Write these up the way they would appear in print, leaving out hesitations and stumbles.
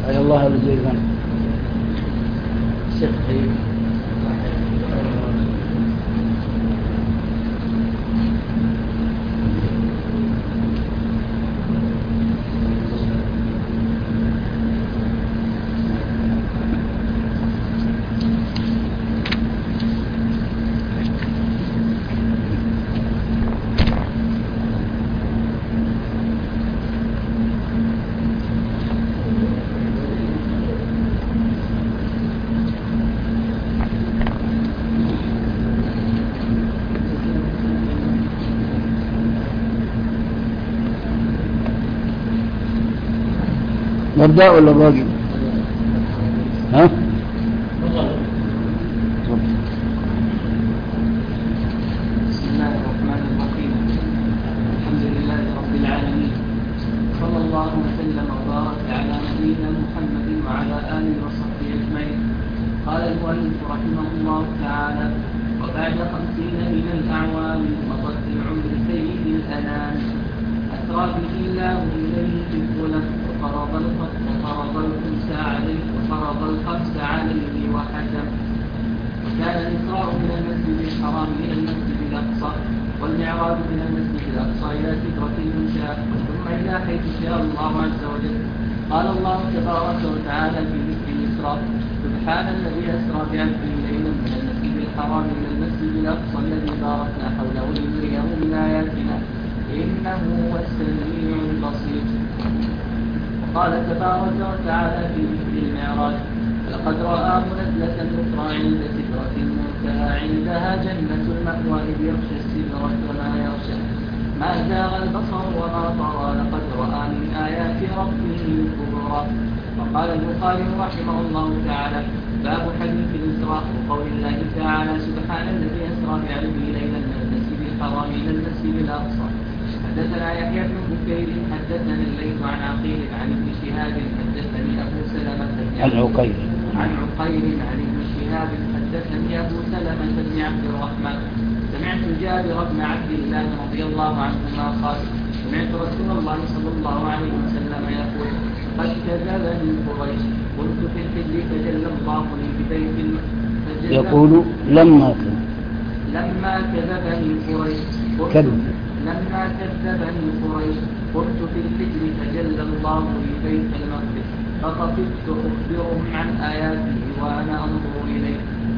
أي الله الزيغان سقي ورداء ولا الرجل؟ ها؟ بسم الله الرحمن الرحيم. الحمد لله رب العالمين، صلى الله وسلم وبارك على نبينا محمد وعلى آله وصحبه أجمعين. قال المؤلف رحمه الله تعالى: وبعد 50 من الأعوام مضت في عمر سيد الأنام، أسرى به الله إليه في الظلم، وفرض الخمس عليه وحكم. وكان الإسراء من المسجد الحرام إلى المسجد الأقصى، والمعراج من المسجد الأقصى إلى سدرة المنتهى، ثم إلى حيث شاء الله عز وجل. قال الله تبارك وتعالى في ذكر الإسراء: سبحان الذي أسرى بعبده ليلا من المسجد الحرام إلى المسجد الأقصى الذي باركنا حوله لنريه من آياتنا إنه هو السميع البصير. قال تبارك وتعالى في ذكر المعراج: لقد رأى نزلة أخرى عند سدرة المنتهى عندها جنة المأوى إذ يغشى السدرة وما يغشى ما زاغ البصر وما طغى لقد رأى من آيات ربه الكبرى. وقال البخاري رحمه الله تعالى: باب حديث الإسراء وقول الله تعالى: سبحان الذي أسرى بعبده ليلا من المسجد الحرام إلى المسجد الأقصى. حدثنا يحيى بن بكير حدثني الليث عن عقيل عن ابن شهاب حدثني أبو سلمة عن عقيل عن ابن شهاب حدثني أبو سلمة بن عبد الرحمن سمعت جابر بن عبد الله رضي الله عنهما قال: سمعت رسول الله صلى الله عليه وسلم يقول: قد كذبني قريش قلت في الحج فجل الله لي ببيت يقول لما كذبني قريش لما كذبني قريش قلت في الحجر فجل الله لي بيت المقدس فخفت أخبرهم عن آياته وأنا أنظر إليه.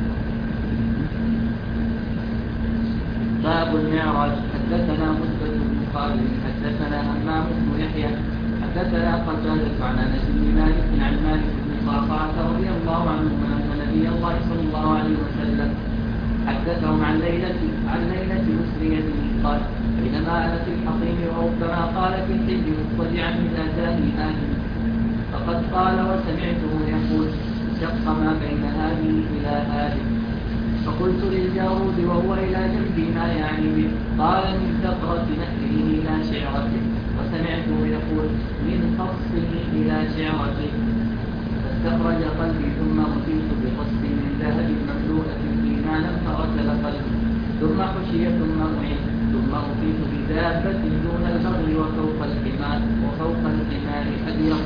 باب المعراج. حدثنا مسدد بن خالد حدثنا همام بن يحيى حدثنا قتادة عن أنس بن مالك عن مالك بن صعصعة رضي الله عنه أن نبي الله صلى الله عليه وسلم حدثهم عن ليلة مسرية قال: بينما أنا في الحصين وربما قال في الحج مضطجعا إذا جاءني آدم فقد قال وسمعته يقول: شق ما بين هذه إلى هذه. فقلت للجارود وهو إلى جنبي: ما يعني به؟ قال: من ثقرة نحره إلى شعرته. وسمعته يقول: من خصه إلى شعرته. فاستخرج قلبي ثم أتيت بقصد من ذهب مملوءة إيمانا فرسل قلبي ثم حشي ثم أعيد ثم أتيت بدابة دون البغل وفوق الحمار أبيض.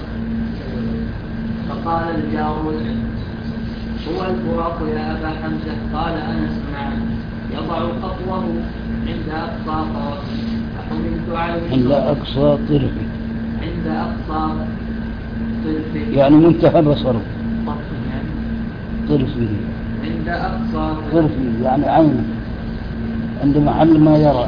فقال الجارود: هو البراق يا أبا حمزة؟ قال أنس: نعم. يضع خطوه عند أقصى طرفه فحملت عليه عند أقصى طرفه يعني منتهى بصره طرفه عند أقصى طرفه يعني عينه عند محل ما يرى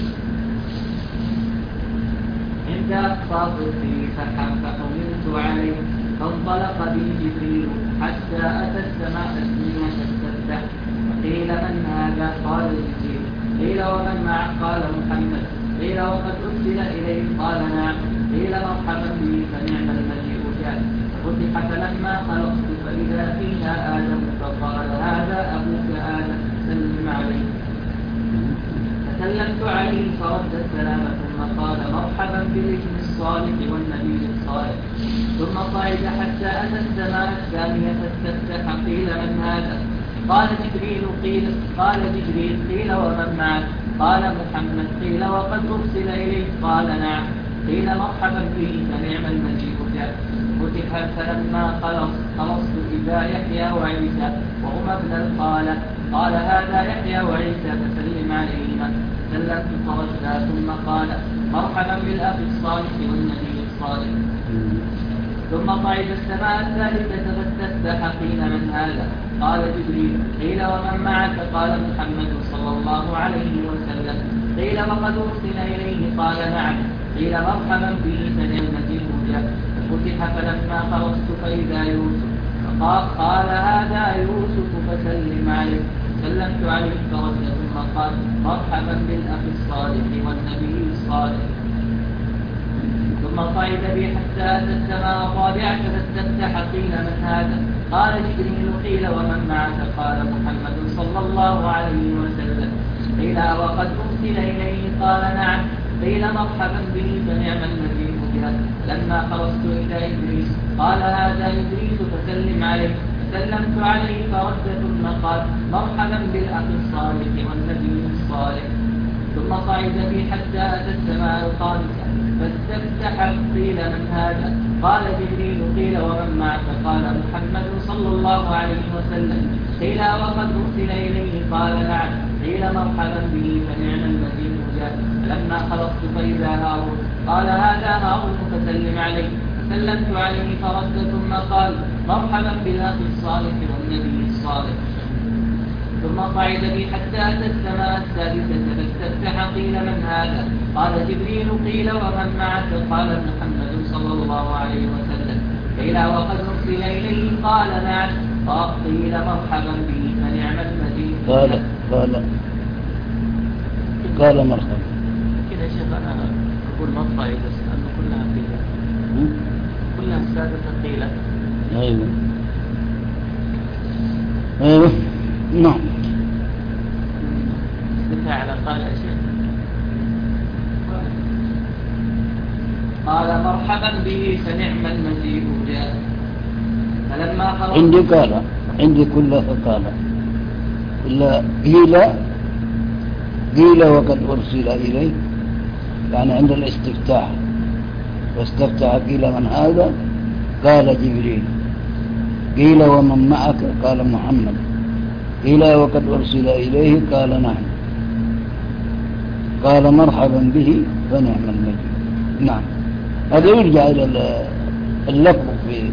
عند أقصى طرفه فحملت عليه فانطلق بي جبريل حتى أتى السماء الدنيا فاستفتح. قيل: من هذا؟ قال: جبريل. قيل: ومن معه؟ قال: محمد. قيل: وقد أرسل إليه؟ قال: نعم. قيل: مرحبا به فنعم المجيء جاء. فتح فلما خلقت فإذا فيها آدم فقال: هذا أبوك آدم سلم عليه. فسلمت عليه فرد السلام ثم قال: مرحبا بالابن الصالح والنبي الصالح. ثم صعد حتى أتى السماء الثانية فاستفتح. قيل: من هذا؟ قال: جبريل. قيل: ومن معه؟ قال: محمد. قيل: وقد أرسل إليه؟ قال: نعم. قيل: مرحبا به فنعم المجيء جاء. فتح فلما خلصت إذا يحيى وعيسى وهما ابن الخالة قال هذا يحيى وعيسى فسلم عليهما سلمت فرجنا ثم قال مرحبا بالأخ الصالح والنبي الصالح. ثم صعد السماء الثالثة فاستفتح قيل من هذا؟ قال جبريل. قيل ومن معك؟ قال محمد صلى الله عليه وسلم. قيل وقد أرسل إليه؟ قال نعم. قيل مرحبا به فنعمة الهدى. ففتح فلما خرجت فإذا يوسف قال هذا يوسف فسلم عليه سلمت عليه فرد ثم قال مرحبا بالأخ الصالح والنبي الصالح. ثم صعد بي حتى أتى السماء الرابعة فاستفتح قيل من هذا؟ قال جبريل. قيل ومن معك؟ قال محمد صلى الله عليه وسلم. قيل وقد أرسل إليه؟ قال نعم. قيل مرحبا به فنعم الذي هدى. لما خرجت إلى إدريس قال هذا إدريس فسلم عليه سلمت عليه فرد ثم قال مرحبا بالأخ الصالح والنبي الصالح. ثم صعد بي حتى أتى السماء الخامسة فاستفتح قيل من هذا؟ قال جبريل. قيل ومن معك؟ قال محمد صلى الله عليه وسلم. قيل وقد أرسل إليه؟ قال نعم. قيل مرحبا به فنعم الذي هدى. لما خلصت فإذا هارون قال هذا هارون فسلم عليه فسلمت عليه فرد ثم قال مرحبا بالأخ الصالح والنبي الصالح. ثم صعد بي حتى أتى السماء السادسة فاستفتح قيل من هذا؟ قال جبريل. قيل ومن معك؟ قال محمد صلى الله عليه وسلم. قيل وقد أرسل إليه؟ قال نعم. قيل مرحبا به فنعم المجيد. قال مرحبا. كده يا شيخ أنا أقول ما صعد أنه كلها قيلة كلها السادسة قيلة. أيوه نعم. مثل على قال يا شيخ قال مرحبا به فنعم المجيء جاء. فلما خرج عندي قال عندي كلها قال إلا قيل وقد أرسل إليه يعني عند الاستفتاح واستفتح قيل من هذا؟ قال جبريل. قيل ومن معك؟ قال محمد. قيل وقد أرسل إليه؟ قال نعم. قال مرحبا به فنعم المجيء. نعم. هذا يرجع إلى اللفظ في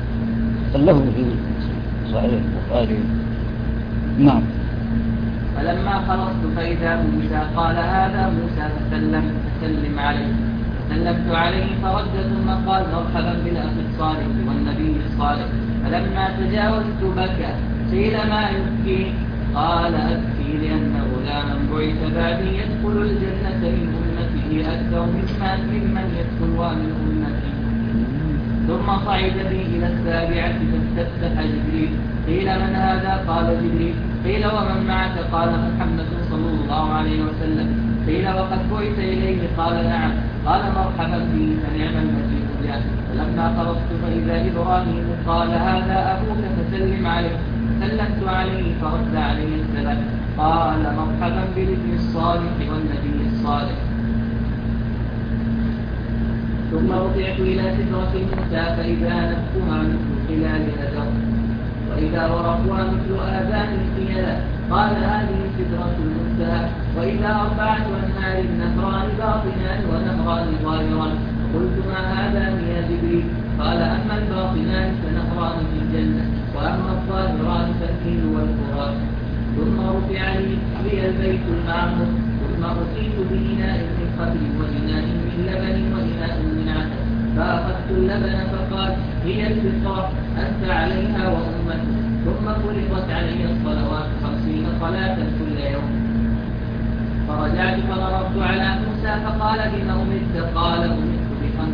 صحيح البخاري. نعم. فلما خلصت فإذا موسى قال هذا موسى فسلم عليه سلمت عليه فرد ثم قال مرحبا بالأخ الصالح والنبي الصالح. فلما تجاوزت بكى. قيل ما يبكي؟ قال أبكي لأن غلاما بعث بعدي يدخل الجنة من أمته أكثر ممن يدخلها من أمتي. ثم صعد بي إلى السابعة فاستفتح جبريل. قيل من هذا؟ قال جبريل. قيل ومن معك؟ قال محمد صلى الله عليه وسلم. قيل وقد بعث إليه؟ قال نعم. قال مرحبا به فنعم المجيء جاء. فلما خرجت فإذا إبراهيم قال هذا أبوك فسلم عليه سلمت عليه فرد عليه السلام. قال مرحبا بالابن الصالح والنبي الصالح. ثم رفعت إلى سدرة المنتهى فإذا نفسها مثل خلال أدر وإذا ورقها مثل آذان الخيلاء. قال هذه سدرة المنتهى. وإذا 4 أنهار نهران باطنان ونهران ظاهران. قلت ما هذان يا جبريل؟ قال أما الباطنان فنهران في الجنة وأما الظاهران فالنيل والفرات. ثم رفع لي البيت المعمور ثم أتيت بإناء من خبز وإناء من لبن وإناء من عسل فأخذت اللبن فقال هي الفطرة أنت عليها وأمتك. ثم فرضت علي الصلوات 50 صلاة كل يوم. فرجعت فضربت على موسى فقال بما أمرت؟ قال أمرت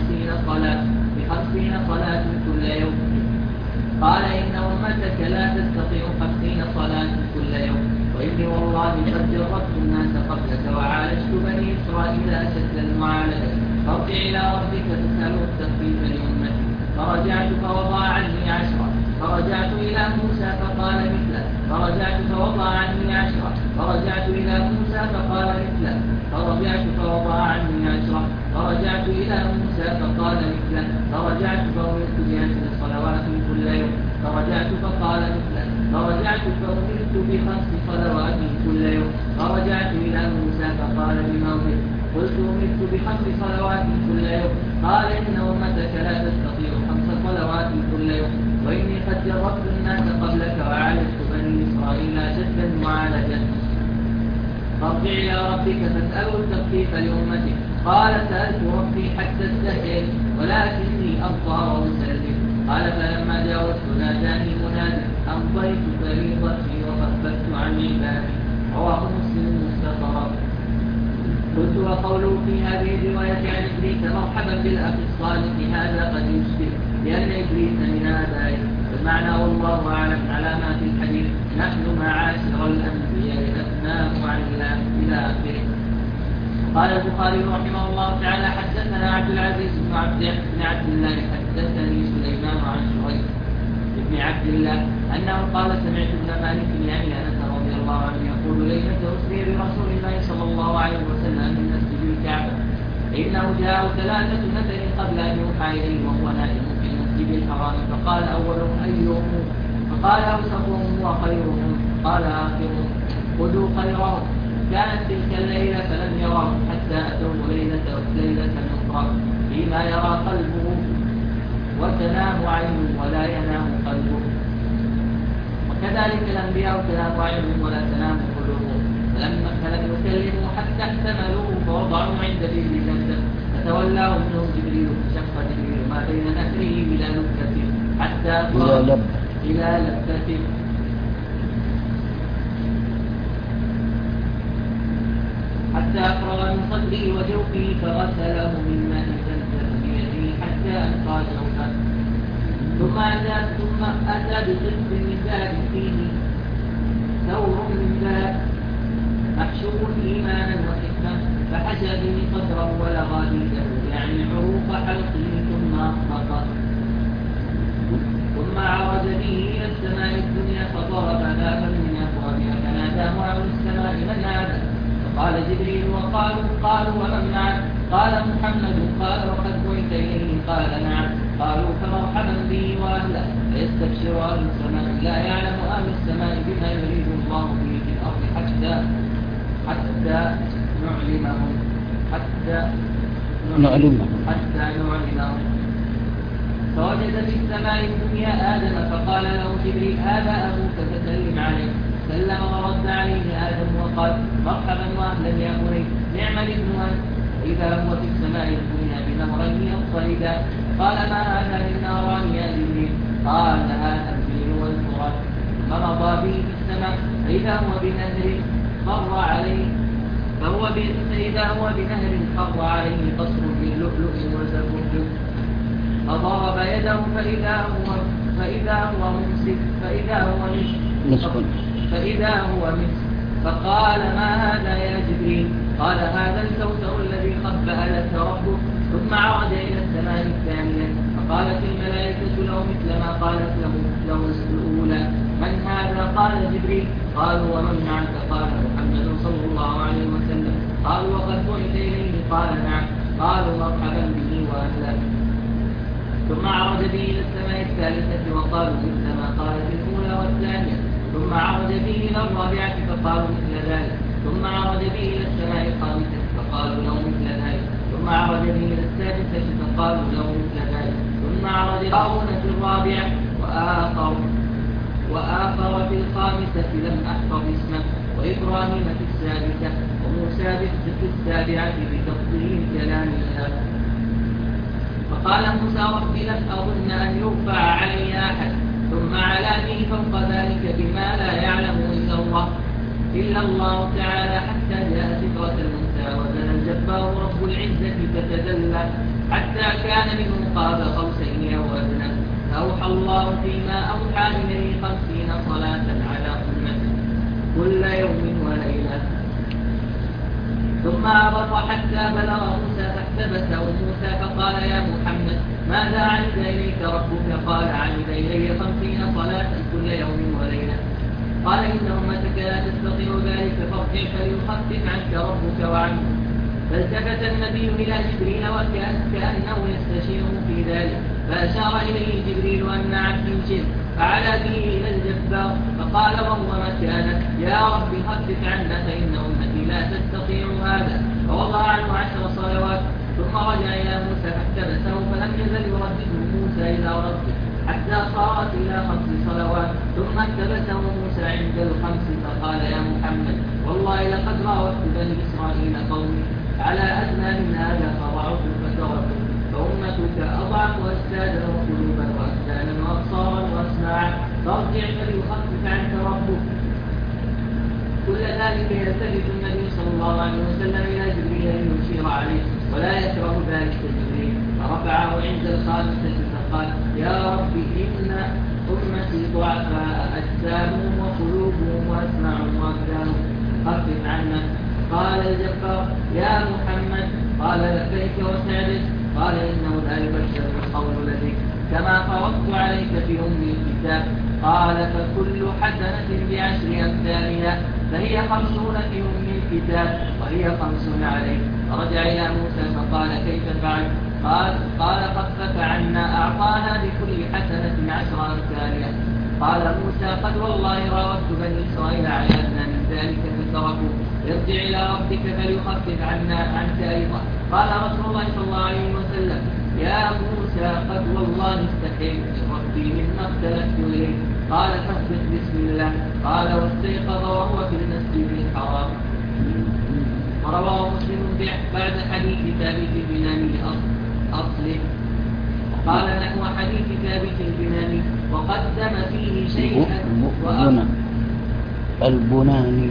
ب50 صلاة كل يوم. قال إن أمتك لا تستطيع 50 صلاة كل يوم وإني والله قد جربت الناس قبلك وعالجت بني إسرائيل أشد المعالجة فارجع إلى ربك تسأله التخفيف لأمتي. فرجعت فوضع عني 10. فرجعت إلى موسى فقال مثله فرجعت فوضع عني 10. فرجعت إلى موسى فقال مثله. فرجعت فوضع عني 10. فرجعت إلى موسى فقال مثله. فرجعت فأمرت ب10 صلوات كل يوم. فرجعت فقال مثله. فرجعت فأمرت ب5 صلوات كل يوم. فرجعت إلى موسى فقال بموته. قلت أمرت ب5 صلوات كل يوم. قال إن أمتك لا تستطيع 5 صلوات كل يوم، وإني قد جربت الناس قبلك وعالجت بني إسرائيل أشد المعالجة. فارجع إلى ربك فاسأله التخفيف لأمتك. قال سألت ربي حتى استحييت ولكني أبطأ وأسلم. قال فلما جاوزت ناداني مناد أمضيت فريضتي وخففت عن عبادي. رواه مسلم مستطرد. قلت وقوله في هذه الرواية عن إبليس مرحبا بالأخ الصالح هذا قد يشبه لأن إبليس من آبائه، والمعنى والله أعلم على ما في الحديث نحن معاشر الأنبياء أثناء عن الله إلى آخره. قال البخاري رحمه الله تعالى حدثنا عبد العزيز بن عبد الله حدثني سليمان عن شريح بن عبد الله أنه قال سمعت ابن مالك يعني أنس رضي الله عنه يقول ليلة أسري برسول الله صلى الله عليه وسلم من مسجد الكعبة إنه جاء 3 نفر قبل أن يوحى إليه وهو نائم في المسجد الحرام فقال أولهم أيهم؟ فقال أوسطهم وخيرهم. قال آخرهم خذوا خيرهم. كانت تلك الليلة فلم يراه حتى أتوه ليلة أخرى فيما يرى قلبه وتنام عينه ولا ينام قلبه. وكذلك الأنبياء تنام عينهم ولا تنام قلوبهم. فلم يكلموا حتى احتملوه فوضعوا عند بئر زمزم فتولاه منهم جبريل فشق جبريل ما بين نهره إلى لبته إلى لبته حتى أفرغ من صدره وجوفه فغسله من ماء زمزم بيده حتى أنقى جوفه. ثم أتى بقسط من ذهب فيه ثور من ذهب محشور إيمانا وحكمة فحشى به صدره ولغى بيده يعني عروق حلقه ثم أخفق. ثم عرج به إلى السماء الدنيا فضرب بابا من أبوابها فناداه أهل السماء من هذا؟ قال جبريل قالوا ومن معك؟ قال محمد. قال وقد بعث إليه؟ قال نعم. قالوا فمرحبا به وأهله. فيستبشر أهل السماء لا يعلم أهل السماء بما يريد الله به في الأرض حتى نعلمهم. فوجد في السماء الدنيا آدم فقال له جبريل هذا أبوك فسلم عليه. سلم ورد عليه آدم وقال مرحبا وأهلا يا بني نعم الابن أنت. إذا هو في السماء الدنيا بنهرين يضطردا. قال ما هذان الناران يا جبريل؟ قال هذا النيل والفرات. فمضى به في السماء فإذا هو بنهر مر عليه قصر من لؤلؤ وزبرجد. فضرب يده فإذا هو مسك. فقال ما هذا يا جبريل؟ قال هذا الكوثر الذي خبأ لك ربك. ثم عرج إلى السماء الثانية فقالت الملائكة له مثل ما قالت له الأولى من هذا؟ قال جبريل. قالوا ومن معك؟ قال محمد صلى الله عليه وسلم. قالوا وقد بعث إليه؟ قال نعم. قالوا مرحبا به وأهلا. ثم عرج به إلى السماء الثالثة وقالوا مثل ما قالت الأولى والثانية. ثم عرج به إلى الرابعة فقالوا مثل ذلك. ثم عرج به إلى السماء الخامسة فقالوا له مثل ذلك. ثم عرج به إلى السادسة فقالوا له مثل ذلك. ثم عرج هارون في الرابعة وآخر في الخامسة لم أحفظ اسمه وإبراهيم في السادسة وموسى في السابعة بتفضيل كلام الله. فقال موسى رب لم أظن أن يرفع علي أحد. ثم علاني فوق ذلك بما لا يعلم إلا الله تعالى حتى جاء سدرة المنتهى وزن الجبار رب العزة فتدلى حتى كان منه قاب قوسين أو أدنى. فأوحى الله فيما أوحى إليه 50 صلاة على أمته كل يوم وليلة. ثم عرف حتى بلغ موسى فاحتبسه موسى فقال يا محمد ماذا عهد إليك ربك؟ قال عهد إلي 50 صلاة كل يوم وليلة. قال إن أمتك لا تستطيع ذلك فارجع فليخفف عنك ربك وعنه. فالتفت النبي إلى جبريل وكأنه يستشيره في ذلك، فأشار إليه جبريل أن عبد شئت، فعلى به إلى الجبار فقال وهو مكانه: يا رب خفف عنا فإن أمتي لا تستطيع هذا. فوضع عنه 10 صلوات. ثم رجع إلى موسى فاحتبسه، فلم يزل يردده موسى إلى ربه حتى صارت إلى 5 صلوات. ثم احتبسه موسى عند 5 فقال: يا محمد والله لقد راودت بني إسرائيل قومي على أدنى من هذا فضعفوا فتركوا، فأمتك أضعف أجسادا وقلوبا وأبدانا وأبصارا وأسماعا، فارجع فليخفف عنك ربك. كل ذلك يلتفت النبي صلى الله عليه وسلم إلى جبريل ليشير عليه، ولا يكره ذلك جبريل، فرفعه عند 5 فقال: يا رب إن أمتي ضعفاء أجسامهم وقلوبهم وأسماعهم وأبدانهم، خفف عنا. قال الجبار: يا محمد. قال: لبيك وسعدك. قال: إنه لا يبشر القول لديك كما فرضت عليك في الكتاب. قال: فكل حسنة ب10 أمثالها، فهي 50 في الكتاب وهي 50 عليك. فرجع إلى موسى فقال: كيف فعل؟ قال: خفف عنا، أعطانا بكل حسنة 10 أمثالها. قال موسى: قد والله راودت بني إسرائيل على أدنى من ذلك فتركوا، ارجع إلى ربك فليخفف عنك أيضا. قال رسول الله صلى الله عليه وسلم: يا موسى قد والله استحييت من ربي مما اختلفت إليه. قال: فاثبت بسم الله. قال: واستيقظ وهو في المسجد الحرام. ورواه مسلم بعد حديث ثابت البناني أصله، قال نحو حديث ثابت البناني وقدم فيه شيئا البناني.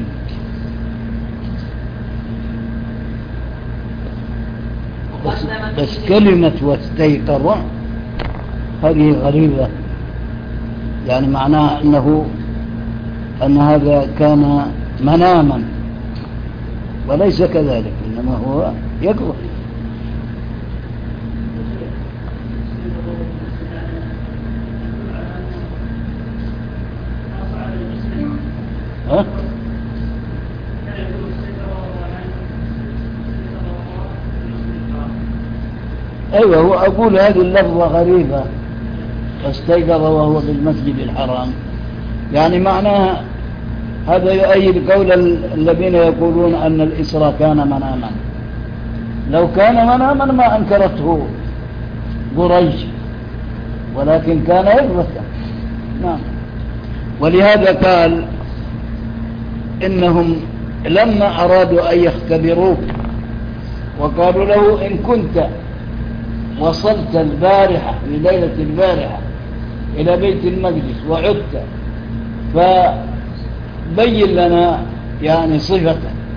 بس كلمة واستيقظ هذه غريبة، يعني معناها أن هذا كان مناما، وليس كذلك، إنما هو يقظة. ها؟ أيوة، هو أقول هذه اللفظة غريبة، واستيقظ وهو في المسجد الحرام، يعني معناها هذا يؤيد قول الذين يقولون أن الإسراء كان مناما. لو كان مناما ما أنكرته قريش، ولكن كان يقظة. نعم. ولهذا قال إنهم لما أرادوا أن يختبروه وقالوا له: إن كنت وصلت البارحة في ليلة البارحة إلى بيت المقدس وعدت فبين لنا يعني صفة.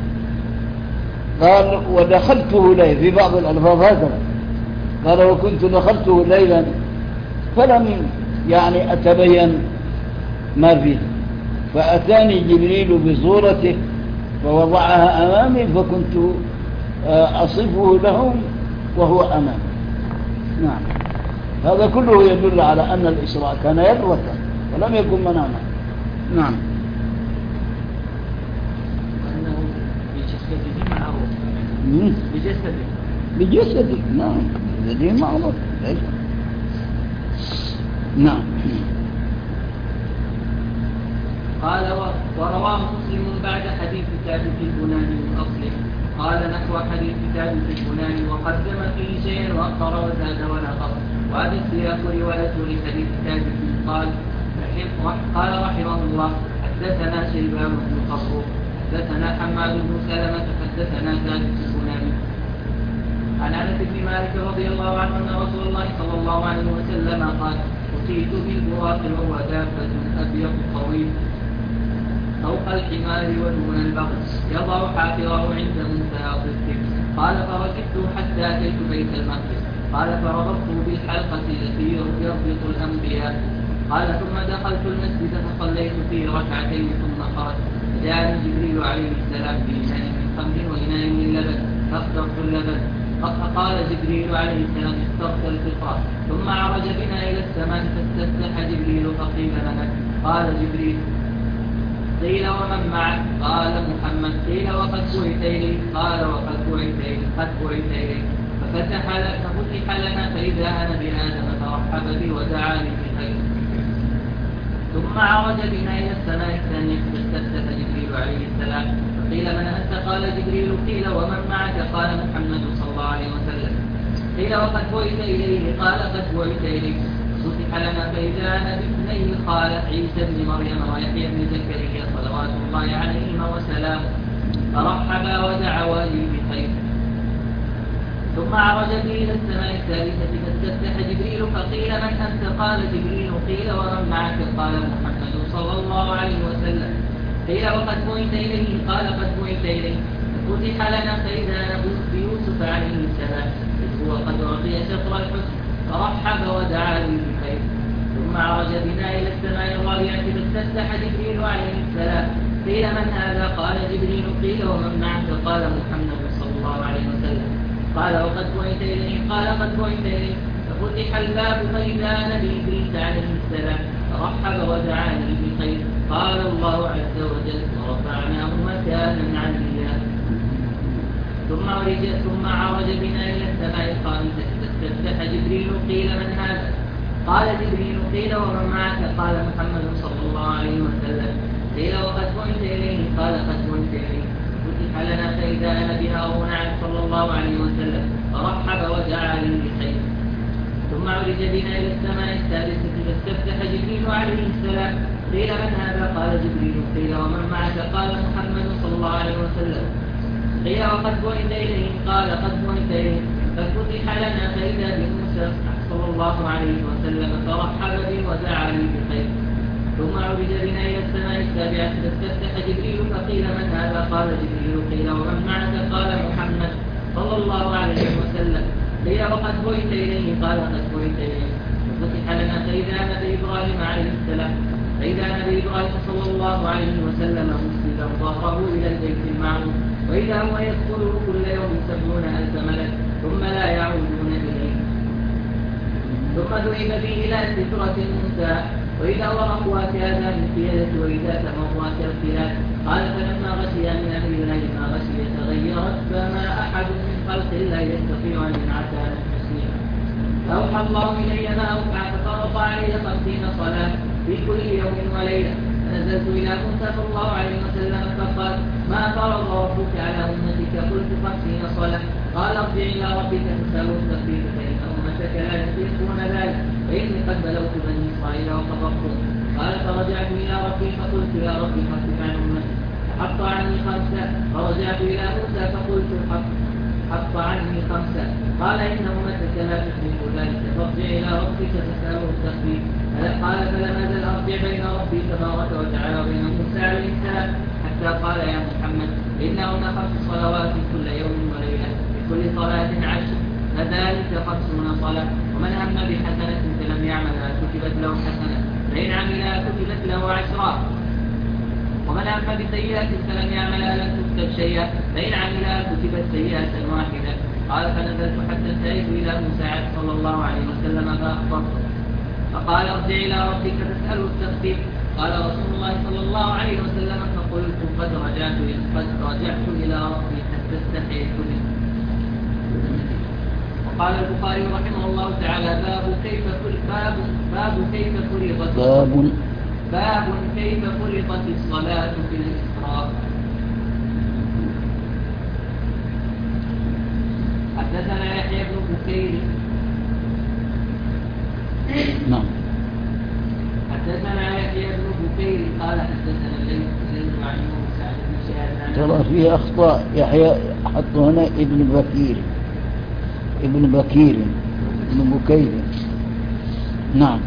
قال: ودخلته ليلا، في بعض الألفاظ هكذا قال: وكنت دخلته ليلا فلم يعني أتبين ما فيه، فأتاني جبريل بصورته فوضعها أمامي فكنت أصفه لهم وهو أمامي. نعم. هذا كله يدل على أن الإسراء كان يقظة ولم يكن مناما. نعم. وأنه بجسده معروف. بجسده. نعم. بجسده معروف. نعم. قال: ورواه مسلم بعد حديث ثابت البناني من أصله، قال نحو حديث ثابت البناني وقدم فيه شيئا وأخر وزاد ونقص. وهذا السياق روايته لحديث ثابت. قال رحمه الله: حدثنا شيبان بن قصر حدثنا حماد بن سلمة حدثنا ثابت البناني عن أنس بن مالك رضي الله عنه أن رسول الله صلى الله عليه وسلم قال: أتيت بالبراق وهو دابة أبيض طويل فوق الحمار ودون البغل يضع حافره عند منتهى ضده. قال: فركبت حتى أتيت بيت المقدس. قال: فربطت بالحلقة التي يربط الأنبياء. قال: ثم دخلت المسجد فصليت فيه 2 ركعتين ثم خرجت، فجاءني جبريل عليه السلام بإناء من خمر وإناء من لبن فاخترت اللبن. فقال جبريل عليه السلام: اخترت الفطرة. ثم عرج بنا إلى السماء فاستفتح جبريل فقيل لنا. قال جبريل: قيل ومن معك؟ قال محمد. قيل وقد بعث إليك؟ قال وقد بعث إليك. ففتح لنا فإذا أنا بآدم فرحب بي ودعا لي بخير. ثم عرج بنا إلى السماء الثانية فاستفتح جبريل عليه السلام فقيل من أنت؟ قال جبريل. قيل ومن معك؟ قال محمد صلى الله عليه وسلم. قيل وقد بعث إليه؟ قال قد بعث إليك. فتح لنا فإذا أنا بابنيه قال عيسى بن مريم ويحيى بن زكريا صلوات الله عليهما وسلامه فرحبا ودعوا لي بخير. ثم عرج بي إلى السماء الثالثة فاستفتح جبريل فقيل من أنت؟ قال جبريل. قيل ومن معك؟ قال محمد صلى الله عليه وسلم. قيل وقد بعث إليه؟ قال قد بعث إليه. فتح لنا فإذا نبوء بيوسف عليه السلام إذ هو قد أعطي شطر الحسن فرحب ودعا لي بخير. ثم عرج بنا إلى السماء الرابعة فاستفتح جبريل عليه السلام. قيل من هذا؟ قال جبريل. قيل ومن معك؟ قال محمد صلى الله عليه وسلم. قال وقد بعث إليه؟ قال قد بعث إليه. ففتح الباب فإذا أنا بإدريس عليه السلام فرحب ودعا لي بخير. قال الله عز وجل ورفعناه مكانا عليا. ثم عرج بنا إلى السماء الخامسة فاستفتح جبريل. قيل من هذا؟ قال جبريل. قيل ومن معك؟ قال محمد صلى الله عليه وسلم. قيل وقد بعث إليه؟ قال قد بعث إليه. فتح لنا فإذا أنا بهارون صلى الله عليه وسلم فرحب ودعا لي بخير. ثم عرج بنا إلى السماء السادسة فاستفتح جبريل عليه السلام. قيل من هذا؟ قال جبريل. قيل ومن معك؟ قال محمد صلى الله عليه وسلم. قيل وقد بعث إليه؟ قال قد بعث إليه. ففتح لنا فإذا بموسى صلى الله عليه وسلم فرحب بي ودعا لي بخير. ثم عرج بنا إلى السماء السابعة فاستفتح جبريل فقيل من هذا؟ قال جبريل. قيل ومن معك؟ قال محمد صلى الله عليه وسلم. قيل وقد بعث إليه؟ قال قد بعث إليه. ففتح لنا فإذا نبي إبراهيم عليه السلام فإذا نبي إبراهيم صلى الله عليه وسلم مسجدا ظهره إلى البيت المعمور وإذا هو يدخله كل يوم 70,000 ملك ثم لا يعودون إليه. ثم ذهب به إلى سدرة المنتهى وإذا هو أقوات آذان القيادة وإذا تمرات الخلال. قال فلما غشي من أمر الله ما غشي تغيرت فما أحد من خلق الله يستطيع أن ينعت على التسليم. فأوحى الله إلي ما أوحى ففرض علي 50 صلاة في كل يوم وليلة. فنزلت إلى موسى صلى الله عليه وسلم فقال ما فرض ربك على أمتك؟ قلت 50 صلاة. قال ارجع إلى ربك فاسأله التخفيف فإن أمتك لا يطيقون ذلك فإني قد بلوت بني إسرائيل وقبضتهم. قال فرجعت إلى ربي فقلت يا ربي خفف عن أمتي حط عني 5. فرجعت إلى موسى فقلت حط عني 5. قال إن أمتك لا تطيق ذلك فارجع إلى ربك فاسأله التخفيف. قال فلم أزل أرجع بين ربي تبارك وتعالى وبين موسى عليه السلام حتى قال يا محمد إنهن 5 صلوات كل يوم وليلة لكل صلاة 10 فذلك 50 صلاة. ومن هم بحسنة فلم يعملها كتبت له حسنة فإن عملها كتبت له 10. ومن هم بسيئة فلم يعملها لم تكتب شيئا فإن عملها كتبت سيئة واحدة. قال فنزلت حتى انتهيت إلى موسى صلى الله عليه وسلم فأخبرته فقال ارجع إلى ربك فاسأله التخفيف. قال رسول الله صلى الله عليه وسلم فقلت قد رجعت إلى ربي حتى استحييت منه. وقال البخاري رحمه الله تعالى باب كيف فرضت الصلاة في الإسراء. حدثنا يحيى بن بكير نعم. حدثنا يحيى بن بكير قال حدثنا الليث عن موسى عن ابن شهاب ترى فيه أخطاء. يحيى حطوا هنا ابن بكير ابن بكير. نعم.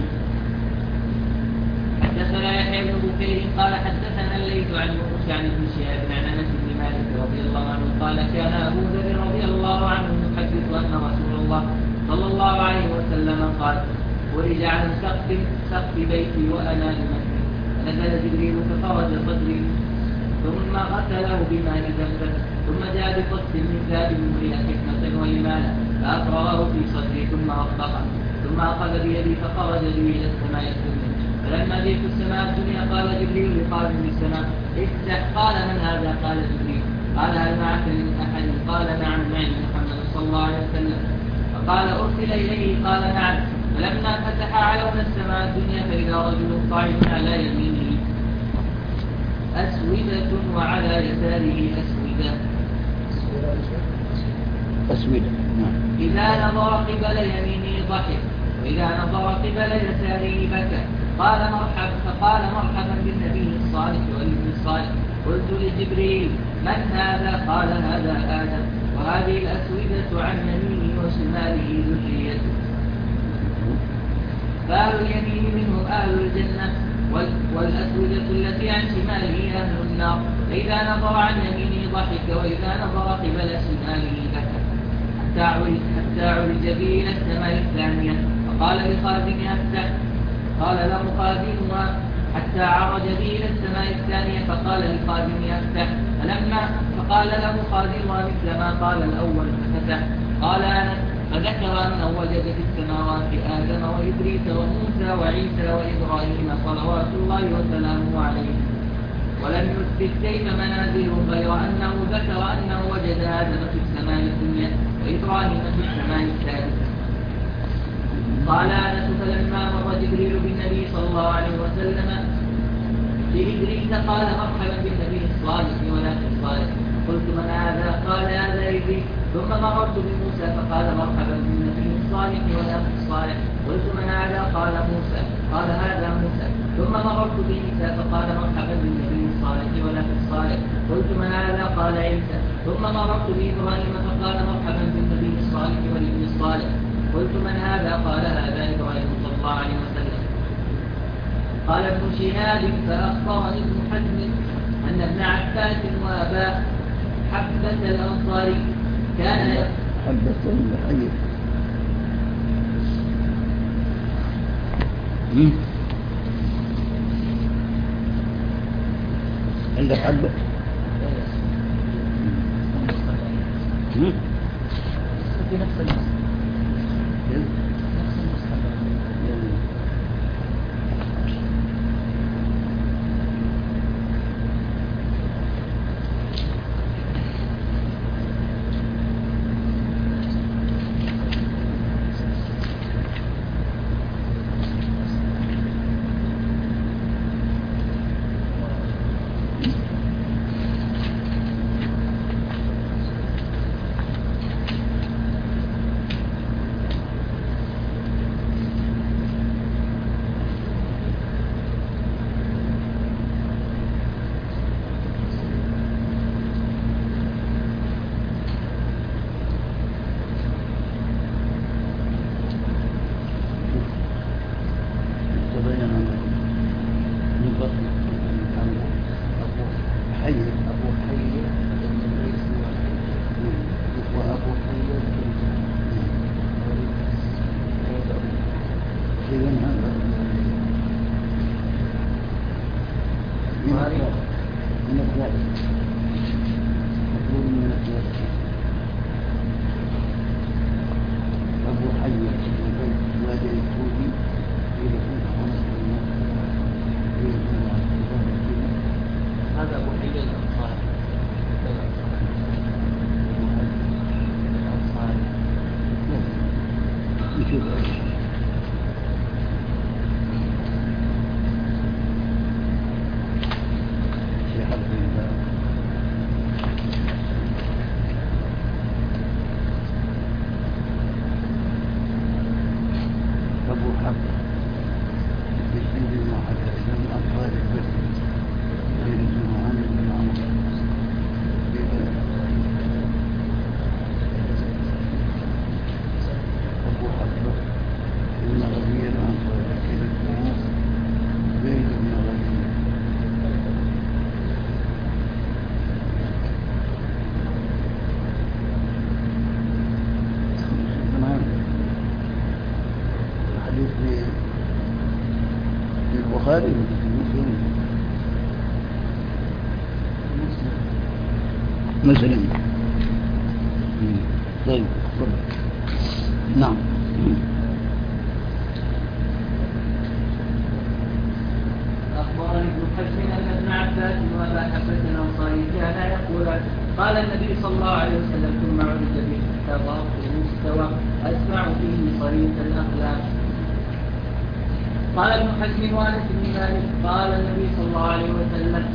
حدثنا يحيى بن بكير قال حدثنا الليث عن موسى عن ابن شهاب عن انس بن مالك رضي الله عنه قال كان ابو ذر رضي الله عنه يحدث ان رسول الله صلى الله عليه وسلم قال ورج عن سقف بيتي وانا بمكه فنزل جبريل ففرج صدري ثم غسله بماء زمزم ثم جاء بقدس من ذهب مليء حكمه وايمانا فاقراه في صدري ثم اطلقه ثم اخذ بيدي فخرج بي الى السماء الدنيا فلما جئت السماء الدنيا قال جبريل لقائم السماء افتح. قال من هذا؟ قال جبريل. قال هل معك من أحد؟ قال نعم معي محمد صلى الله عليه وسلم. فقال أرسل إليه؟ قال نعم. فلما فتح علونا السماء الدنيا فإذا رجل قاعد على يمينه أسودة وعلى يساره أسودة. إذا نظر قبل يمينه ضحك وإذا نظر قبل يساره بكى. فقال مرحبا بالنبي الصالح والابن الصالح. قلت لجبريل من هذا؟ قال هذا آدم وهذه الأسودة عن يمينه وشماله ذريته. فأهل اليمين منهم أهل الجنة والأسودة التي عن شماله أهل النار. فإذا نظر عن يمينه ضحك وإذا نظر قبل شماله بكى حتى عرج به إلى السماء الثانية. فقال لخازنها افتح. قال له خازنها حتى عرج به إلى السماء الثانية. فقال لخازنها افتح. فقال له خازنها مثل ما قال الأول ففتح. قال أنس فذكر أنه وجد في السماوات آدم وإدريس وموسى وعيسى وإبراهيم صلوات الله وسلامه عليه ولم يثبت كيف منازلهم غير أنه ذكر أنه وجد آدم في السماء الدنيا وإبراهيم في السماء الثالثة. قال أنس فلما مر جبريل بالنبي صلى الله عليه وسلم بإدريس قال مرحبا بالنبي الصالح ولا الصالح. قلت من هذا؟ قال هذا إدريس. ثم مررت بموسى فقال مرحبا بالنبي الصالح ولا الصالح. قلت من هذا؟ قال موسى. قال هذا موسى. ثم مررت بعيسى فقال مرحبا بالنبي الصالح ولا الصالح. قلت من هذا؟ قال عيسى. ثم مررت بإبراهيم فقال مرحبا بالنبي الصالح والابن الصالح. قلت من هذا؟ قال هذا إبراهيم صلى الله عليه وسلم. قال ابن شهاب فأخبرني ابن حزم أن ابن عباس وأبا حبة الأنصاري كان حبة الحي عندك حبة في نفس المسجد البخاري مسلم. طيب نعم. حزم أن ابن عباس وأبا حبة الأنصاري كانا يقولان قال النبي صلى الله عليه وسلم ثم عرج به حتى ضربته مستوى أسمع فيه صريخ الأقلام. قال ابن حزم وأنس بن مالك قال النبي صلى الله عليه وسلم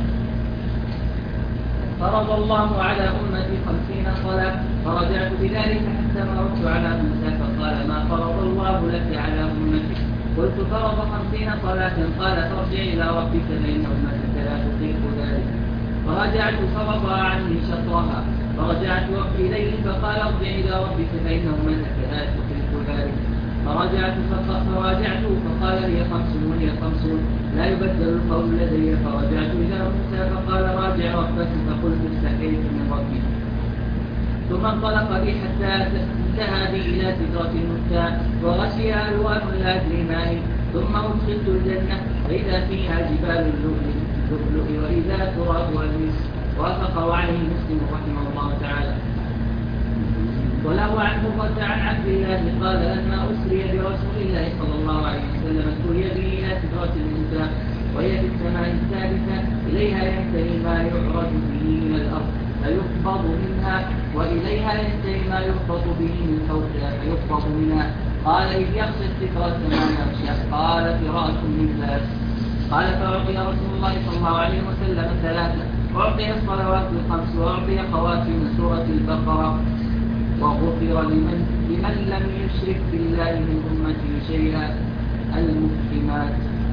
فرض الله على أمتي 50 صلاة فرجعت بذلك حتى مررت على موسى فقال ما فرض الله لك على أمتك؟ قلت فرض 50 صلاة قال فارجع إلى ربك فإن أمتك لا تطيق ذلك. فرجعت فرض عني شطرها فرجعت إليه فقال ارجع إلى ربك فإن أمتك لا تطيق ذلك. فراجعته فقال لي 50 وهي 50 لا يبدل القول لدي. فرجعت إلى موسى فقال راجع ربك فقلت استحييت من ربي. ثم انطلق بي حتى انتهى بي إلى سدرة المنتهى وغشيها ألوان لا أدري ما هي. ثم أدخلت الجنة فإذا فيها جبال اللؤلؤ وإذا ترابها المسك. وافقه عليه مسلم رحمه الله تعالى. وله عن مرة عن عبد الله قال لما أسري برسول الله صلى الله عليه وسلم سري به إلى سدرة المنتهى وهي في السماء الثالثة إليها ينتهي ما يعرج به من الأرض فيقبض منها وإليها ينتهي ما يقبض به من فوقها فيقبض منها. قال إذ يغشى السدرة ما يغشى قال فراش من فاس. قال فأعطي رسول الله صلى الله عليه وسلم 3 أعطي الصلوات الخمس وأعطي خواتم سورة البقرة وغفر لمن لم يشرك بالله من أمته شيئا المحكمات.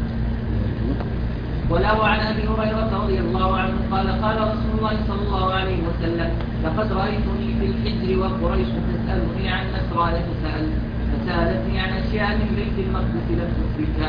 وله عن أبي هريرة رضي الله عنه قال قال رسول الله صلى الله عليه وسلم لقد رأيتني في الحجر وقريش تسألني عن أسرار فسألتني عن أشياء من بيت المقدس لم تدركها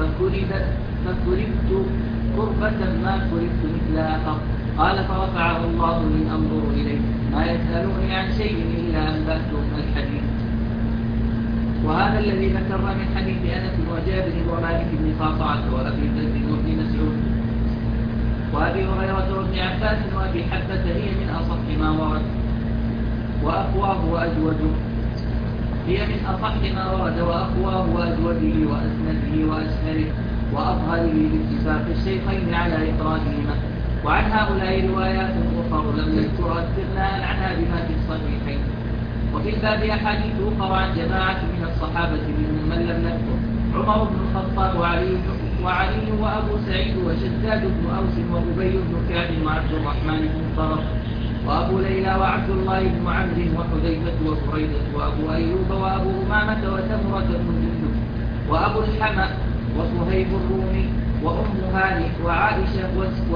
فكربت قربة ما كربت مثلها قط. قال فرفعه الله لي أنظر إليه ما يسألوني عن شيء إلا أنبأتهم الحديث. وهذا الذي ذكرنا من حديث أنس وجابر ومالك بن قعقاع وأبي ذر وابن مسعود وأبي هريرة وابن عباس وأبي حبة هي من أصح ما ورد وأقواه وأجوده. هي من أصح ما ورد وأقواه وأجوده وأسنده وأشهره وأظهره باتفاق الشيخين على إفرادهما. وعن هؤلاء روايات أخرى لم نذكرها استغناء عنها بما في الصحيحين. وفي الباب أحاديث أخرى عن جماعة من الصحابة منهم من لم نذكر عمر بن الخطاب وعلي وأبو سعيد وشداد بن أوس وأبي بن كعب وعبد الرحمن بن طرف وأبو ليلى وعبد الله بن عمرو وحذيفة وبريدة وأبو أيوب وأبو أمامة وتمرة بن جندب وأبو الحمى وصهيب الرومي وأم هانئ وعائشة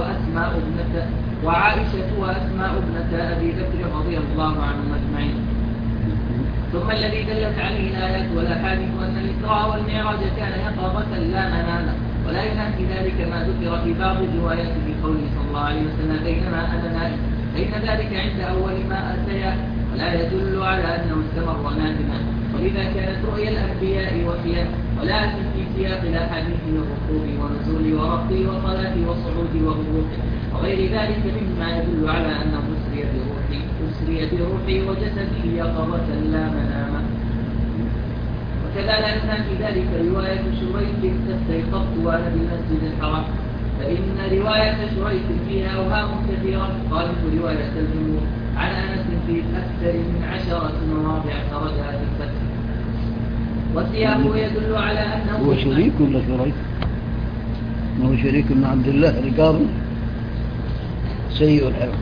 وأسماء ابنة أبي بكر رضي الله عنهم أجمعين. ثم الذي دلت عليه الآيات والأحاديث أن الإسراء والمعراج كان يقظة لا مناما ولا ينافي ذلك ما ذكر في بعض الروايات في قوله صلى الله عليه وسلم بينما أنا نائم فإن ذلك عند أول ما أتيا ولا يدل على أنه استمر نائما. ولذا كانت رؤيا الأنبياء وحيا ولكن في سياق الأحاديث والركوب ونزول وربط وصلاة وصعود وهبوط وغير ذلك مما يدل على أنه أسري بروحي وجسدي يقظة لا مناما. وكذا لا ينافي ذلك رواية شريك استيقظت وأنا بالمسجد الحرام فإن رواية شريك فيها أوهام كثيرة خالف رواية الجمهور عن أنس في أكثر من 10 مواضع خرجها في الفتح. والسياق يدل على أنه هو شريك ولا شريك؟ هو شريك بن عبد الله رقابي سيء الحفظ.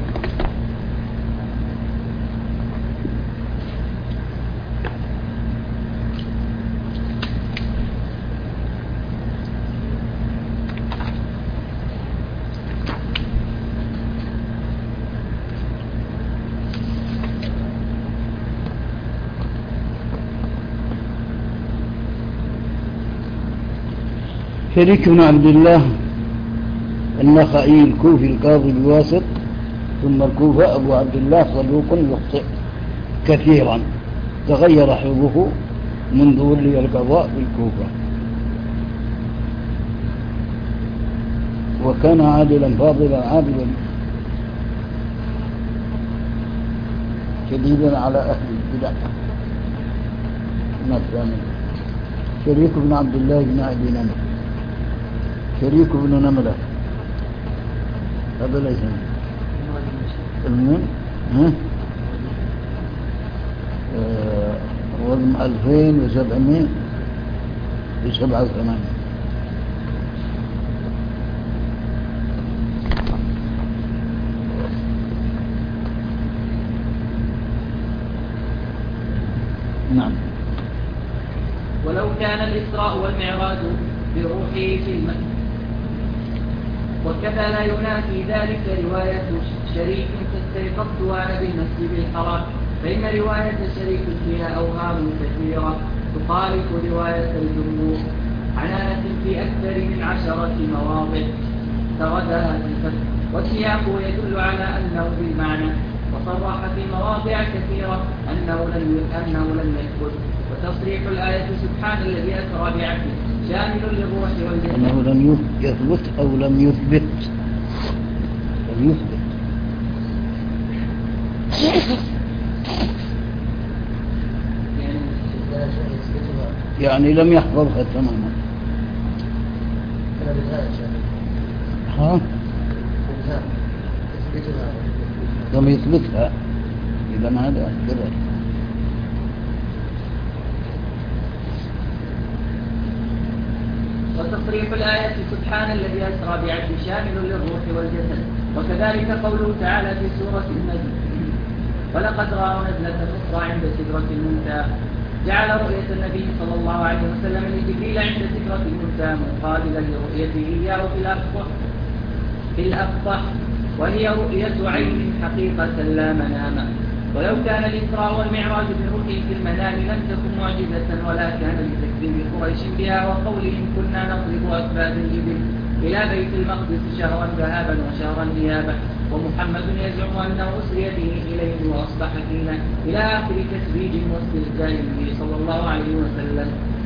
شريك بن عبد الله النخعي الكوفي القاضي بواسط ثم الكوفة أبو عبد الله صدوق يخطئ كثيرا تغير حفظه منذ ولي القضاء بالكوفة وكان عادلا فاضلا عابدا شديدا على أهل البدع. شريك بن عبد الله بن أبي نمر شريك بن نملة هذا ليس المهم وزن 2787. نعم. ولو كان الإسراء والمعراج بروحه في المسجد. وكذا لا ينافي ذلك رواية شريك فاستيقظت وأنا بالمسجد الحرام، فإن رواية شريك فيها أوهام كثيرة تخالف رواية الجمهور عنانة في أكثر من 10 مواضع سردها في الفتح، والسياق يدل على أنه بالمعنى، وصرح في مواضع كثيرة أنه لم يثبت. وتصريح الآية سبحان الذي أسرى بعبده شامل للروح والجسد. أنه لم يثبت أو لم يثبت. لم يثبت يعني لم يحفظها تماما. ها؟ لم يثبتها. إذا هذا كذلك. وتصريح الآية سبحان الذي أسرى بعبده شامل للروح والجسد. وكذلك قوله تعالى في سورة النجم ولقد رأوا نزلة أخرى عند سدرة المنتهى، جعل رؤية النبي صلى الله عليه وسلم لجبريل عند سدرة المنتهى مقابلا لرؤيته إياه في الأفضح، وهي رؤية عين حقيقة لا منام. ولو كان الإسراء والمعراج بروحه في المنام لم تكن معجزة، ولا كان لتكذيب قريش بها وقولهم كنا نضرب أكباد الإبل إلى بيت المقدس شهرا ذهابا وشهرا إيابا، ومحمد يزعم أنه أسري به إليه وأصبح فينا، إلى آخر تسبيج واستهزاء به صلى الله عليه وسلم.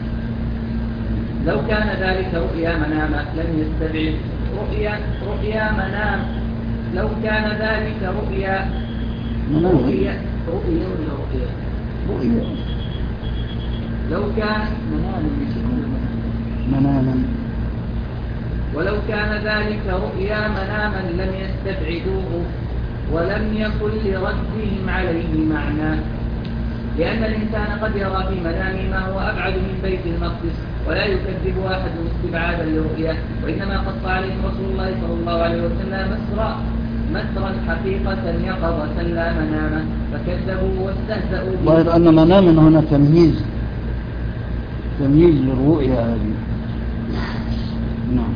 لو كان ذلك رؤيا منام لم يستبعد رؤيا منام. لو كان ذلك رؤيا لو كان مناما ولو كان ذلك رؤيا مناما لم يستبعدوه، ولم يكن لردهم عليه معنى، لأن الإنسان قد يرى في منامه ما هو أبعد من بيت المقدس، ولا يكذب أحد استبعادا لرؤياه، وإنما قص عليهم رسول الله صلى الله عليه وسلم مسرا حقيقة يقظة لا مناما، فكذبوا واستهزأوا به. ظاهر أن مناما هنا تمييز للرؤيا هذه. نعم.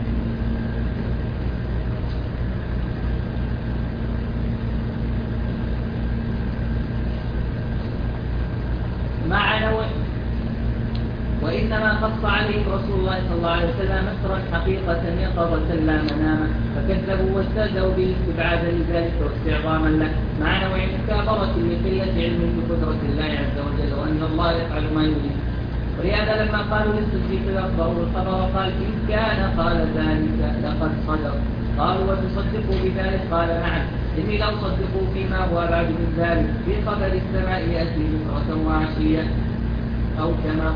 مع نوع. وإنما قص عليه رسول الله صلى الله عليه وسلم مسرا حقيقة يقظة لا مناما، فكذبوا واستهزأوا به استبعادا لذلك واستعظاما له، مع نوع مكابرة لقلة علم بقدرة الله عز وجل وأن الله يفعل ما يريد. ولهذا لما قالوا للصديق أخبروا الخبر وقال إن كان قال ذلك لقد صدق، قالوا وتصدقوا بذلك؟ قال نعم، إني لأصدق فيما هو أبعد من ذلك، في خبر السماء يأتي بكرة وعشية، أو كما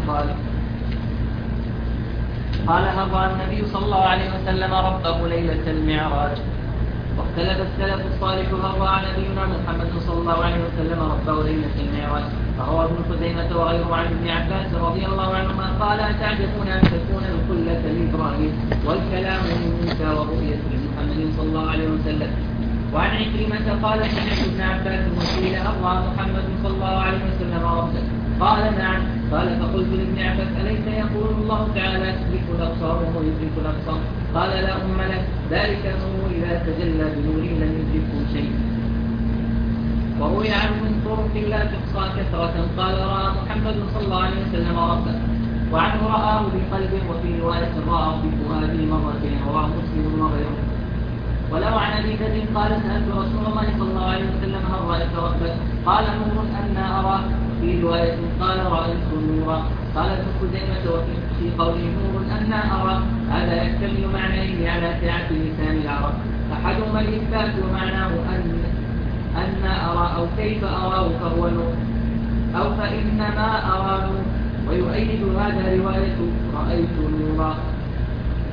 قال هضع النبي صلى الله عليه وسلم ربه ليلة المعراج. واختلف السلف الصالح هضع نبينا محمد صلى الله عليه وسلم ربه ليلة المعراج، فروى ابن خزيمة وغيره عن ابن عباس رضي الله عنهما قال أتعجبون أن تكون القلة لإبراهيم والكلام منك ورؤية محمد صلى الله عليه وسلم. وعن عكرمة قال سمعت ابن عباس وقيل هضع محمد صلى الله عليه وسلم ربه، قال نعم، قال فقلت لابن عباس أليس يقول الله تعالى يدرك الأبصار ويدرك الأبصار؟ قال لا أم له، ذلك النور إذا تجلى بنوره لم يدركه شيء. وروي عنه من طرق لا تحصى كثرة قال رأى محمد صلى الله عليه وسلم ربه، وعنه رآه بقلبه، وفي رواية رآه بفؤاده مرتين، رواه مسلم وغيره. ولو عن أبي ذر قال سألت رسول الله صلى الله عليه وسلم هل رأيت ربك؟ قال نور أنا أراه، في رواية قال رأيت نورا. قال ابن خزيمة وفي قوله نور أنا أراه هذا يحتمل معنيين على سعة لسان العرب، أحدهما الإثبات ومعناه أن أرى أو كيف أراه فهو نور، أو فإنما أرى نور، ويؤيد هذا رواية رأيت نورا.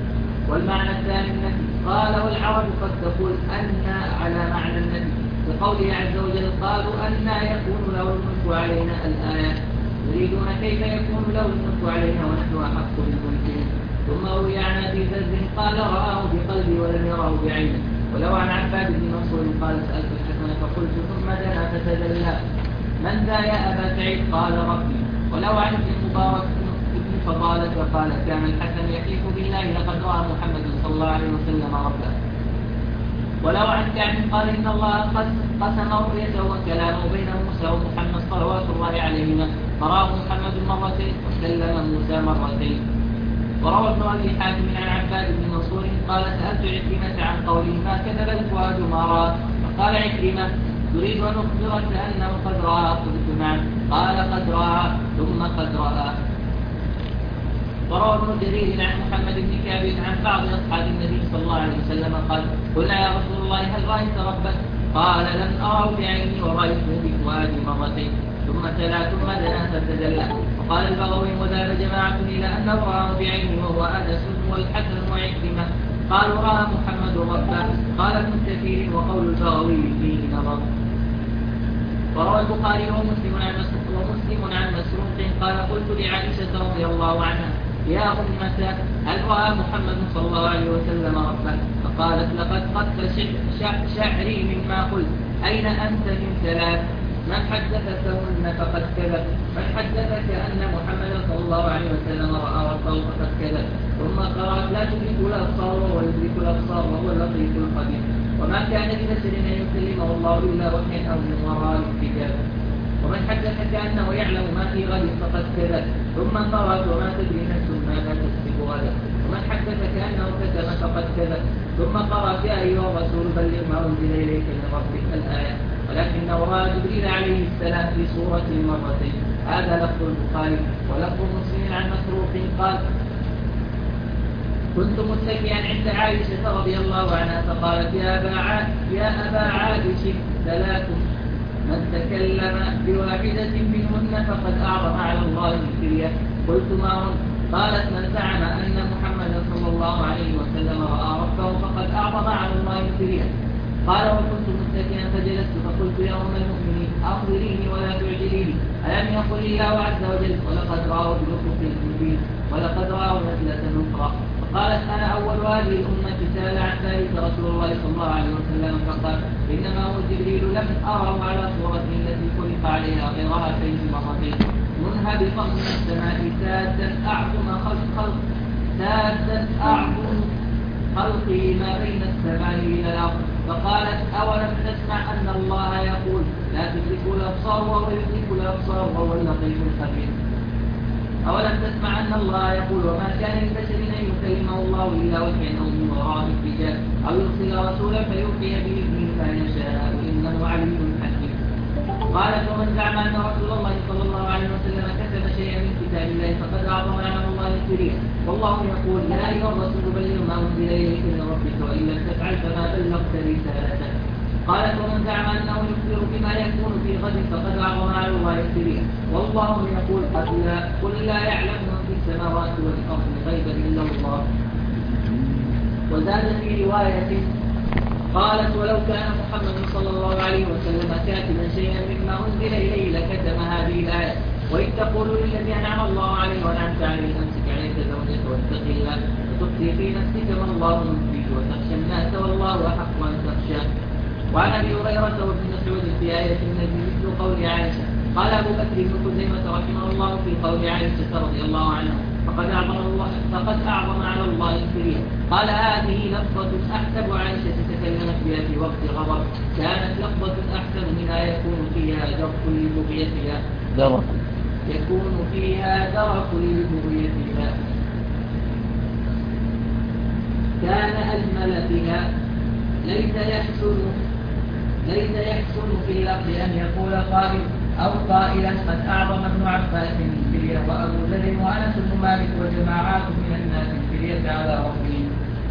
والمعنى الثاني النفي. قال والعرب قد تقول أن على معنى النفي بقوله عز وجل قالوا أن يكون له الملك علينا الآية، يريدون كيف يكون له الملك علينا ونحن أحق بالملك. ثم روي عن أبي ذر قال رآه بقلبي ولم يره بعينه. ولو عن عباد بن منصور قال سألت الحسن فقلت ثم دنا فتدلى من ذا يا أبا سعيد قال ربي. ولو عن ابن مبارك ابن فضالة فقال كان الحسن يحلف بالله لقد رأى محمد صلى الله عليه وسلم ربه. ولو عن كعب قال إن الله قسم رؤيته وكلامه بين موسى ومحمد صلوات الله عليهما فراه محمد مرتين وكلم موسى مرتين. وروى ابن أبي حاتم عن عباد بن منصور قال سألت عكرمة عن قوله ما كذب الفؤاد ما رأى فقال عكرمة تريد أن أخبرك أنه قد رأى قلت نعم قال قد رأى ثم قد رأى. وروى ابن جرير عن محمد بن كعب عن بعض أصحاب النبي صلى الله عليه وسلم قال قلنا يا رسول الله هل رأيت ربك قال لم أره بعيني ورأيته بفؤادي مرتين ثم تلا ثم دنا فتدلى. وقال البغوي وذهب جماعة إلى أنه رآه بعينه وهو أنس والحسن وعكرمة قالوا رأى محمد ربه. قال ابن كثير وقول البغوي فيه نظر. وروى البخاري ومسلم عن مسروق قال قلت لعائشة رضي الله عنها يا أمة هل رأى محمد صلى الله عليه وسلم ربه فقالت لقد قدت شعري مما قلت أين أنت من ثلاث من حدثكهن فقد كذب من حدثك أن محمد صلى الله عليه وسلم رأى ربه فقد كذب. ثم قرأت لا تدرك الأبصار وهو يدرك الأبصار وهو اللطيف الخبير. وما كان لبشر أن يكلمه الله إلا وحيا أو من وراء الحجاب. ومن حدثك أنه يعلم ما في غد فقد كذب. ثم قرأت وما تدري نفس ماذا تكسب غدا. ومن حدثك أنه كتب فقد كذب. ثم قرأت يا أيها الرسول بلغ ما أنزل إليك من ربك الآية. ولكنه رأى جبريل عليه السلام في صورة مرتين. هذا لفظ البخاري. ولفظ مسلم عن مسروق قال كنت متكئا عند عائشة رضي الله عنها فقالت يا أبا عائش ثلاث من تكلم بواحدة منهن فقد أعظم على الله الكرية. قلت ما هن؟ قالت من زعم أن محمدا صلى الله عليه وسلم رأى ربه فقد أعظم على الله الكرية. قال وكنت متكئا فجلست فقلت يا أم المؤمنين أخبريني ولا تعجليني ألم يقل الله عز وجل ولقد رآه بالأفق المبين ولقد رآه نزلة أخرى. قالت أنا أول هذه الأمة سأل عن ذلك رسول الله صلى الله عليه وسلم فقال إنما هو جبريل لم أره على صورته التي خلق عليها غير هاتين المرتين منهبطا من السماء سادا أعظم خلقه ما بين السماء إلى الأرض. فقالت أولم تسمع أن الله يقول لا تدركوا الأبصار وهو يدرك الأبصار وهو اللطيف الخبير. أولم تسمع أن الله يقول وما كان لبشر أن يكلمه الله إلا وحيا أو من وراء الحجاب أو يرسل رسولا فيوحي بإذنه ما يشاء إنه عليم حكيم. قالت ومن زعم أن رسول الله صلى الله عليه وسلم كتب شيئا من كتاب الله فقد أعظم على الله الكريم. والله يقول يا أيها الرسول بلغ ما أنزل إليك من ربك وإن لم تفعل فما بلغت رسالته. قالت ومن زعم أنه يخبر بما يكون في غد فقد أعظم على الله الكريم. والله يقول قل لا يعلم من في السماوات والأرض الغيب إلا الله. وزاد في رواية قالت ولو كان محمد صلى الله عليه وسلم كاتبا شيئا مما أنزل إليه لكتب هذه الآية وإذ تقول للذي أنعم الله عليه وأنعمت عليه أمسك عليك زوجك واتق الله وتخفي في نفسك ما الله مخفيه وتخشى الناس والله أحق أن تخشاه. وعن أبي هريرة وابن مسعود في آية النبي مثل قول عائشة. قال أبو بكر بن خزيمة رحمه الله في قول عائشة رضي الله عنها فقد أعظم على الله الكريم. قال هذه لفظة أحسب عائشة تكلمت بها في وقت غضب كانت لفظة أحسن منها يكون فيها درك لبغيتها كان أجمل بها. ليس يحسن في اللفظ أن يقول قائل أو قائلا قد أعظم ابن عباس الكرية وأبو ذر وأنس بن مالك وجماعات من الناس الكرية على ربهم.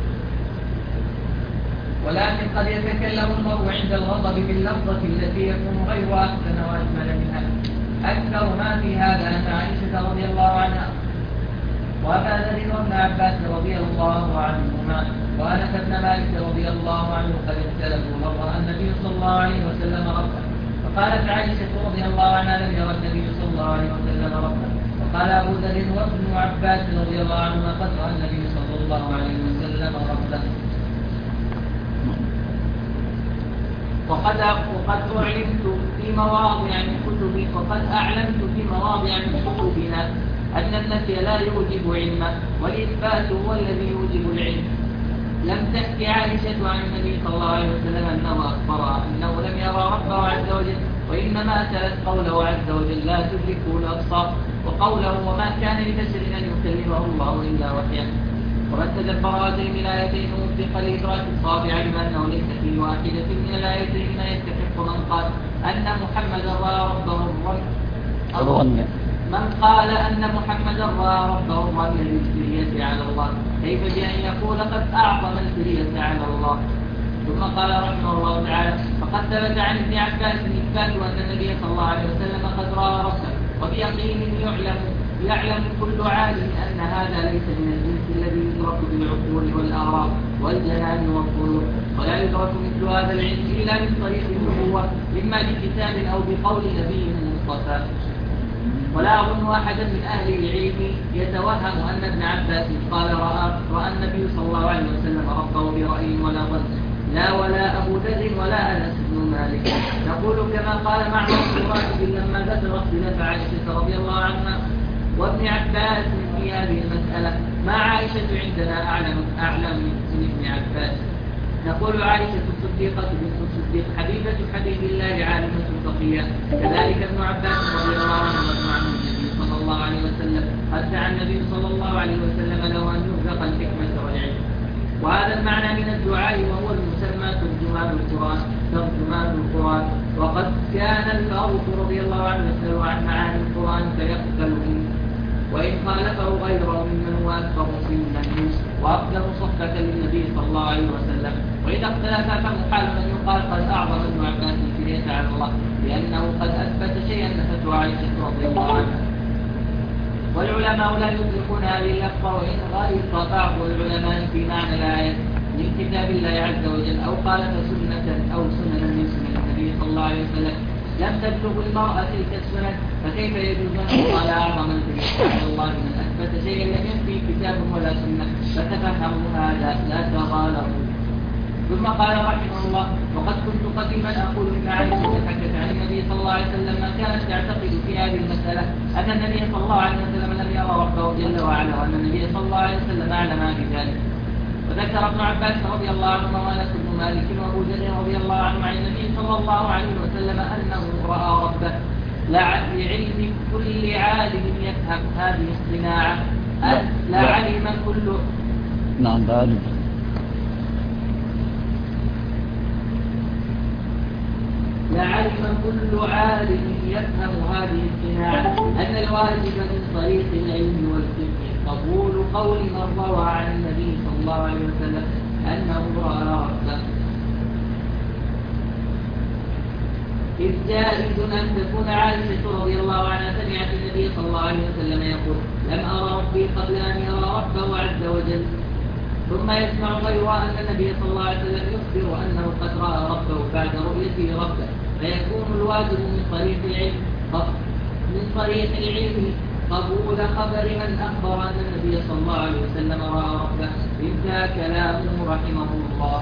ولكن قد يتكلم المرء عند الغضب باللفظة التي يكون غير أحسن وأجمل منها. أكثر ما في هذا أن عائشة رضي الله عنها وأبا ذر وابن عباس رضي الله عنهما وأنس بن مالك رضي الله عنه قد اختلفوا هل رأى النبي صلى الله عليه وسلم ربه. فقالت عائشة رضي الله عنها لم يرى النبي صلى الله عليه وسلم ربه. وقال أبو ذر وابن عباس رضي الله عنهما قد رأى النبي صلى الله عليه وسلم ربه. وقد أعلمت في مواضع من كتبي من كتبنا أن النفي لا يوجب علما والإثبات هو الذي يوجب العلم. لم تحكي عائشة عن النبي صلى الله عليه وسلم أنه أخبرها أنه لم يرى ربه عز وجل، وإنما تلت قوله عز وجل لا تدركه الأبصار، وقوله وما كان لبشر أن يكلمه الله إلا وحيا. ومن تدبر هاتين الآيتين وفق لإدراك الصابع لما أنه ليس في واحدة من الآيتين ما يستحق من قال أن محمدا رأى ربه الرمي. من قال أن محمدا رأى ربه الرمي للفرية على الله، كيف بأن يقول قد أعظم الفرية على الله. ثم قال رحمه الله تعالى فقد ثبت عن ابن عباس إثبات أن النبي صلى الله عليه وسلم قد رأى ربه، وبيقين يعلم كل عالم أن هذا ليس من الجنس الذي يدرك بالعقول والآراء والجنان والقلوب، ولا يدرك مثل هذا العلم إلا من طريق النبوة إما بكتاب أو بقول نبي مصطفى. ولا أظن أحدا من أهل العلم يتوهم أن ابن عباس قال رأى النبي صلى الله عليه وسلم ربه برأي ولا ظن، لا ولا أبو ذر ولا أنس بن مالك. نقول كما قال معمر بن راشد لما ذكر اختلاف عائشة رضي الله عنها وابن عباس في هذه المسألة ما عائشة عندنا أعلم من ابن عباس. نقول عائشة الصديقة بنت الصديق حبيبة حبيب الله عالمة فقية، كذلك ابن عباس رضي الله عنه وارضى عنه النبي صلى الله عليه وسلم قد دعا النبي صلى الله عليه وسلم له أن يرزق الحكمة والعلم. وهذا المعنى من الدعاء وهو المسمى ترجمان القرآن. وقد كان الفاروق رضي الله عنه يسأل عن معاني القرآن فيقبل منه، وإن خالفه غيره ممن هو أكبر سنا وأقدم صحبة للنبي صلى الله عليه وسلم. وإذا اختلف فمحال أن يقال قد أعظم ابن عباس الكرية على الله، لأنه قد أثبت شيئا نفته عائشة رضي الله عنها. والعلماء لا يطلقون هذه اللفظة، وإن غلط بعض العلماء في معنى الآية من كتاب الله عز وجل أو خالف سنة أو سننا من سنن النبي صلى الله عليه وسلم لم تبلغ المرأة تلك السنن، فكيف يجوز أن يقال أعظم الكرية على الله من أثبت شيئا لم ينفي كتاب ولا سنة؟ فتفهموا هذا لا تغالروا. ثم قال رحمه الله وقد كنت قديما أقول إن عائشة حكت عن النبي صلى الله عليه وسلم ما كانت تعتقد في هذه المسألة أن النبي صلى الله عليه وسلم لم يرى ربه جل وعلا، وأن النبي صلى الله عليه وسلم أعلم بذلك. وذكر ابن عباس رضي الله عنه وأنس بن مالك وأبو ذر رضي الله عنه عن النبي صلى الله عليه وسلم أنه رأى ربه لعلم كل عالم يفهم هذه الصناعة لعلم كل نعم ذلك لعلم كل عالم يفهم هذه الصناعة أن الواجب من طريق العلم والفقه قبول قول من روى عن النبي صلى الله عليه وسلم أنه رأى ربه، إذ جائز أن تكون عائشة رضي الله عنها سمعت النبي صلى الله عليه وسلم يقول لم أرى ربي قبل أن يرى ربه عز وجل، ثم يسمع غيرها أن النبي صلى الله عليه وسلم يخبر أنه قد رأى ربه بعد رؤيته ربه، فيكون الواجب من طريق العلم قبول خبر من أخبر أن النبي صلى الله عليه وسلم رأى ربه. انتهى كلامه رحمه الله.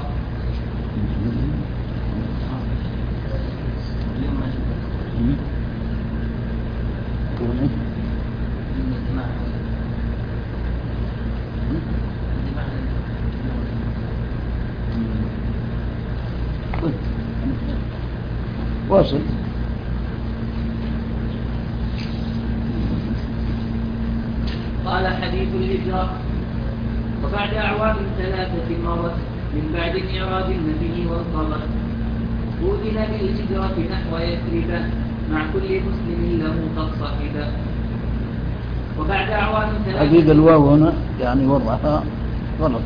واصل. قال حديث الهجرة وبعد أعوام 3 مرت من بعد انعراض النبي والخبر أذن بالهجرة نحو يثرب مع كل مسلم له قد صحب. وبعد أعوام 3 حقيقة الواو هنا يعني وضعها غلط،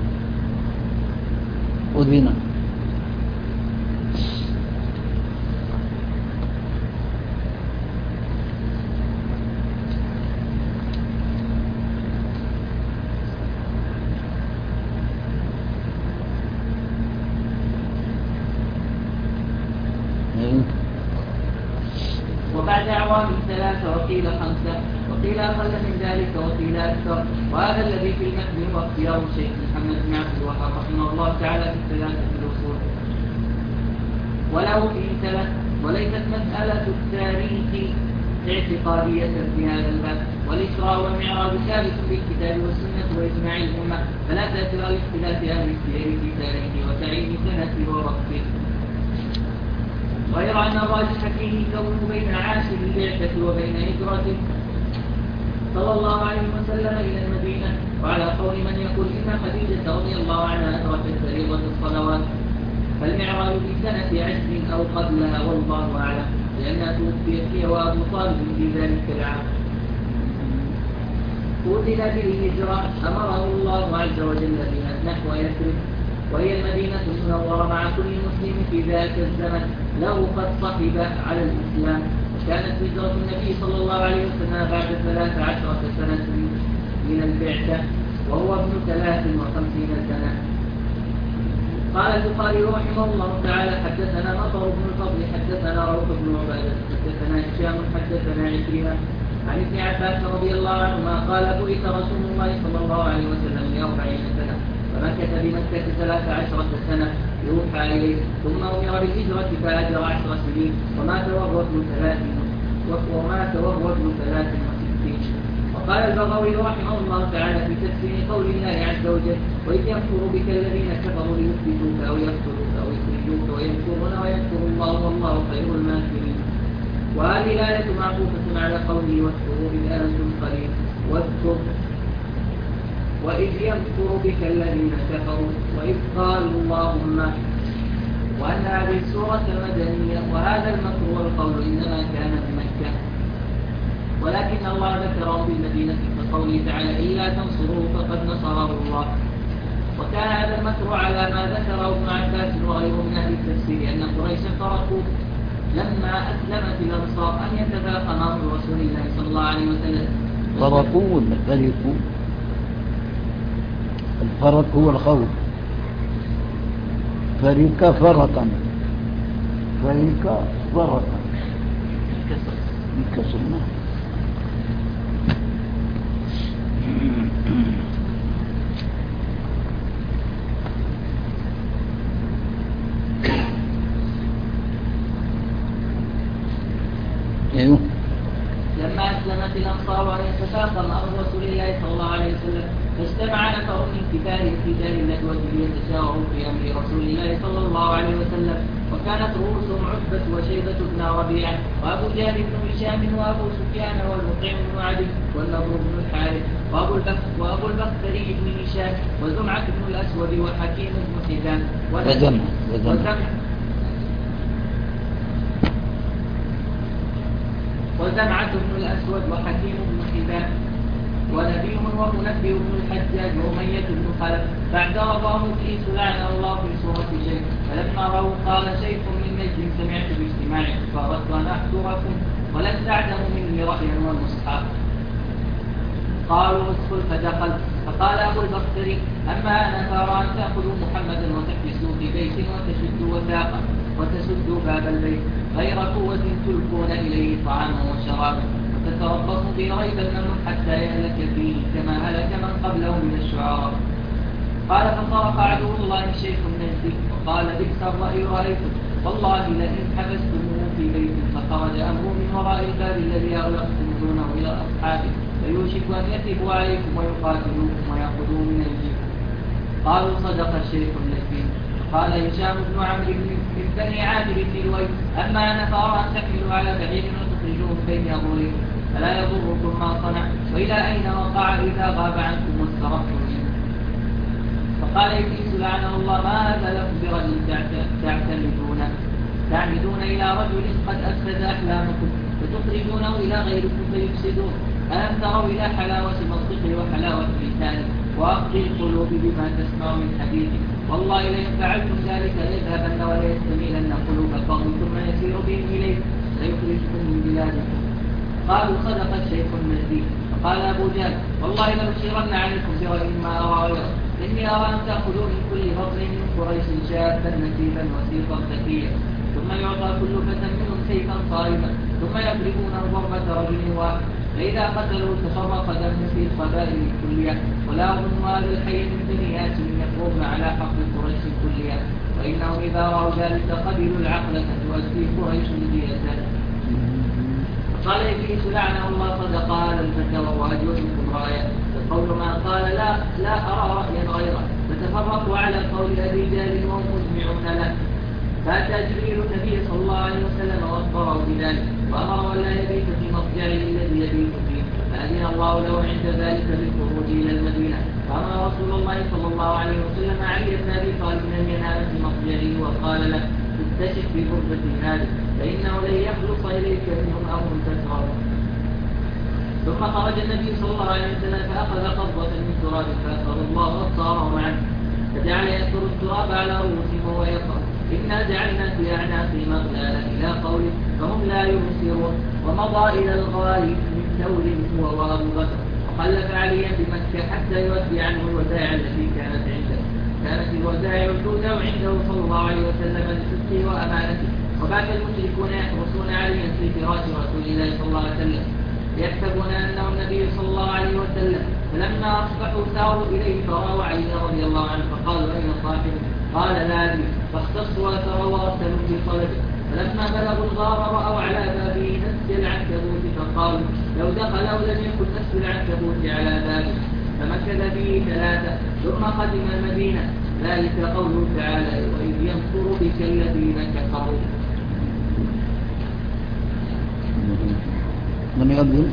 أذن أعوام 3 وقيل 5 وقيل أقل من ذلك وقيل أكثر. وهذا الذي في المتن هو اختيار الشيخ محمد بن عبد الوهاب رحمه الله تعالى في الثلاثة الأصول. وله فيه ثلاث، وليست مسألة التاريخ اعتقادية في هذا الباب. والإسراء والمعراج ثابت بالكتاب والسنة وإجماع الأمة، فلا تأثير لاختلاف أهل السير في تاريخه وتعيين سنته ورقبه، غير أن الراجح فيه كونه بين عاشر البعثة وبين هجرته صلى الله عليه وسلم إلى المدينة. وعلى قول من يقول إن خديجة رضي الله عنها أدركت فريضة الصلوات، فالمعراج في سنة 10 أو قبلها والله أعلم، لأنها توفيت هي وأبو طالب في ذلك العام. أذن بالهجرة أمره الله عز وجل بها نحو يثرب، وهي المدينة المنورة، مع كل مسلم في ذاك الزمن له قد صحب على الإسلام. وكانت هجرة النبي صلى الله عليه وسلم بعد 13 سنة من البعثة، وهو ابن 53 سنة. قال البخاري رحمه الله تعالى حدثنا مطر بن الفضل حدثنا روح بن عبادة حدثنا هشام حدثنا عكرمة عن ابن عباس رضي الله عنهما قال بعث رسول الله صلى الله عليه وسلم ل40 سنة، فمكث بمكة 13 سنة يوحى إليه، ثم أمر بالهجرة فهاجر 10 سنين، ومات وهو ابن 63. وقال البغوي رحمه الله تعالى في تفسير قول الله عز وجل: وإذ يمكر بك الذين كفروا ليثبتوك أو يقتلوك أو يخرجوك ويمكرون ويمكر الله والله خير الماكرين. وهذه الآية معطوفة على قوله واذكروا إذ أنتم قليل، واذكر وإذ يمكر بك الذين كفروا وإذ قالوا اللهم. وأن هذه السورة مدنية، وهذا المكر والقول إنما كان بمكة، ولكن الله ذكره بالمدينة كقوله تعالى: إلا تنصروه فقد نصره الله. وكان هذا المكر على ما ذكره ابن عباس وغيره من أهل التفسير أن قريشا فرقوا لما أسلمت الأنصار أن يتفاقم أمر رسول الله صلى الله عليه وسلم. فرقوا ولا فرقوا؟ الفرق هو الخوف. فرق فرقا، فرق فرقا كسرنا. ايوه. لما أسلمت الأنصار أن يتفاقم أمر رسول الله صلى الله عليه وسلم، فاجتمع نفر من كبار رجال الندوة ليتشاوروا في أمر رسول الله صلى الله عليه وسلم، وكانت رؤوسهم عتبة وشيبة بن ربيعة وأبو جهل بن هشام وأبو سفيان والمطعم بن عدي والنضر بن الحارث وأبو البختري بن هشام وزمعة بن الأسود وحكيم بن حزام وزمعة بن الأسود وحكيم بن حزام ونبي ومنبه بن الحجاج وأمية بن خلف، فاعترضهم إبليس لعنه الله في سورة شيخ، فلما رأوا قال شيخ من نجد سمعت باجتماعكم فأردت أن أحضركم ولن تعلموا مني رأيا والمصحف. قالوا ادخل، فدخل، فقال أبو البختري: أما أنا فأرى أن تأخذوا محمدا وتحبسوا في بيت وتشدوا وثاقا وتسدوا باب البيت غير قوة تلقون إليه طعاما وشرابا، وتتربصوا به ريب الممنون حتى يهلك فيه كما هلك من قبله من الشعراء. قال: فصرف عدو الله الشيخ النجدي وقال: بئس الرأي رأيته، والله لئن حبستموه في بيت فخرج أمره من وراء الباب الذي أغلقتم دونه إلى أصحابه فيوشك أن يثبوا عليكم ويقاتلوكم ويأخذوا من أيديكم. قالوا: صدق الشيخ النجدي. قال هشام بن عمرو بن بني عامر بن لؤي: أما أنا فأرى أن تحملوا على بعير وتخرجوه بين أظهركم فلا يضركم ما صنع، وإلى أين وقع إذا غاب عنكم واسترقتم منه. فقال إبليس لعنه الله: ما هذا لكم برجل تعمدون إلى رجل قد أفسد أحلامكم فتخرجونه إلى غيركم فيفسدون. ألم تروا إلى حلاوة منطق وحلاوة لسان وأقضي القلوب بما تسمع من حديثي، والله لئن فعلتم ذلك ليذهبن وليستميلن قلوب قوم ثم يسير بهم إليه فيخرجكم من بلادكم. قالوا: صدق الشيخ النجدي. فقال أبو جهل: والله لأشيرن عليكم برأي ما أرى غيره، إني أرى أن تأخذوا من كل بطن من قريش شابا نسيبا وسيقا ذكيا، ثم ثم يعطى كل فتى منهم سيفا صارما ثم يضربون ضربة رجل واحد فإذا قتلوا تفرق دمه في القبائل كلها ولا أظن هذا الحي من بني هاشم يقوم على حق قريش كلها وإنهم إذا رأوا ذلك قبلوا العقل فتؤدي قريش ديته. قال إبليس لعنه الله صدق هذا الفتى وهو أجودكم راية القول ما قال لا أرى رأيا غيره فتفرقوا على قول أبي جهل وهم مجمعون له فأتى جبريل النبي صلى الله عليه وسلم وأخبره بذلك وأمر أن لا يبيت في مضجعه الذي يبيت فيه فأذن الله له عند ذلك بالخروج إلى المدينة فأمر رسول الله صلى الله عليه وسلم علي بن أبي طالب أن ينام في مضجعه وقال له استشف في غرفة هذه فإنه لن يخلص إليك منهم أمر تسره. ثم خرج النبي صلى الله عليه وسلم فأخذ قبضة من تراب فأخذ الله أبصارهم عنه فجعل يأثر التراب على رؤوسهم وهو يقرأ إنا جعلنا في أعناقهم أغلالا إلى قوله فهم لا يبصرون ومضى إلى الغالي من ثور هو وأبو بكر وخلف عليا بمكة حتى يؤدي عنه الودائع التي كانت عنده. كانت الودائع تودع عنده صلى الله عليه وسلم لصدقه وأمانته وبعد المشركون يحرصون عليا في فراش رسول الله صلى الله عليه وسلم يحسبون أنه النبي صلى الله عليه وسلم فلما أصبحوا ساروا إليه فرأوا علي رضي الله عنه فقالوا أين صاحبه؟ قال لا أدري فاختصوا أثروا وارسلوا في طلبه فلما بلغوا الغار رأوا على بابه نسج العنكبوت فقالوا لو دخلوا لم يكن نسج العنكبوت على بابه فمكث به 3 ثم قدم المدينة ذلك قوله تعالى وإذ يمكر بك الذين كفروا. من يقبل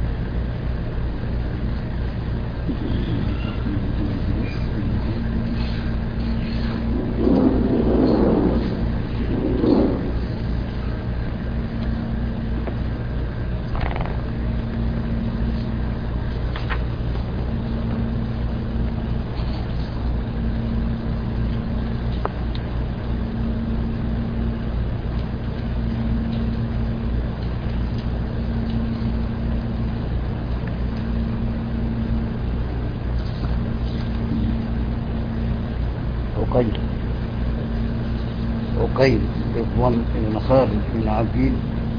عقيل بن خالد بن عقيل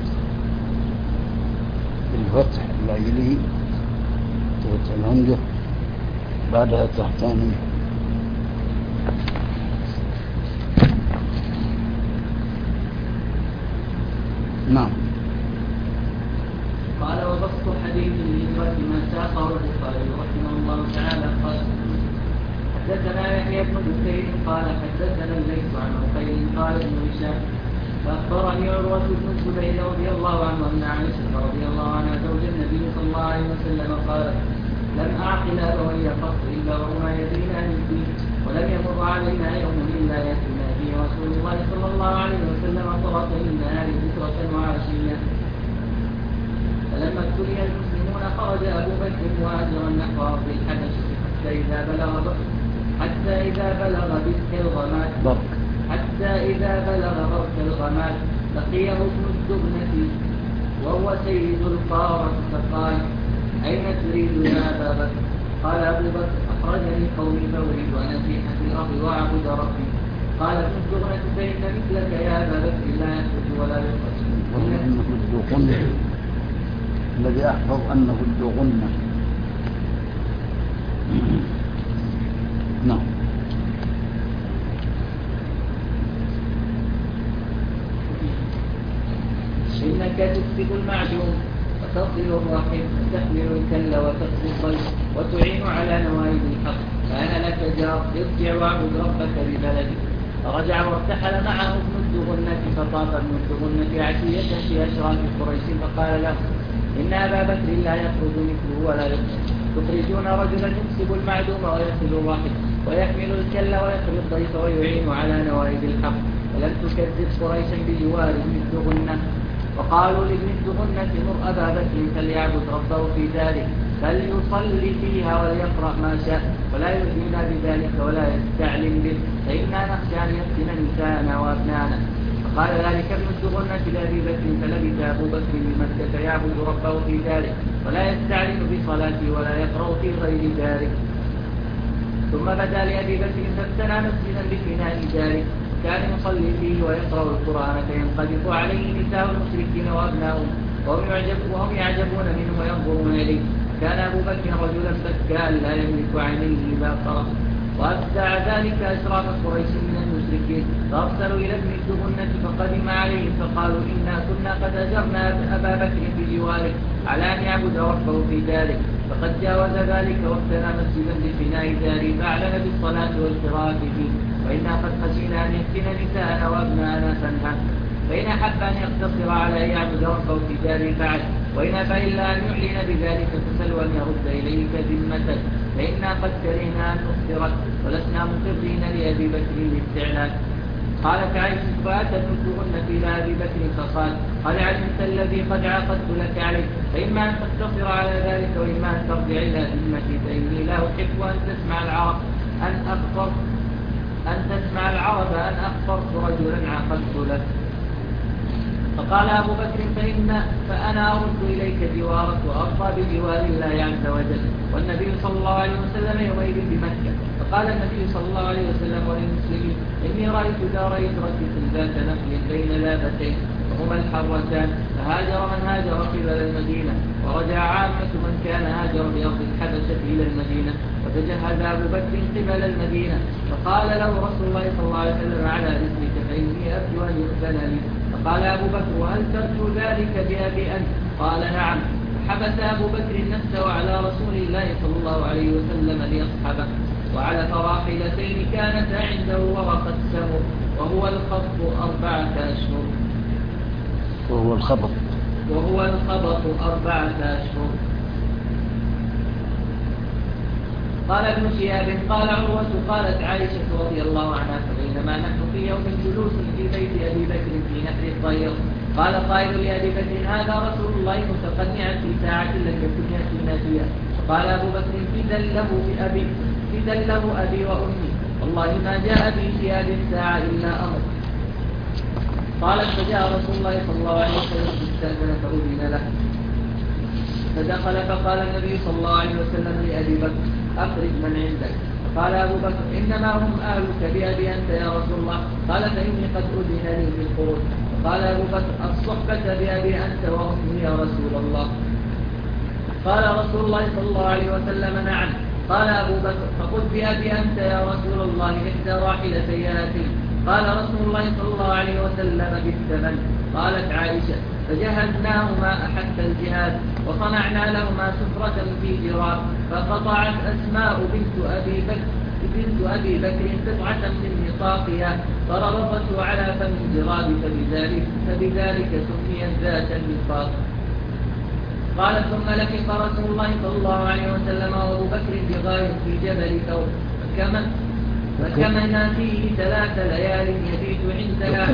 بالفتح العيلي الهمزة بعدها تحتان. نعم. قال وبسط حديث الهجرة ما ساقه البخاري رحمه الله تعالى قال حدثنا يحيى بن بكير قال حدثنا الليث عن عقيل قال ابن هشام فأخبرني عروة بن الزبير رضي الله عنه أن عائشة رضي الله عنها زوج النبي صلى الله عليه وسلم قالت لم أعقل أبوي قط إلا وهما يدينان الدين ولم يمر علينا يوم إلا يأتينا فيه رسول الله صلى الله عليه وسلم طرفي النهار بكرة وعشية. فلما ابتلي المسلمون خرج أبو بكر مهاجرا نحو أرض الحبش حتى إذا بلغ برك الغمات لقيه ابن الدغنة وهو سيد القارة فقال أين تريد يا أبا بكر؟ قال أبو بكر أخرجني قومي فأريد أن أسيح في الأرض وأعبد ربي. قال ابن الدغنة فإن مثلك يا أبا بكر لا يخرج ولا يخرج. الذي أحفظ أنه الدغنة. نعم. إنك تكسب المعدوم وتصل الرحم وتحمل الكل وتقضي الضيف وتعين على نوائب الحق فأنا لك جار ارجع واعبد ربك ببلدك. فرجع وارتحل معه ابن الدغنة فطاف ابن الدغنة عشية في أشراف قريش فقال له إن أبا بكر لا يخرج مثله ولا يخرج تخرجون رجلا يكسب المعدوم ويصل الرحم ويحمل الكل ويقضي الضيف ويعين على نوائب الحق ولم تكذب قريشا بجوار ابن الدغنة. وقالوا لابن الدغنة مر أبا بكر فليعبد ربه في ذلك فليصلي فيها وليقرأ ما شاء ولا يؤذينا بذلك ولا يستعلم به فإنا نخشى أن يفتن نساءنا وأبنانا. فقال ذلك ابن الدغنة لأبي بكر فلبث أبو بكر بمكة يعبد ربه في ذلك ولا يستعلم بصلاته ولا يقرأ في غير ذلك. ثم بدا لأبي بكر فابتنى مسجدا بفناء ذلك كان يصلي فيه ويقرأ القرآن فينقذف عليه نساء المشركين وأبناؤهم وهم يعجبون منه وينظرون إليه. كان أبو بكر رجلا بكاء لا يملك عينيه إذا قرأ. وأبدع ذلك أشراف قريش من المشركين فأرسلوا إلى ابن الدهنة فقدم عليهم فقالوا إنا كنا قد أجرنا أبا بكر بجواره على أن يعبد ربه في داره فقد جاوز ذلك وابتنى مسجدا بفناء داره فأعلن بالصلاة والقراءة فيه وإنا قد خشينا أن يفتن نساءنا وأبناءنا فنها فإن أحب أن يقتصر على أن يعبد ربه في داره فعل وإن أبى إلا أن يعلن بذلك فسلوا أن يرد إليك ذمته فإنا قد كرهنا أن نخبرك ولسنا مقرين لأبي بكر الاستعلان. قالت عائشة فأتت الدهنة إلى أبي بكر فقال قد علمت الذي قد عقدت لك عليه فإما أن تقتصر على ذلك وإما أن ترجع إلى ذمتي فإني لا أحب أن تسمع العرب أن أخبرت رجلا عقدت لك. فقال أبو بكر فأنا أرد إليك جوارك وأرضى بجوار الله عز وجل والنبي صلى الله عليه وسلم يومئذ بمكة. فقال النبي صلى الله عليه وسلم وللمسلمين إني رأيت دار هجرة ذات نخل بين لابتين وهما الحرتان فهاجر من هاجر قبل المدينة ورجع عامة من كان هاجر بأرض الحبشة إلى المدينة وتجهز أبو بكر قبل المدينة. فقال له رسول الله صلى الله عليه وسلم على رسلك فإني أرجو أن يؤذن لي. فقال أبو بكر وهل ترجو ذلك بأبي أنت؟ قال نعم. فحبس أبو بكر نفسه على رسول الله صلى الله عليه وسلم ليصحبه وعلى فراحلتين كانتا عنده ورقة سمر وهو الخط 4 أشهر وهو الخبط 4 أشهر. قال ابن شهاب قال عروة قالت عائشة رضي الله عنها فبينما نحن في يوم جلوس في بيت أبي بكر في نهر الطير قال قائل لأبي بكر هذا رسول الله متقنعا في ساعة لك كنيا فيها. فقال أبو بكر فدى له أبي وأمي والله ما جاء بي في هذه الساعة إلا أمر. قالت فجاء رسول الله صلى الله عليه وسلم فاستأذن فأذن له فدخل فقال النبي صلى الله عليه وسلم لأبي بكر أخرج من عندك. قال أبو بكر إنما هم أهلك بأبي أنت يا رسول الله. قال فإني قد أذن لي في الخروج. قال أبو بكر الصحبة بأبي أنت وأمي يا رسول الله. قال رسول الله صلى الله عليه وسلم نعم. قال أبو بكر فقل بأبي أنت يا رسول الله إحدى راحلتي هاتين. قال رسول الله صلى الله عليه وسلم بالثمن. قالت عائشة فجهزناهما أحد الجهاد وصنعنا لهما سفرة في جراب فقطعت أسماء بنت أبي بكر قطعة من نطاقها فربطته على فم الجراب فبذلك سميت ذات النطاق. قال ثم لحق رسول الله صلى الله عليه وسلم وأبو بكر بغار في جبل ثور فكمنا فيه 3 ليال يبيت عندنا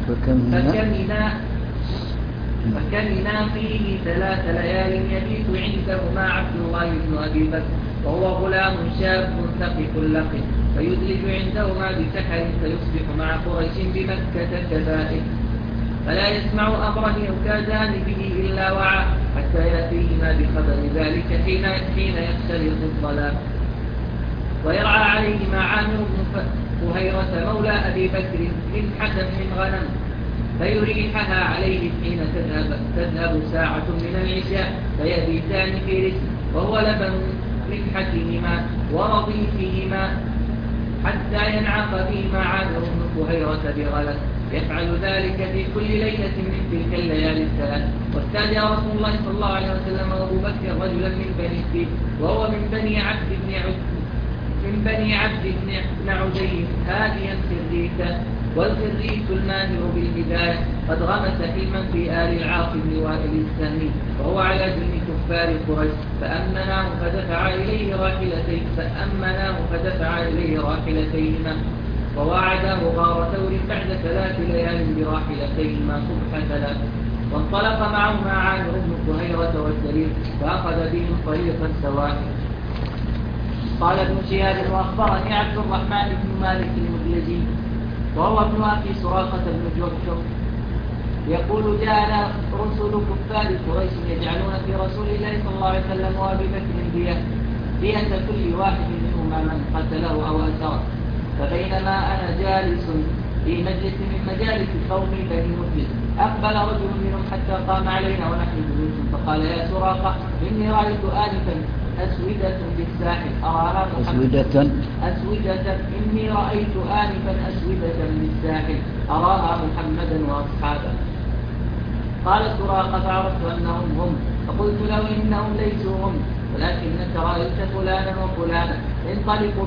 فكمنا فيه 3 ليال يبيت عندهما عبد الله بن أبي بكر وهو غلام شاب ثقف لقي فيدلج عندهما بسحر فيصبح مع قريش بمكة كذائب فلا يسمع أمرا يكادان به إلا وعى حتى يأتيهما بخبر ذلك حين يختلط الظلام ويرعى عليهما عامر بن فهيرة مولى أبي بكر من حسن من غنم فيريحها عليه حين تذهب ساعة من العشاء فيبيتان في رزق وهو لبن ركحتهما ورضيفهما حتى ينعق فيهما عامر بن فهيرة بغلس يفعل ذلك في كل ليلة من تلك الليالي 3. واستأذن رسول الله صلى الله عليه وسلم وأبو بكر رجلا من بني فيه وهو من بني عبد بن عدي هاديا سريتا والسريت الماهر بالهداية قد غمس حلما في آل العاص بن وائل السهمي وهو على دين كفار قريش فأمناه فدفع إليه راحلتيهما وواعده غار ثور بعد 3 ليال براحلتيهما صبح 3. وانطلق معهما عامر بن فهيرة والسرير فأخذ بهم طريق السواحل. قال ابن شهاب وأخبرني عبد الرحمن بن مالك المدلجي وهو ابن أخي سراقة بن جرشم يقول جاءنا رسل كفار قريش يجعلون في رسول الله صلى الله عليه وسلم وأبي بكر دية كل واحد منهما من قتله أو أسره فبينما أنا جالس في مجلس من مجالس قوم بني مسلم. أقبل رجل منهم حتى قام علينا ونحن جلوس فقال: يا سراقة، إني رأيت آنفا أسودة بالساحل أراها أسودة إني رأيت آنفا أسودة بالساحل أراها محمدا وأصحابه. قال سراقة: فعرفت أنهم هم، فقلت له: إنهم ليسوا هم، ولكنك رأيت فلانا وفلانا انطلقوا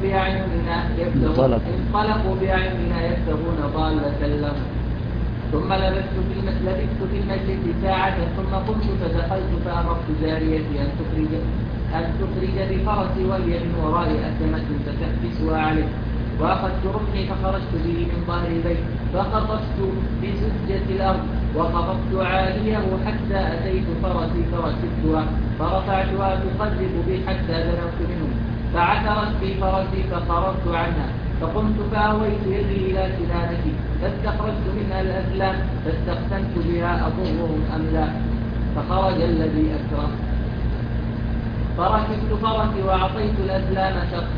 بأعيننا يبتغون ضالة لهم. ثم لبثت في المجلس ساعة ثم قمت فدخلت فأمرت جاريتي أن تخرج بفرسي وهي من وراء أسمة فتحبسها عليه، وأخذت رمحي فخرجت به من ظهر البيت فخطفت بزجة الأرض وخفضت عاليه حتى أتيت فرسي فركبتها فرفعتها تقرب بي حتى دنوت منهم، فعثرت في فرسي فخرجت عنها، فقمت فأويت يدي إلى سنانتي فاستخرجت منها الأزلام فاستقسمت بها أضرهم أم لا، فخرج الذي أكره، فركبت فرسي وأعطيت الأزلام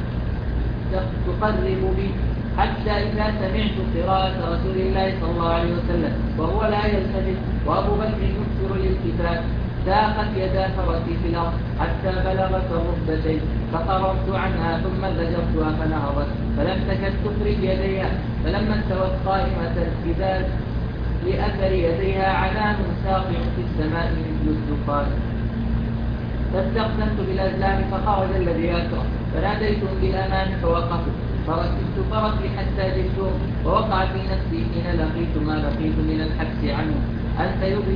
تقرب بي حتى إذا سمعت قراءة رسول الله صلى الله عليه وسلم وهو لا يلتفت وأبو بكر يكثر الالتفات ساقت يدا فرسي في الأرض حتى بلغت الركبتين فقررت عنها ثم زجرتها فنهضت فلم تكد تخرج يديها، فلما استوت قائمة إذا لأثر يديها عنان ساقع في السماء مثل الدخان، فاستقسمت بالأزلام فخرج الذي أكره فناديتهم بالأمان فوقفوا، فركبت فرسي حتى جئتهم، ووقع في نفسي حين لقيت ما لقيت من الحبس عنه أن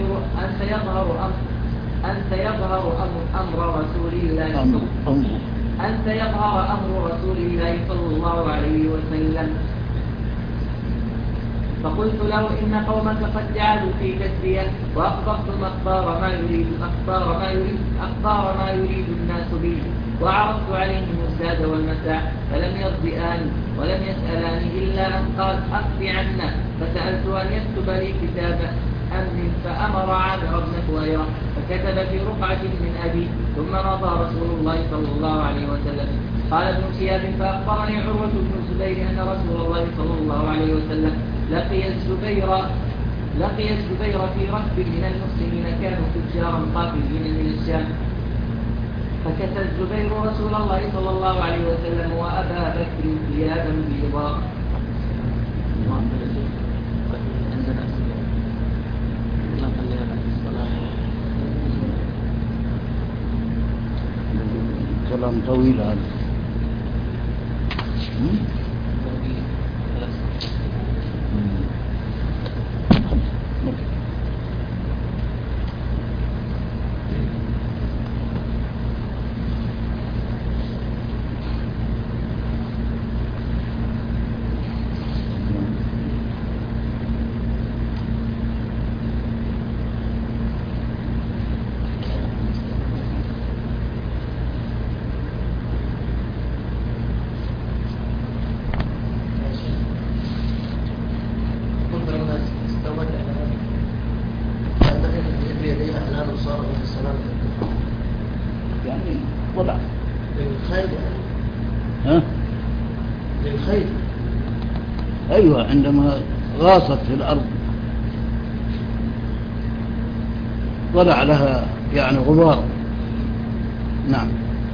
سيظهر أمر رسول الله صلى الله عليه وسلم. فقلت له: إن قومك قد جعلوا في كسرية وأخبرتم أخبار ما يريد الناس به، وعرضت عليهم الزاد والمتاع فلم يرضئاني ولم يسألاني إلا أن قال: أخف عنا، فسألت أن يكتب لي كتاب أمن فأمر عامر بن فؤيرة فكتب في رقعة من أبي، ثم مضى رسول الله صلى الله عليه وسلم. قال ابن شهاب: فأخبرني عروة بن الزبير أن رسول الله صلى الله عليه وسلم لقي الزبير في ركب من المسلمين كانوا تجارا قافلين من الشام، فكسى الزبير رسول الله صلى الله عليه وسلم وأبا بكر ثيابا بيضاء. كلام طويل هذا. يعني طلع للخيل للخيل أيوة، عندما غاصت في الأرض طلع لها يعني غبار. نعم.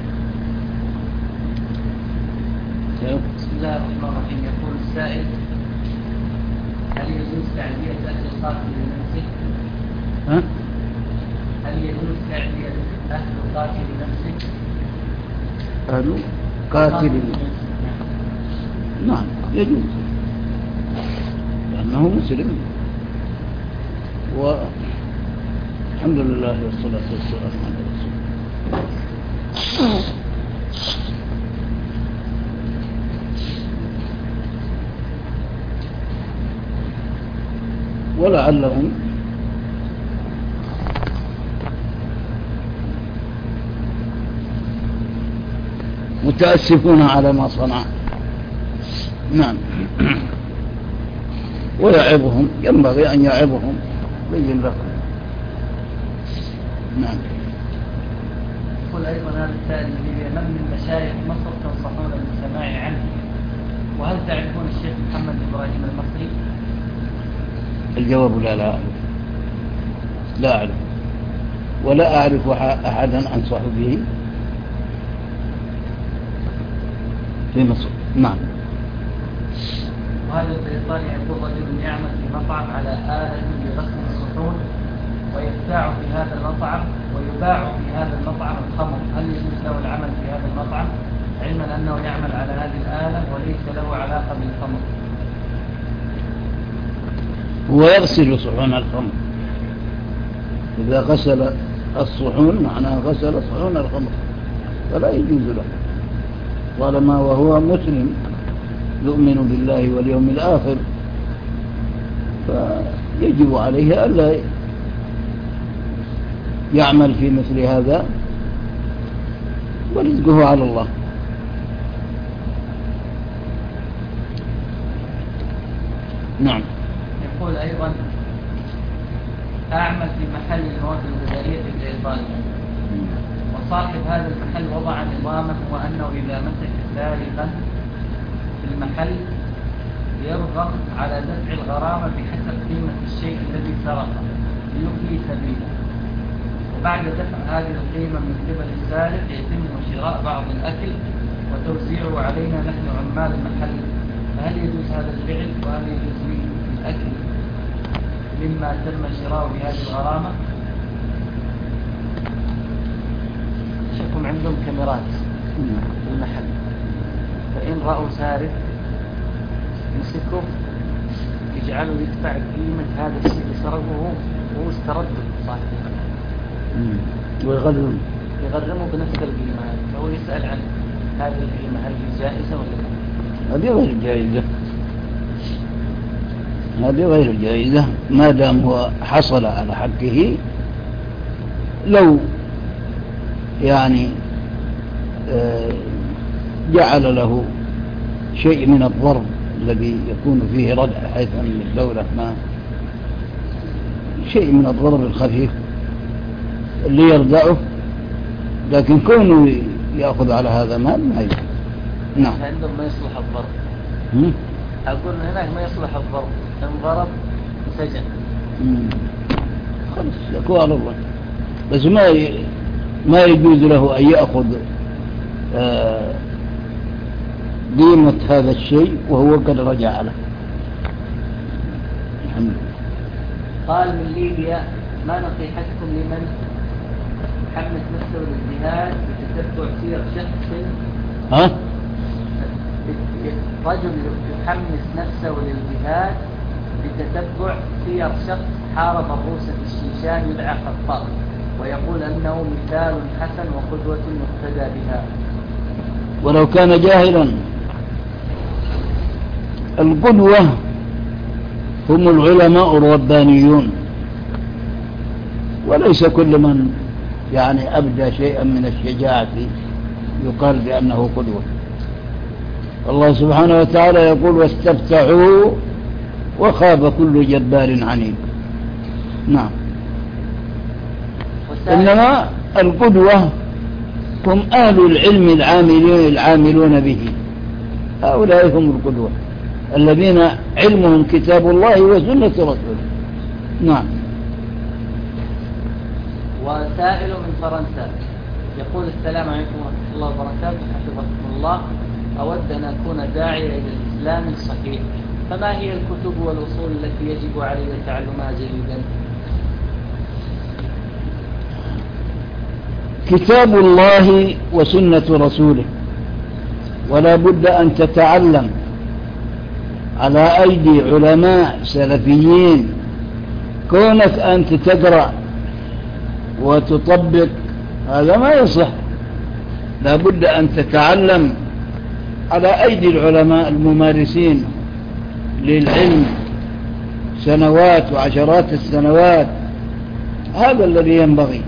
بسم الله الرحمن الرحيم. يقول السائل: هل يجوز تعزية أهل القاتل لنفسه؟ هل يجوز تعزية أهل القاتل لنفسه؟ أهل قاتل نعم يجوز، لأنه مسلم، والحمد لله والصلاة والسلام على رسول الله. ولعلهم متأسفون على ما صنع. نعم. ويعظهم، ينبغي أن يعظهم، بين لكم. نعم. يقول أيضا هذا السائل: من مشايخ مصر تنصحون بالسماع عنه؟ وهل تعرفون الشيخ محمد إبراهيم المصري؟ الجواب لا أعرف، لا أعرف، ولا أعرف أحدا أنصح به في مصر. نعم. وهذا البريطاني يقول رجل يعمل في مطعم على آلة لغسل الصحون ويبتاع في هذا المطعم ويباع في هذا المطعم الخمر، هل يجوز له العمل في هذا المطعم علما أنه يعمل على هذه الآلة وليس له علاقة بالخمر؟ ويغسل صحون الخمر، إذا غسل الصحون معناه غسل صحون الخمر، فلا يجوز له طالما وهو مسلم يؤمن بالله واليوم الآخر، فيجب عليه ألا يعمل في مثل هذا، ورزقه على الله. نعم. يقول أيضا أعمل في محل المواد الغذائية في بريطانيا، وصاحب هذا المحل وضع نظاما وأنه إذا مسك سارقا في المحل يرغم على دفع الغرامة بحسب قيمة الشيء الذي سرقه ليخلي سبيله، وبعد دفع هذه القيمة من قبل السارق يتم شراء بعض الأكل وتوزيعه علينا نحن عمال المحل، فهل يجوز هذا الفعل؟ وهل يجوز لي الأكل مما تم شراءه بهذه الغرامة؟ شكم عندهم كاميرات في المحل، فإن رأوا سارق يمسكه يجعله يدفع قيمة هذا الشيء اللي سرقه وهو استرده صاحب ويغرمه بنفس القيمة، فهو يسأل عن هذه القيمة هل هي جائزة ولا لا؟ هذه غير جائزة، هذه غير جائزة ما دام هو حصل على حقه. لو يعني جعل له شيء من الضرب الذي يكون فيه ردع حيث أن الدولة ما شيء من الضرب الخفيف اللي يردعه، لكن كونه يأخذ على هذا مال ما يجب. نعم. عندهم ما يصلح الضرب. أقول هناك ما يصلح الضرب، إن ضرب سجن. خلص يكون على الله، بس ما يجوز له أن يأخذ قيمة هذا الشيء وهو قد رجع له. الحمد لله. قال من ليبيا: ما نصيحتكم لمن يحمس نفسه للجهاد بتتبع سير شخص رجل يحمس نفسه للجهاد بتتبع سير شخص حارب الروس في الشيشان يدعى خطاب، ويقول أنه مثال حسن وقدوة يقتدى بها ولو كان جاهلا؟ القدوة هم العلماء الربانيون، وليس كل من يعني أبدى شيئا من الشجاعة يقال بأنه قدوة. الله سبحانه وتعالى يقول: واستفتحوا وخاب كل جبار عنيد. نعم. إنما القدوة هم أهل العلم العاملون به، هؤلاء هم القدوة الذين علمهم كتاب الله وسنة رسوله. نعم. وسائل من فرنسا يقول: السلام عليكم ورحمة الله وبركاته، حفظكم الله، أود أن أكون داعية إلى الإسلام الصحيح، فما هي الكتب والأصول التي يجب علي تعلمها جيدا؟ كتاب الله وسنة رسوله، ولا بد أن تتعلم على أيدي علماء سلفيين. كونك أنت تقرأ وتطبق هذا ما يصح، لا بد أن تتعلم على أيدي العلماء الممارسين للعلم سنوات وعشرات السنوات، هذا الذي ينبغي.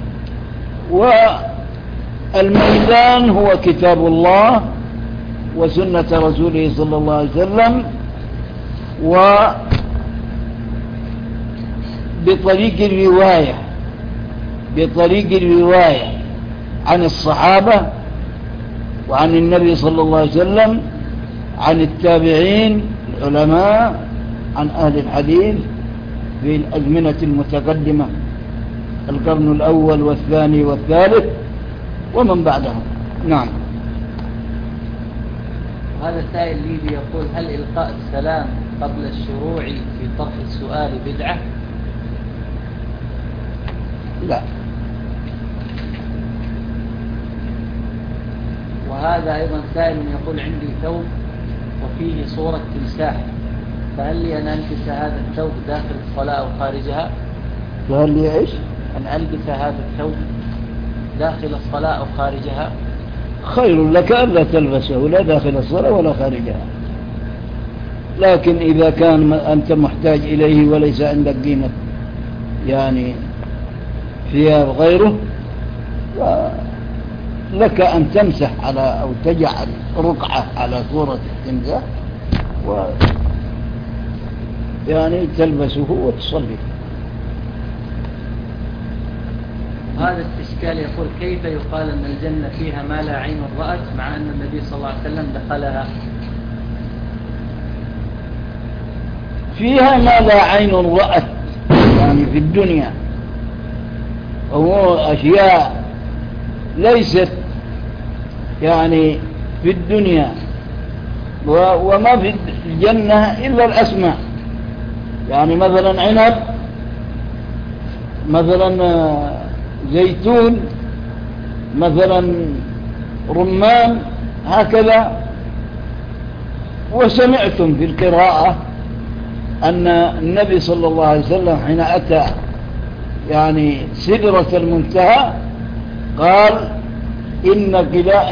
والميدان هو كتاب الله وسنة رسوله صلى الله عليه وسلم، بطريق الرواية عن الصحابة وعن النبي صلى الله عليه وسلم، عن التابعين العلماء، عن أهل الحديث، في الأزمنة المتقدمة، القرن الأول والثاني والثالث ومن بعدهم. نعم. هذا سائل ليبي يقول: هل إلقاء السلام قبل الشروع في طرح السؤال بدعة؟ لا. وهذا أيضا سائل يقول: عندي ثوب وفيه صورة تمساح، فهل لي أن ألبس هذا الثوب داخل الصلاة أو خارجها؟ فهل لي إيش؟ أن ألبس هذا الثوب داخل الصلاة أو خارجها؟ خير لك ألا تلبسه لا داخل الصلاة ولا خارجها، لكن إذا كان أنت محتاج إليه وليس عندك قيمة يعني ثياب غيره، لك أن تمسح على أو تجعل رقعة على صورة التمساح يعني تلبسه وتصلي. هذا استشكال يقول: كيف يقال أن الجنة فيها ما لا عين رأت مع أن النبي صلى الله عليه وسلم دخلها؟ فيها ما لا عين رأت يعني في الدنيا أمور أشياء ليست يعني في الدنيا، وما في الجنة إلا الأسماء، يعني مثلا عنب، مثلا زيتون، مثلا رمان، هكذا. وسمعتم في القراءة أن النبي صلى الله عليه وسلم حين أتى يعني سدرة المنتهى قال إن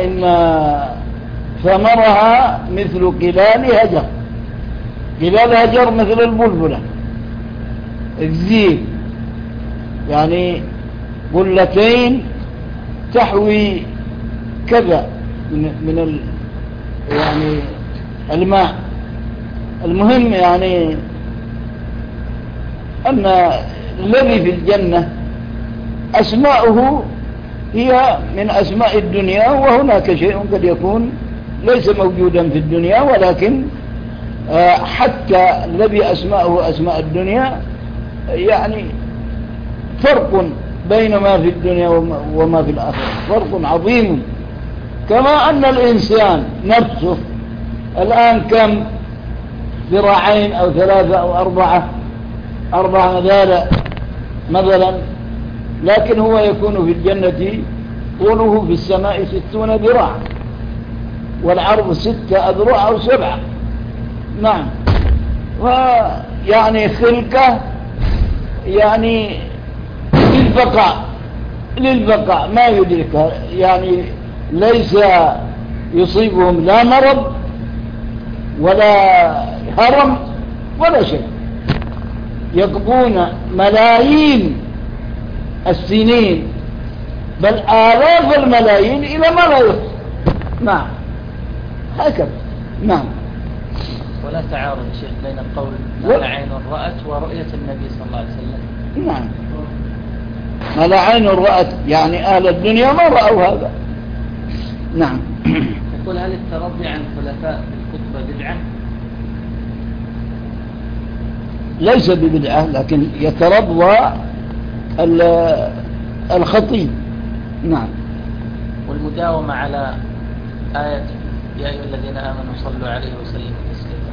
ثمرها مثل قلال هجر. قلال هجر مثل البلبلة الزيب، يعني قلتين تحوي كذا من يعني الماء. المهم يعني أن الذي في الجنة أسماؤه هي من أسماء الدنيا، وهناك شيء قد يكون ليس موجودا في الدنيا، ولكن حتى الذي أسماؤه أسماء الدنيا يعني فرق بين ما في الدنيا وما في الآخرة، فرق عظيم. كما أن الإنسان نفسه الآن كم ذراعين أو 3 أو 4 مذالع مثلا، لكن هو يكون في الجنة طوله في السماء 60 ذراع والعرض 6 أذرع أو 7. نعم. ويعني خلقة يعني للبقاء ما يدركها، يعني ليس يصيبهم لا مرض ولا هرم ولا شيء، يقضون ملايين السنين بل آلاف الملايين إلى ما لا يحصى. نعم هكذا. نعم. ولا تعارض يا شيخ بين القول ما لا عين رأت ورؤية النبي صلى الله عليه وسلم؟ نعم. ما لا عين رأت يعني أهل الدنيا ما رأوا هذا. نعم. يقول: هل الترضي عن الخلفاء في الخطبة بدعة؟ ليس ببدعة، لكن يترضى الخطيب. نعم. والمداومة على آية يا أيها الذين آمنوا صلوا عليه وسلموا تسليما،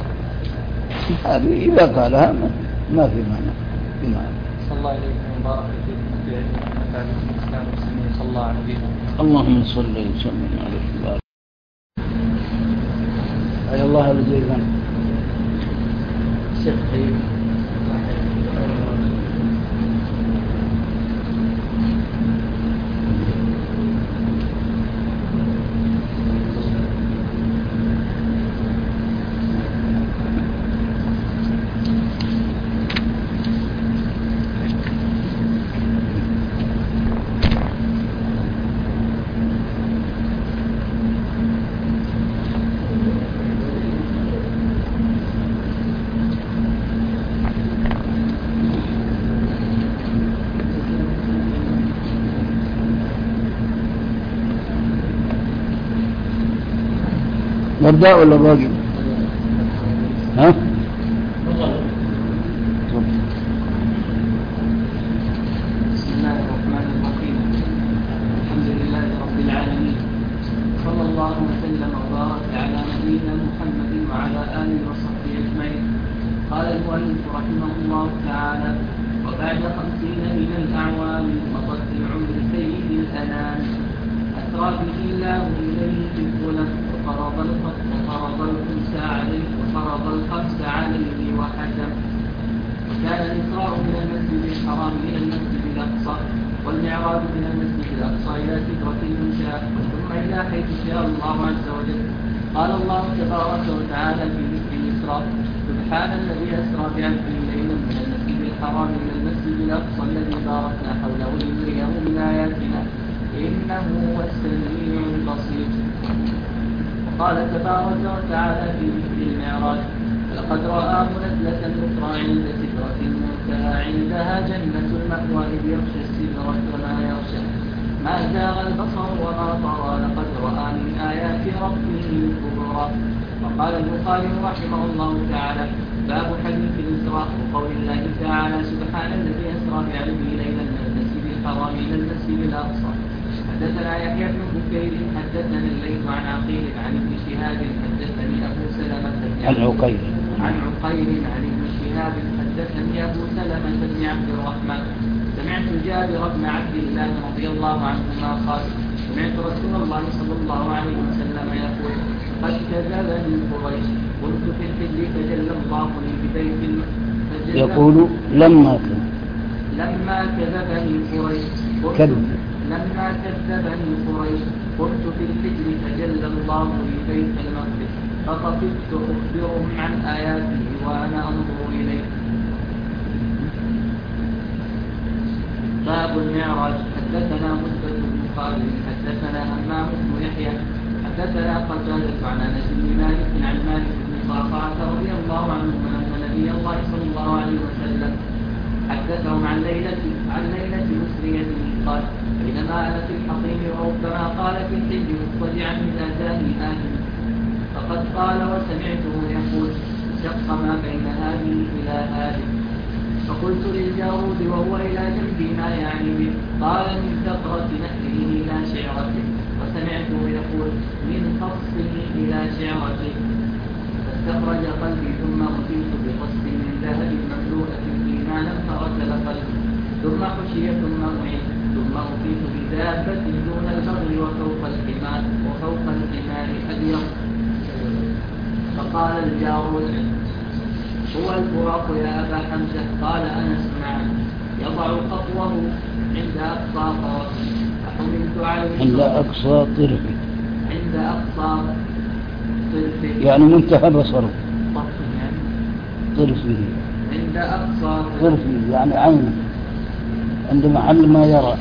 هذه إذا قالها ما في معنى. صلى الله عليه وبارك فيكم ونفع بكم الإسلام والمسلمين. صلى الله على نبينا اللهم صل وسلم على أي الله الجيزان الشيخ طيب. نبدأ ولا باقي؟ ها؟ المؤلف رحمه الله تعالى: وبعد 50 من الأعوام مضت من عمر سيد الأنام أسرى به الله إليه في الظلم وفرض الخمس عليه وحكم. وكان الإسراء من المسجد الحرام إلى المسجد الأقصى والمعراج من المسجد الأقصى إلى سدرة المنتهى ثم إلى حيث شاء الله عز وجل. قال الله تبارك وتعالى في ذكر الإسراء: سبحان الذي أسرى بعبده ليلا من المسجد الحرام إلى المسجد الأقصى الذي باركنا حوله لنريه من آياتنا إنه هو السميع البصير. وقال تبارك وتعالى في ذكر المعراج: لقد رآه نزلة أخرى عند سدرة المنتهى عندها جنة المأوى إذ يغشى السدرة وما يغشى ما زاغ البصر وما طغى لقد رأى من آيات ربه الكبرى. وقال البخاري رحمه الله تعالى: باب حديث الإسراء وقول الله تعالى: سبحان الذي أسرى بعبده ليلا من المسجد الحرام إلى المسجد الأقصى. حدثنا يحيى بن بكير حدثنا الليث عن عقيل عن ابن شهاب حدثني أبو سلمة عن عقيل عن ابن شهاب حدثني أبو سلمة بن عبد الرحمن سمعت جابر بن عبد الله رضي الله عنهما قال: سمعت رسول الله صلى الله عليه وسلم يقول: قد كذبني قريش قلت في الحجر تجلى الله لي ببيت يقول لما كذبني قريش قلت في الحجر تجلى الله لي بيت المقدس فخفت أخبرهم عن آياته وأنا أنظر إليه. باب المعراج. حدثنا مسدد بن خالد حدثنا همام بن يحيى حدثنا قتادة عن أنس بن مالك عن مالك بن صعصعة رضي الله عنه أن نبي الله صلى الله عليه وسلم حدثهم عن ليلة مسرية قال: بينما أنا في الحصين وربما قال في الحج مضطجعا إذا جاءني آدم فقد قال وسمعته يقول: شق ما بين هذه إلى هذه. فقلت للجارود وهو إلى جنبي: ما يعني به؟ قال: من كثرة نحره إلى شعرته. وسمعته يقول: من خصه إلى شعرته. فاستخرج قلبي ثم أتيت بقصد من ذهب مملوءة إيمانا فرسل قلبي ثم خشي ثم أعيد ثم أتيت بدابة دون البغل وفوق الحمار أبيض. فقال الجارود: هو البراق يا أبا حمزة؟ قال أنس: نعم. يضع خطوه عند أقصى طرفه فحملت عليه عند أقصى طرفه يعني منتهى بصره طرفه عند أقصى طرفه يعني عينه عند محل ما يرى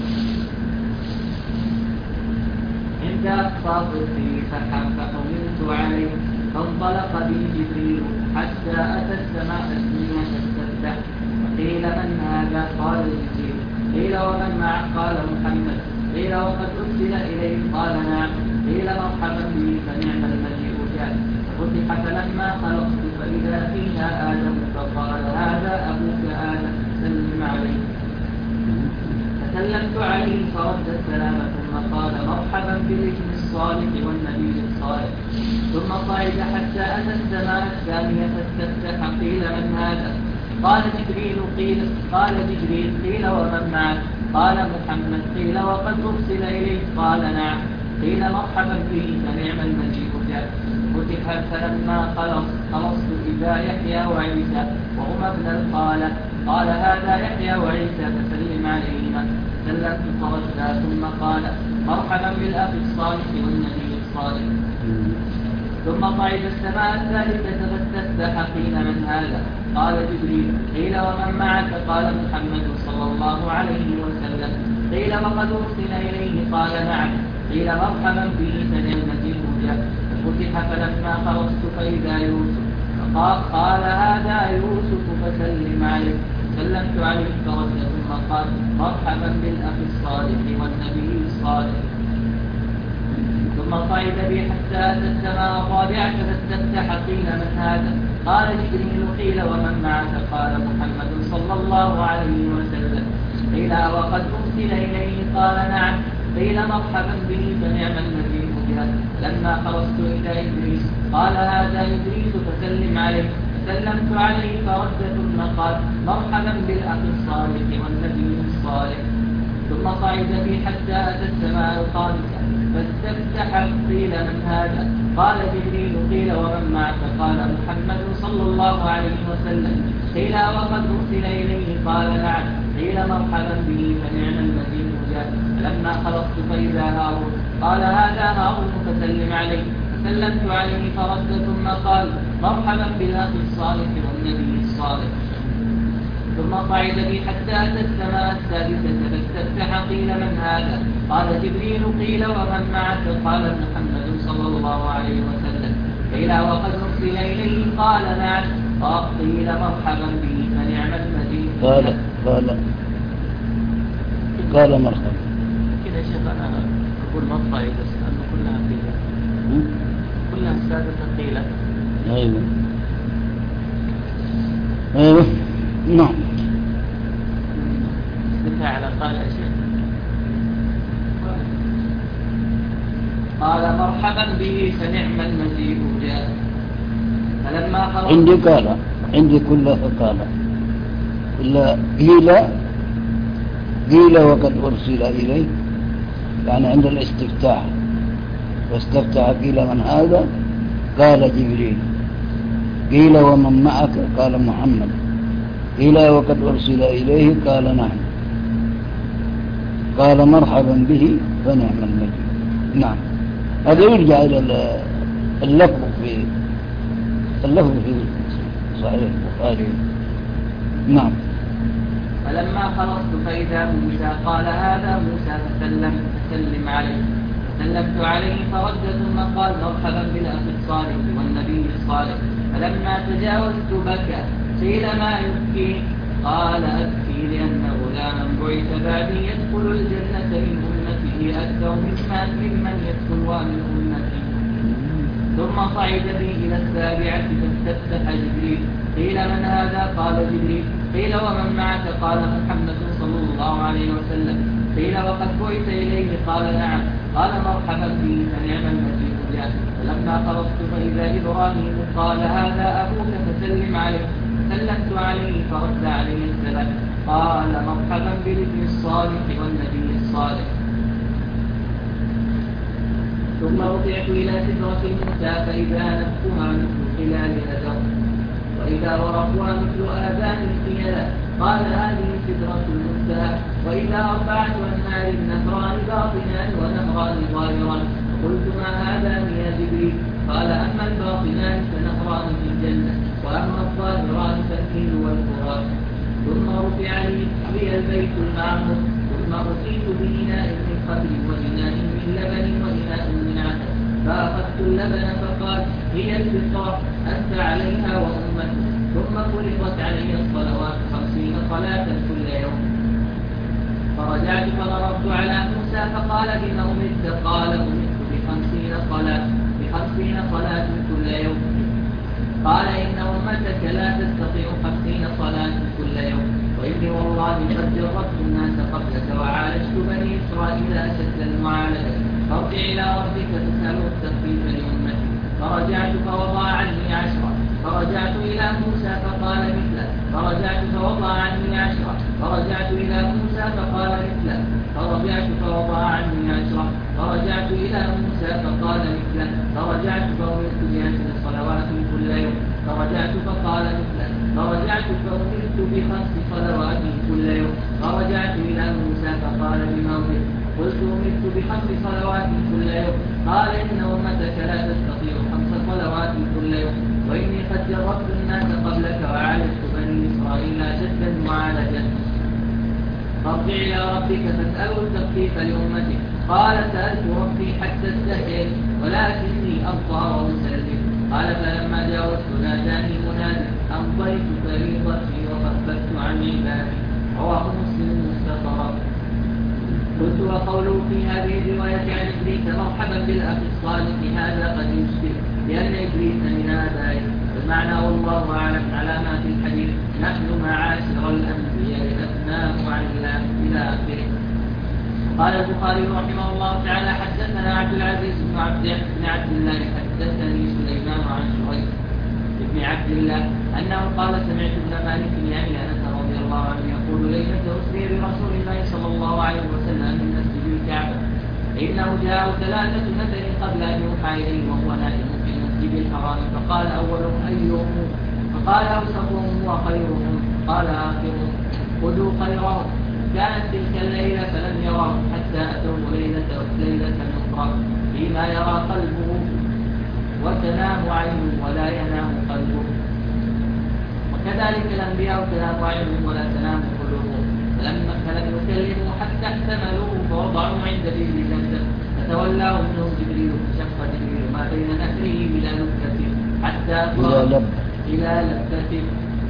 عند أقصى طرفه فحملت عليه فانطلق بي جبريل حتى أتى السماء الدنيا فاستفتح. قيل: من هذا؟ قال: جبريل. قيل: ومن معه؟ قال: محمد. قيل: وقد أرسل إليه؟ قال: نعم. قيل: مرحبا به فنعم المجيء جاء. فتح فلما خلقت فإذا فيها آدم فقال: هذا أبوك آدم سلم عليه. فسلمت عليه فرد السلام ثم قال: مرحبا بالابن الصالح والنبي الصالح. ثم صعد حتى أتى السماء الثانية فاستفتح. قيل: من هذا؟ قال: جبريل. قيل: ومن معك؟ قال: محمد. قيل: وقد أرسل إليه؟ قال: نعم. قيل: مرحبا به فنعم المجيء جاء. فتح فلما خلصت إذا يحيى وعيسى وهما ابن الخالة. قال: هذا يحيى وعيسى فسلم عليهما. سلمت فردا ثم قال: مرحبا بالأخ الصالح والنبي الصالح. ثم صعد السماء الثالثة فاستفتح. قيل: من هذا؟ قال: جبريل. قيل: ومن معك؟ قال: محمد صلى الله عليه وسلم. قيل: وقد أرسل إليه؟ قال: نعم. قيل: مرحبا به فنعم المجيء جاء. فتح فلما خرجت فإذا يوسف قال: هذا يوسف فسلم عليه. سلمت عليه فرد ثم قال: مرحبا بالأخ الصالح والنبي الصالح. ثم صعد بي حتى أتى السماء الرابعة فاستفتح. قيل: من هذا؟ قال: جبريل. قيل: ومن معك؟ قال: محمد صلى الله عليه وسلم. قيل: وقد أرسل إليه؟ قال: نعم. قيل: مرحبا به فنعم المجيء جاء. لما خرجت إلى إدريس قال: هذا إدريس فسلم عليه. فسلمت عليه فرد ثم قال مرحبا بالأخ الصالح والنبي الصالح. ثم صعد بي حتى أتى السماء الخامسة فاستفتح قيل من هذا؟ قال جبريل. قيل ومن معك؟ قال محمد صلى الله عليه وسلم. قيل وقد أرسل إليه؟ قال نعم. قيل مرحبا به فنعم المجيء جاء. فلما خلصت فإذا هارون قال هذا هارون فسلم عليه. فسلمت عليه فرد ثم قال مرحبا بالأخ الصالح والنبي الصالح. ثم صعد بي حتى أتى السماء السادسة فاستفتح قيل من هذا؟ قال جبريل. قيل ومن معك؟ قال محمد صلى الله عليه وسلم. قيل وقد أرسل إليه؟ قال نعم. قيل مرحبا به فنعم المجيء. قال مرحبا. كده يا شيخ أنا أقول ما فائدة أنه كلها قيلة كلها السادسة قيلة. أيوه نعم. استفتح على قال يا شيخ. قال مرحبا به فنعم المجيء جاء. فلما خلص عندي قال عندي كلها قال إلا قيل وقد أرسل إليه يعني عند الاستفتاح واستفتح قيل من هذا؟ قال جبريل. قيل ومن معك؟ قال محمد. قيل وقد أرسل إليه؟ قال نعم. قال مرحبا به فنعم المجيء. نعم. هذا يرجع إلى اللفظ في صحيح البخاري. نعم. فلما خلصت فإذا موسى قال هذا موسى فسلم عليه. فسلمت عليه فرد ثم قال مرحبا بالأخ الصالح والنبي الصالح. فلما تجاوزت بكى. قيل ما يبكي؟ قال أبكي لأن غلاما بعث بعدي يدخل الجنة من أمته أكثر ممن يدخل من أمتي. ثم صعد بي إلى السابعة فاستفتح جبريل. قيل من هذا؟ قال جبريل. قيل ومن معك؟ قال محمد صلى الله عليه وسلم. قيل وقد بعث إليه؟ قال نعم. قال مرحبا به فنعم المجيء جاء. فلما خلصت فإذا إبراهيم قال هذا أبوك فسلم عليه. سلمت عليه فرد عليه السلام. قال مرحبا بالابن الصالح والنبي الصالح. ثم رفعت إلى سدرة المنتهى فإذا نفسها مثل خلال هدر وإذا ورقها مثل آذان الخيلاء. قال هذه سدرة المنتهى. وإذا أربعة أنهار نهران باطنان ونهران ظاهران. قلت ما هذان يا جبريل؟ قال أما الباطنان فنهران في الجنة وأما الظاهران فالنيل والفرات. ثم رفع لي البيت المعمور. ثم أتيت بإناء من خمر وإناء من لبن وإناء من عسل. فأخذت اللبن فقال هي الفطرة أنت عليها وأمتك. ثم فرضت علي الصلوات 50 صلاة كل يوم. فرجعت فضربت على موسى فقال بما أمرت؟ قال أمرت ب50 صلاة كل يوم. قال إن أمتك لا تستطيع 50 صلاة كل يوم. وإني والله قد جربت الناس قبلك وعالجت بني إسرائيل أشد المعالجة. فارجع إلى ربك تسأله التخفيف لأمتي. فرجعت فوضع عني 10. فرجعت إلى موسى فقال مثله. فرجعت فوضع عني 10. فرجعت إلى موسى فقال مثله. فرجعت فوضع عني 10. فرجعت إلى موسى فقال مثله. فرجعت فأمرت ب10 صلوات كل يوم. فرجعت فقال مثله. فرجعت فأمرت ب5 صلوات كل يوم. فرجعت إلى موسى فقال بما أمرت؟ قلت أمرت ب5 صلوات كل يوم. قال إن أمتك لا تستطيع 5 صلوات كل يوم. وإني قد جربت الناس قبلك وعالجت بني إسرائيل أشد المعالجة. فارجع إلى ربك فاسأله التخفيف لأمتك. قال سألت ربي حتى استحييت ولكني أبطأ وأسلم. قال فلما جاوزت ناداني مناد أمضيت فريضتي وخففت عن عبادي. رواه مسلم مستطرد. قلت وقوله في هذه الرواية عن إبليس مرحبا بالأخ الصالح هذا قد يشبه لأن إبليس من آبائه. المعنى والله أعلم علامات الحديث نحن معاشر الأنبياء أثناء عن الله إلى آخره. قال البخاري رحمه الله تعالى حدثنا عبد العزيز بن عبد الله حدثني سليمان عن شعيب بن بن عبد الله أنه قال سمعت ابن مالك يعني أنس رضي الله عنه يقول ليلة أسري برسول الله صلى الله عليه وسلم من مسجد الكعبة إنه جاء 3 نفر قبل أن يوحى إليه وهو نائم في المسجد الحرام فقال أولهم أيهم فقال أوسطهم وخيرهم قال آخرهم خذوا خيرهم. كانت تلك الليلة فلم يراه حتى أتوه ليلة أخرى فيما يرى قلبه وتنام عينه ولا ينام قلبه. وكذلك الأنبياء تنام عينهم ولا تنام قلوبهم فلم يكلموا حتى احتملوه فوضعوا عند بئر زمزم فتولاه منهم جبريل فشق جبريل ما بين نهره إلى لبته إلى لبته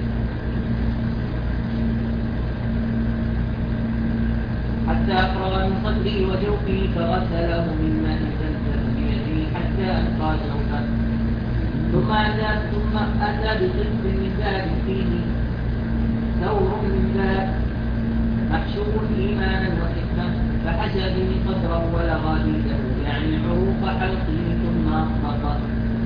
حتى أفرغ من صدره وجوفه فغسله من ماء زمزم بيده حتى أنقى جوفه ثم أتى بقسط من ذهب فيه ثور من ذهب محشو إيمانا وحكمة فحشى به صدره ولغى بيده يعني عروق حلقه ثم أطلق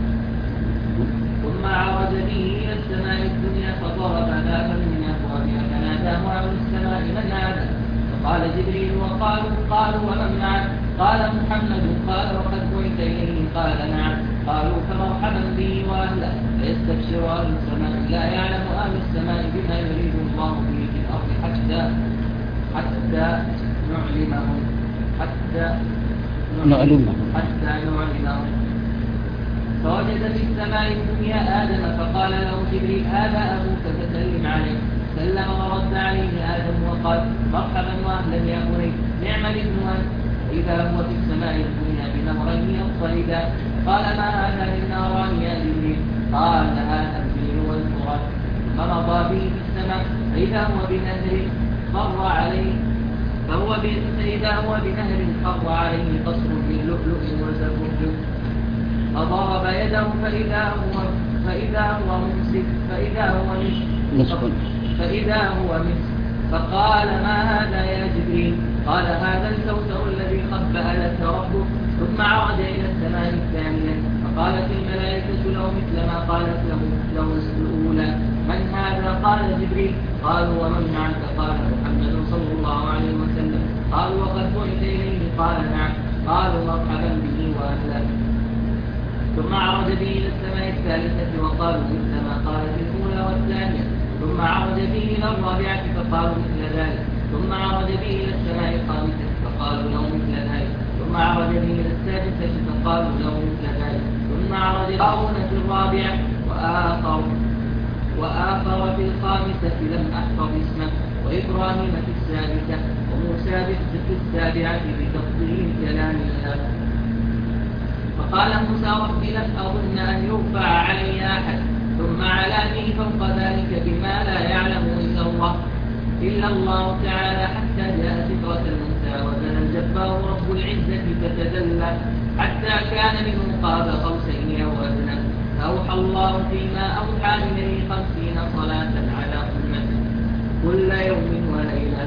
ثم عرج به إلى السماء الدنيا فضرب بابا من أبوابها فناداه أهل السماء من هذا؟ فقال جبريل قالوا ومن معك؟ قال محمد. قال وقد بعث إليه؟ قال نعم. قالوا فمرحبا به وأهله فيستبشر أهل السماء لا يعلم أهل السماء بما يريد الله به في الأرض حتى نعلمهم فوجد في السماء الدنيا آدم فقال له جبريل هذا أبوك فسلم عليه. سلم ورد عليه آدم وقال مرحبا وأهلا يا بني نعم الابن أنت. إذا هو في السماء الدنيا بنهرين يضطردا. قال ما هذان الناران يا جبريل؟ قال هذا الدين والفرات. فمضى به في السماء فإذا هو بنهر مر عليه قصر من لؤلؤ وزبرجد. فضرب يده فإذا هو مسك فقال ما هذا يا جبريل؟ قال هذا الكوثر الذي خبأ لك ربك. ثم عرج إلى السماء الثانية فقالت الملائكة له مثل ما قالت له الأولى من هذا؟ قال جبريل. قالوا ومن معك؟ قال محمد صلى الله عليه وسلم. قالوا وقد بعث إليه؟ قال نعم. قالوا مرحبا به وأهلا. ثم عرج به إلى السماء الثالثة وقالوا مثل ما قالت الأولى والثانية. ثم عرج به إلى الرابعة فقالوا مثل ذلك. ثم عرج به إلى السماء الخامسة فقالوا له مثل ذلك. ثم عرج به إلى السادسة فقالوا له مثل ذلك. ثم عرج هارون في الرابعة وآخر في الخامسة لم أحفظ اسمه وإبراهيم في السادسة وموسى في السابعة بتفضيل كلام الله. فقال موسى رب لم أظن أن يرفع علي أحد. ثم علا به فوق ذلك بما لا يعلم إلا الله تعالى حتى جاء سدرة المنتهى وزن الجبار رب العزة فتدلى حتى كان منه قاب قوسين أو أدنى. فأوحى الله فيما أوحى إليه 50 صلاة على أمته كل يوم وليلة.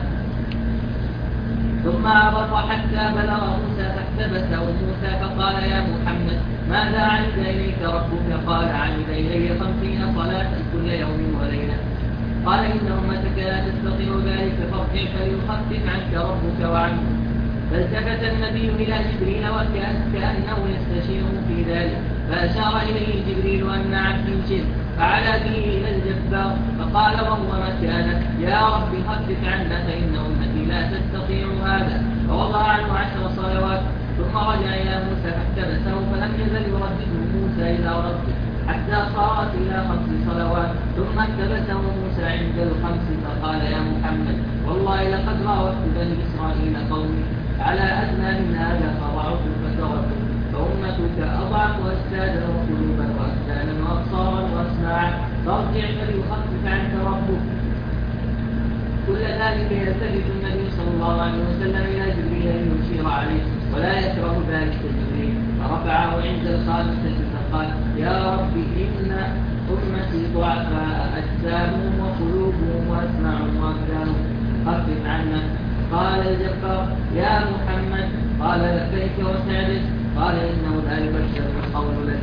ثم أبط حتى بلغ موسى فاحتبسه موسى فقال يا محمد ماذا عهد إليك ربك؟ قال عهد إلي 50 صلاة كل يوم وليلة. قال إن أمتك لا تستطيع ذلك فارجع فليخفف عنك ربك وعنه. فالتفت النبي إلى جبريل وكأنه يستشيره في ذلك فأشار إليه جبريل أن عبد شرك فعلى به إلى الجبار فقال وهو مكانه يا رب خفف عنا فإن أمتي لا تستطيع هذا. فوضع عنه 10 صلوات. ثم رجع إلى موسى فاحتبسه فلم يزل يردده موسى إلى ربه حتى صارت إلى 5 صلوات. ثم احتبسه موسى عند 5 فقال يا محمد والله لقد راودت بني إسرائيل قومي على أدنى من هذا فضعفوا فتركوا. فأمتك أضعف أجسادا وقلوبا وأبدانا وأبصارا وأسماعا فارجع فليخفف عنك ربك. كل ذلك يلتفت النبي صلى الله عليه وسلم إلى جبريل ليشير عليه ولا يكره ذلك جبريل فرفعه عند 5 فقال يا رب إن أمتي ضعفاء أجسامهم وقلوبهم وأسماعهم وأبدانهم خفف عنا. قال الجبار يا محمد قال لبيك وسعدك. قال إنه لا يبشر القول لديك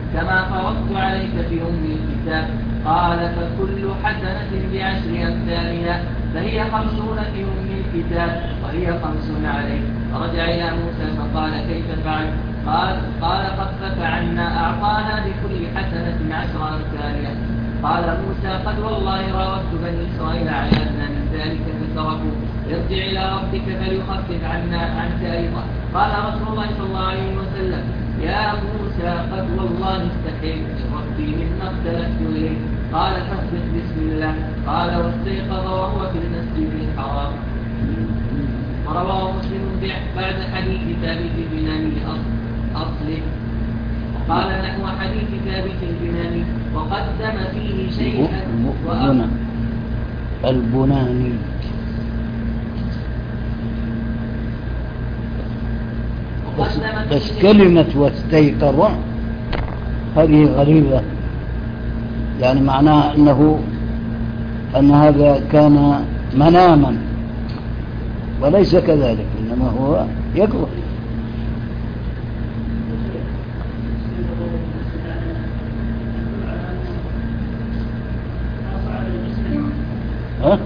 كما فرضت عليك في أم الكتاب. قال فكل حسنة ب10 أمثالها، فهي 50 في أم الكتاب وهي 50 عليك. فرجع إلى موسى فقال كيف فعل؟ قال خفف عنا، أعطانا بكل حسنة 10 أمثالها. قال موسى قد والله راودت بني إسرائيل على أدنى من ذلك فتركوا، ارجع إلى ربك فليخفف عنك أيضا. قال رسول الله صلى الله عليه وسلم يا موسى قد والله استحيت من ربي مما اختلفت إليه. قال فاصبر بسم الله. قال واستيقظ وهو في المسجد الحرام. ورواه مسلم بعد حديث ثابت البناني أصله، قال نحو حديث ثابت البناني وقدم فيه شيئا البناني. بس كلمة واستيقظ هذه غريبة، يعني معناها أن هذا كان مناما، وليس كذلك، إنما هو يقظة. ها؟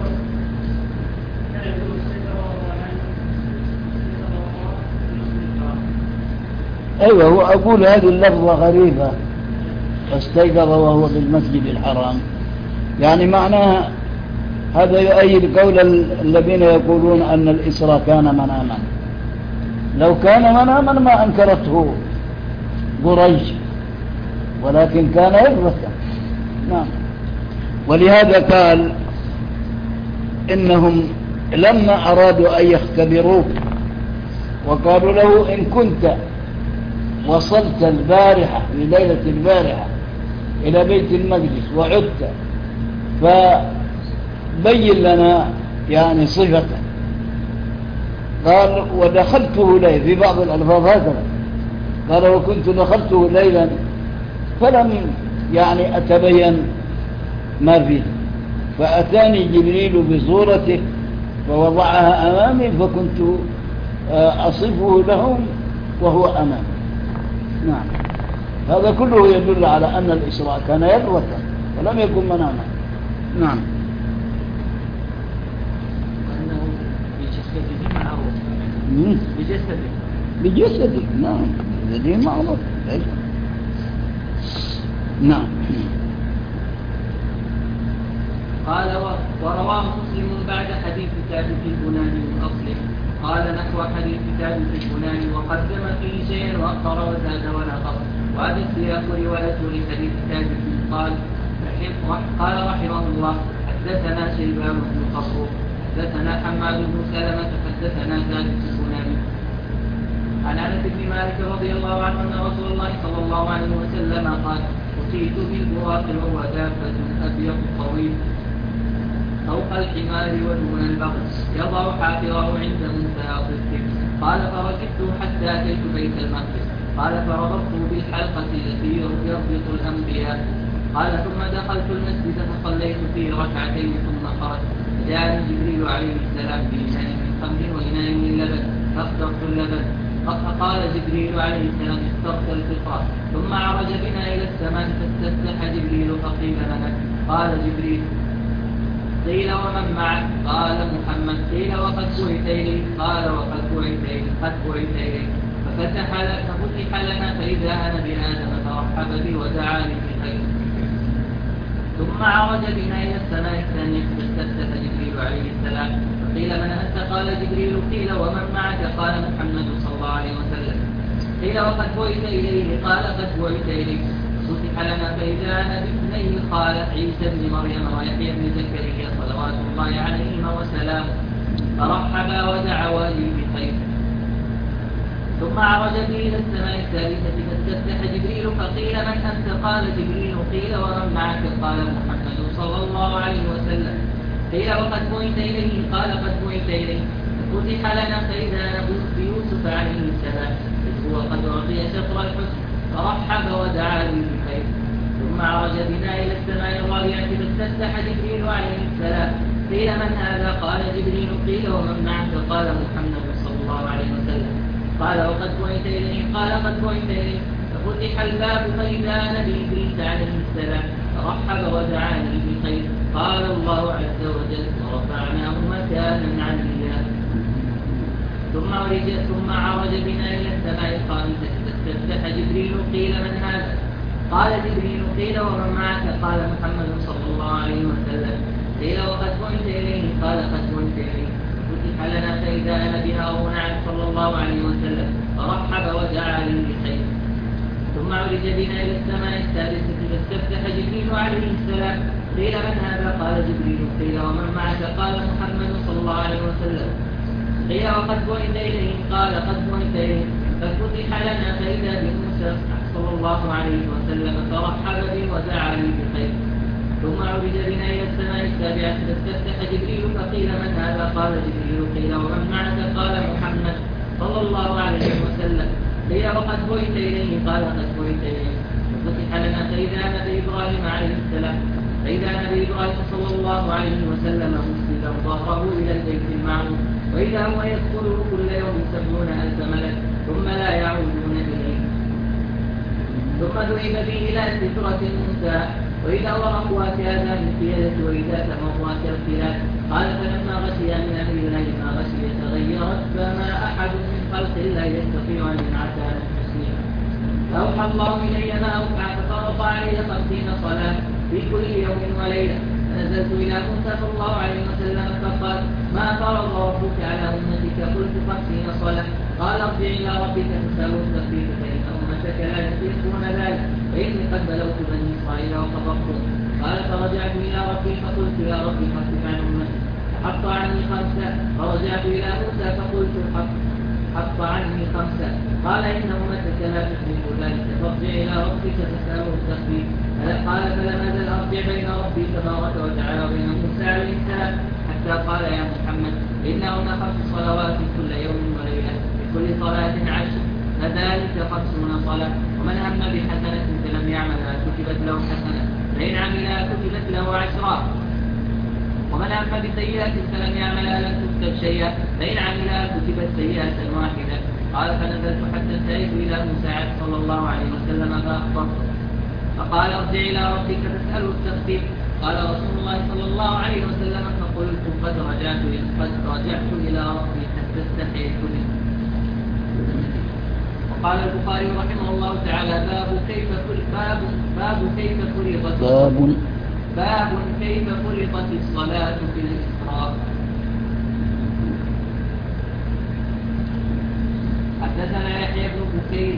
أيوة، هو أقول هذه اللفظة غريبة، واستيقظ وهو في المسجد الحرام، يعني معناها هذا يؤيد قول الذين يقولون أن الإسراء كان مناما. لو كان مناما ما أنكرته قريش، ولكن كان يقظة. نعم. ولهذا قال إنهم لما أرادوا أن يختبروه وقالوا له إن كنت وصلت البارحة في ليلة البارحة إلى بيت المقدس وعدت فبين لنا يعني صفته. قال ودخلته ليلا، في بعض الألفاظ هكذا قال وكنت دخلته ليلا فلم يعني أتبين ما فيه، فأتاني جبريل بصورته فوضعها أمامي فكنت أصفه لهم وهو أمامي. نعم. هذا كله يدل على أن الإسراء كان يقظة ولم يكن مناما. نعم. وأنه بجسده معروف. بجسده نعم، بجسده معروف. نعم. قال ورواه مسلم بعد حديث ثابت البناني من أصله، قال نحو حديث ثابت البناني وقدم فيه شيئا وأخر وزاد ونقص. وهذا السياق روايته لحديث ثابت. قال رحمه الله حدثنا شيبان بن قصر حدثنا حماد بن سلمة حدثنا ثابت البناني عن أنس بن مالك رضي الله عنه أن رسول الله صلى الله عليه وسلم قال أتيت بالبراق وهو دابة أبيض طويل فوق الحمار ودون البغل يضع حافره عند منتهى صدقه. قال فركبت حتى أتيت بيت المقدس. قال فربطت بالحلقة التي يربط الأنبياء. قال ثم دخلت المسجد فصليت فيه ركعتين ثم خرجت. جاءني جبريل عليه السلام بإناء من خمر وإناء من لبن فاخترت اللبن. فقال جبريل عليه السلام اخترت الفطرة. ثم عرج بنا إلى السماء فاستفتح جبريل فقيل لنا. قال جبريل قيل ومن معك؟ قال محمد. قيل وقد بعث إليك؟ قال وقد بعث إليك. ففتح لنا فإذا أنا بآدم فرحب بي ودعا لي بخير. ثم عرج بنا إلى السماء الثانية فاستفتح جبريل عليه السلام. قيل من أنت؟ قال جبريل. قيل ومن معك؟ قال محمد صلى الله عليه وسلم. قيل وقد بعث إليه؟ قال قد بعث إليك. فتح لنا فإذا أنا بابنيه قال عيسى بن مريم ويحيى بن زكريا صلوات الله عليهما وسلامه فرحبا ودعوا لي بخير. ثم عرج بي إلى السماء الثالثة فاستفتح جبريل فقيل من أنت؟ قال جبريل. قيل ومن معك؟ قال محمد صلى الله عليه وسلم. قيل وقد بعث إليه؟ قال قد بعث إليه. فتح لنا فإذا نبوء بيوسف عليه السلام إذ هو قد أعطي شطر الحسن فرحب ودعا لي بخير. ثم عرج بنا إلى السماء الرابعة فاستفتح جبريل عليه السلام. قيل من هذا؟ قال جبريل. قيل ومن معك؟ قال محمد صلى الله عليه وسلم. قال وقد بعث إليه؟ قال قد بعث إليه. ففتح الباب فإذا نبي إدريس عليه السلام فرحب ودعاني بخير. قال الله عز وجل ورفعناه مكانا عليا. ثم عرج بنا إلى السماء الخامسة فاستفتح جبريل. قيل من هذا؟ قال جبريل. قيل ومن معك؟ قال محمد صلى الله عليه وسلم. قيل وقد كنت إليه؟ قال قد كنت إليه. فتح لنا فإذا أنا بها ونعم صلى الله عليه وسلم فرحب ودعا لي بخير. ثم عرج بنا إلى السماء السادسة فاستفتح جبريل عليه السلام. قيل من هذا؟ قال جبريل. قيل ومن معك؟ قال محمد صلى الله عليه وسلم. قيل وقد بعث إليه؟ قال قد بعث إليه. ففتح لنا فإذا بموسى صلى الله عليه وسلم فرحب بي ودعا لي بخير. ثم عرج بنا إلى السماء السابعة فاستفتح جبريل. فقيل من هذا؟ قال جبريل. قيل ومن معك؟ قال محمد صلى الله عليه وسلم. قيل وقد بعث إليه؟ قال قد بعث إليه. ففتح لنا فإذا نبي إبراهيم عليه السلام. فإذا نبي إبراهيم صلى الله عليه وسلم مسجدا ظهره إلى البيت المعمور وإذا هو يدخله كل يوم 70,000 ملك ثم لا يعودون إليه. ثم ذهب به إلى سدرة المنتهى وإذا هو ربها كآذان القيادة وإذا تمرها كالقياد. قال فلما غشي من أمر الله ما غشي تغيرت فما أحد من خلق الله يستطيع أن ينعت على المسلمين. فأوحى الله إلي ما أوحى ففرض علي 50 صلاة في كل يوم وليلة. فنزلت إلى موسى صلى الله عليه وسلم فقال ما فرض ربك على أمتك؟ قلت 50 صلاة. قال ارجع إلى ربك فاسأله التخفيف فإن أمتك لا يطيقون ذلك فإني قد بلغت بني إسرائيل وخبرتهم. قال فرجعت إلى ربي فقلت يا ربي خفف عن أمتي حط عني 5. فرجعت إلى موسى فقلت حط عني 5. قال إن أمتك لا تحب ذلك فارجع إلى ربك فاسأله التخفيف. قال فلم أزل أرجع بين ربي تبارك وتعالى وبين موسى عليه السلام حتى قال يا محمد إنهن 5 صلوات كل يوم وليلة لكل صلاة 10 فذلك 50 صلاة. ومن هم بحسنة فلم يعملها كتبت له حسنة فإن عملها كتبت له 10. ومن هم بسيئة فلم يعملها لم تكتب شيئا فإن عملها كتبت سيئة واحدة. قال فنزلت حتى انتهيت إلى موسى صلى الله عليه وسلم فأخبرته فقال ارجع إلى ربك فاسأله التخفيف. قال رسول الله صلى الله عليه وسلم فقلت قد رجعت إلى ربي حتى استحييت منه. وقال البخاري رحمه الله تعالى باب كيف فرضت الصلاة في الإسراء. حدثنا يحيى بن بكير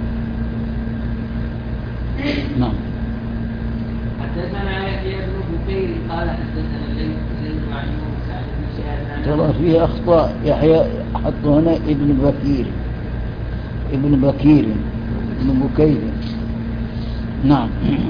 نعم. حدثنا يحيى بن بكير قال حدثنا الليث عن موسى بن شهاب. ترى فيه أخطاء. يحيى حطوا هنا ابن بكير ابن بكير. نعم.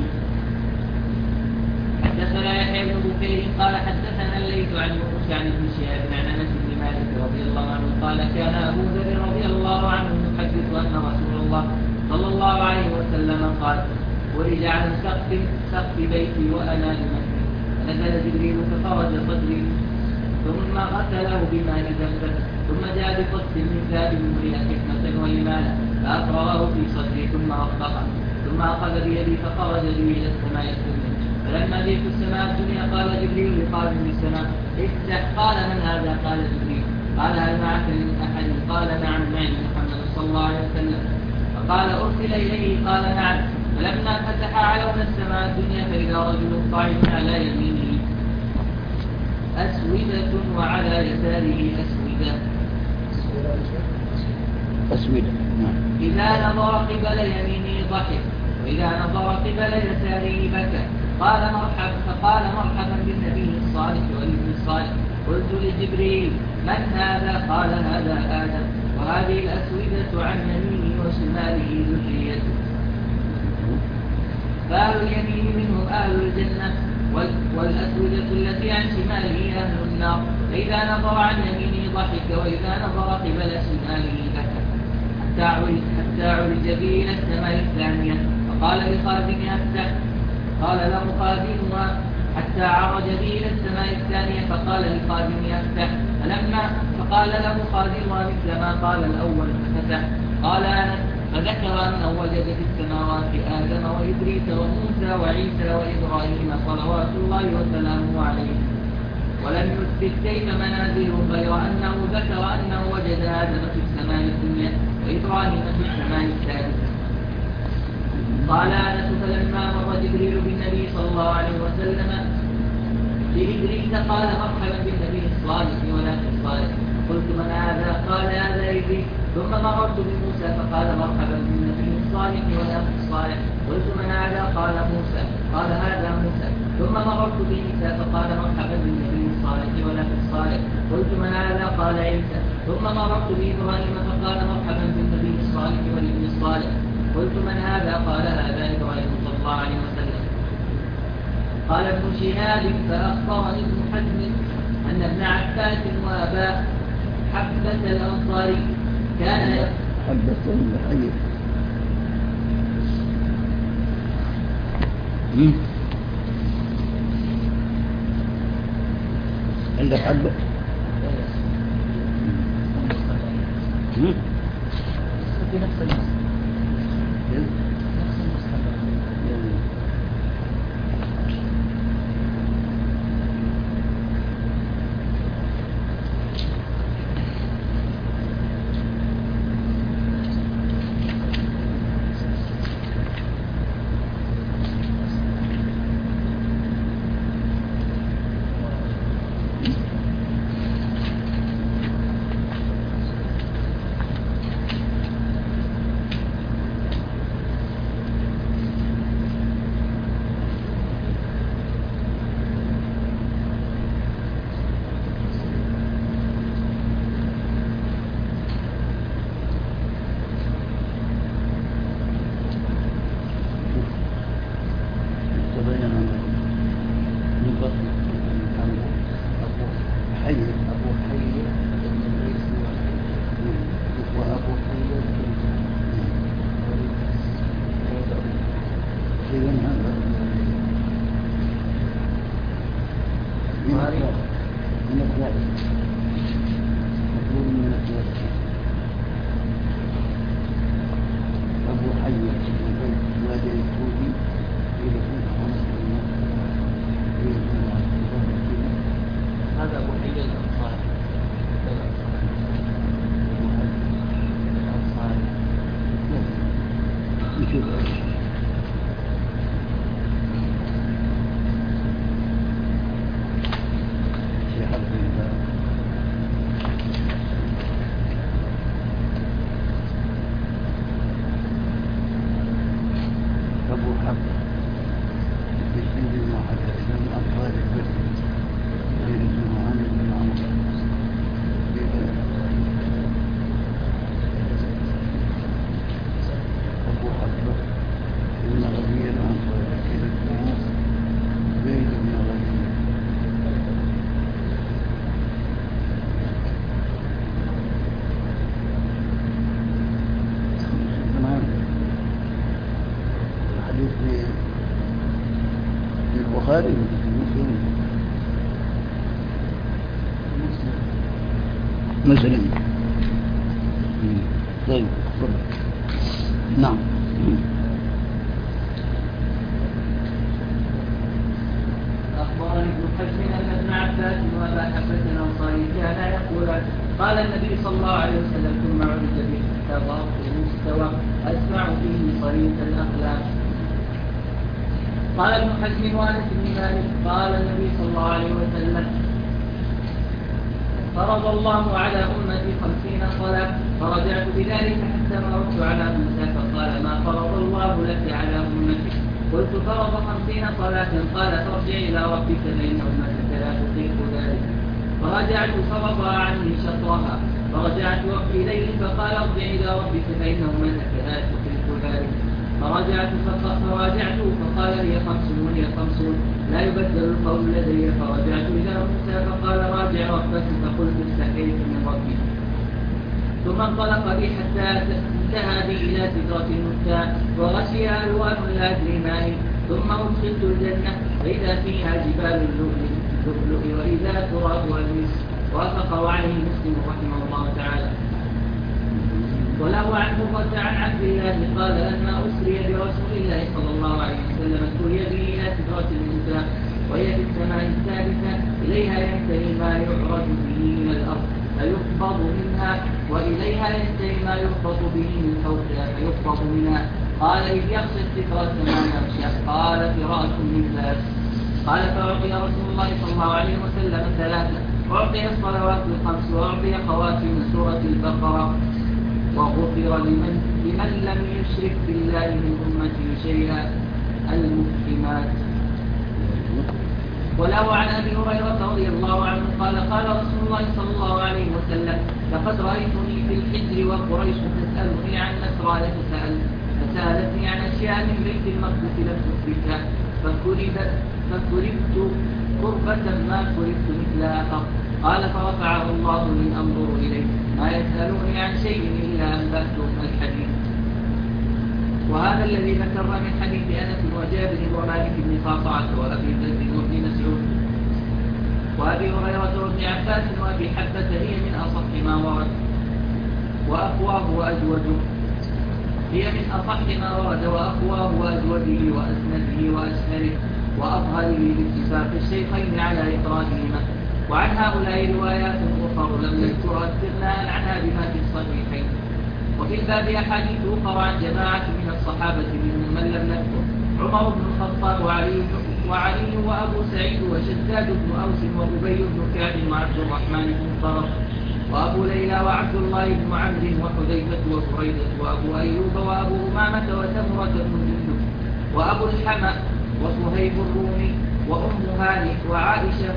حدثنا يحيى بن بكير قال حدثنا الليث عن موسى عن ابن شهاب عن انس بن مالك رضي الله عنه قال كان ابو ذر رضي الله عنه يحدث ان رسول الله صلى الله عليه وسلم قال ولج عن سقف بيتي وانا لمسجد فنزل جبريل فخرج صدري ثم غسله بماء زمزم ثم جاء بقدس من ذهب مليء حكمة وإيمانا فأقرأه في صدري ثم أطلقه ثم أخذ بيدي فخرج بي إلى السماء الدنيا. فلما جئت السماء الدنيا قال جبريل لخازن السماء افتح. قال من هذا؟ قال جبريل. قال هل معك من أحد؟ قال نعم معي محمد صلى الله عليه وسلم. فقال أرسل إليه؟ قال نعم. فلما فتح علون السماء الدنيا فإذا رجل قاعد على يمينه أسودة وعلى يساره أسودة. إذا نظر قبل يمينه ضحك وإذا نظر قبل يساره بكى. فقال مرحبا بالنبي الصالح والابن الصالح. قلت لجبريل من هذا؟ قال هذا آدم وهذه الأسودة عن يمينه وشماله ذريته. فأهل اليمين منهم أهل الجنة والأسودة التي عن شماله أهل النار. فإذا نظر عن يمينه ضحك وإذا نظر قبل شماله بكى حتى عرج به إلى السماء الثانية فقال لخازنها افتح. قال له خازنها حتى عرج به إلى السماء الثانية فقال لخازنها افتح. فقال له خازنها مثل ما قال الأول ففتح. قال أنس فذكر أنه وجد في السماوات آدم وإدريس وموسى وعيسى وإبراهيم صلوات الله وسلامه عليه، ولم يثبت كيف منازلهم غير أنه ذكر أنه وجد آدم في السماء الدنيا وإبراهيم في السماء الثالثة. قال أنس: فلما مر جبريل بالنبي صلى الله عليه وسلم بإدريس قال: مرحبا بالنبي الصالح ولكن الصالح. قلت: من هذا؟ قال: هذا إدريس. ثم مررت بموسى فقال: مرحبا بالنبي الصالح ولكن الصالح. قلت: من هذا؟ قال: موسى. قال: هذا موسى. ثم مررت بعيسى فقال: مرحبا بالنبي الصالح ولكن الصالح. قلت: من هذا؟ قال: عيسى. ثم مررت بإبراهيم فقال: مرحبا بالنبي الصالح والابن الصالح. قلت: من هذا؟ قال: هذا إبراهيم صلى الله عليه وسلم. قال ابن شهاب: فأخبرني ابن حزم أن ابن عباس وأبا حبة الأنصاري كان حبة الحي عندك حبة؟ في نفس المسجد. مسلم. طيب نعم. أخبرني ابن حزم أن ابن عباس وأبا حبة الأنصاري كان يقول: قال النبي صلى الله عليه وسلم: ثم عرج به حتى مستوى أسمع فيه صريف الأقلام. قال ابن حزم وأنس بن مالك: قال النبي صلى الله عليه وسلم: فرض الله على أمتي 50 صلاة، فرجعت بذلك حتى مررت على موسى فقال: ما فرض الله لك على أمتك؟ قلت: فرض 50 صلاة. قال: فارجع إلى ربك فإن أمتك لا تطيق ذلك. فرجعت فرضى عني شطرها، فرجعت إليه فقال: ارجع إلى ربك فإن أمتك لا تطيق ذلك. فراجعت فقال: هي 50 هي 50 لا يبدل القول لدي. فرجعت إلى موسى فقال: راجع ربك. فقلت: استحييت من ربي. ثم انطلق بي حتى انتهى بي إلى سدرة المنتهى وغشيها ألوان لا أدري ما هي. ثم أدخلت الجنة فإذا فيها جبال اللؤلؤ وإذا ترابها المسك. وافقه عليه مسلم رحمه الله تعالى. وله عن مرة عن عبد الله قال لما أسري برسول الله صلى الله عليه وسلم سري به إلى سدرة المنتهى وهي في السماء الثالثة إليها ينتهي ما يعرج به من الأرض فيقبض منها وإليها ينتهي ما يقبض به من فوقها فيقبض منها. قال إذ يخشى السدرة ما يغشى قال فراش من ذات. قال فأعطي رسول الله صلى الله عليه وسلم ثلاثة أعطي الصلوات الخمس وأعطي خواتم سورة البقرة وغفر لمن لم يشرك بالله من أمته شيئا المسلمات. وله عن أبي هريرة رضي الله عنه قال قال رسول الله صلى الله عليه وسلم لقد رأيتني في الحجر وقريش تسألني عن نسرى فسألتني عن أشياء من بيت المقدس لم تثبتها فكربت قربة ما كربت مثلها قط. قال فرفعه الله من أنظر إليه ما يسألوني عن شيء إلا أنبأتهم الحديث. وهذا الذي ذكرنا من حديث أنس وجابر ومالك بن قعقاع وأبي بكر وابن مسعود وأبي هريرة وابن عباس وأبي حبة هي من أصح ما ورد وأقواه وأجوده هي من أصح ما ورد وأقواه وأجوده وأسنده وأشهره وأظهره باتفاق الشيخين على إقرارهما. وعن هؤلاء روايات أخرى لم نذكر استغناء عنها بما في الصحيحين. وفي الباب أحاديث أخرى عن جماعة من الصحابة منهم من لم نذكر عمر بن الخطاب وعلي وأبو سعيد وشداد بن أوس وأبي بن كعب وعبد الرحمن بن طرف وأبو ليلى وعبد الله بن عمرو وحذيفة وبريدة وأبو أيوب وأبو أمامة وسمرة بن جندب وأبو الحمى وصهيب الرومي وأم هاني وعائشة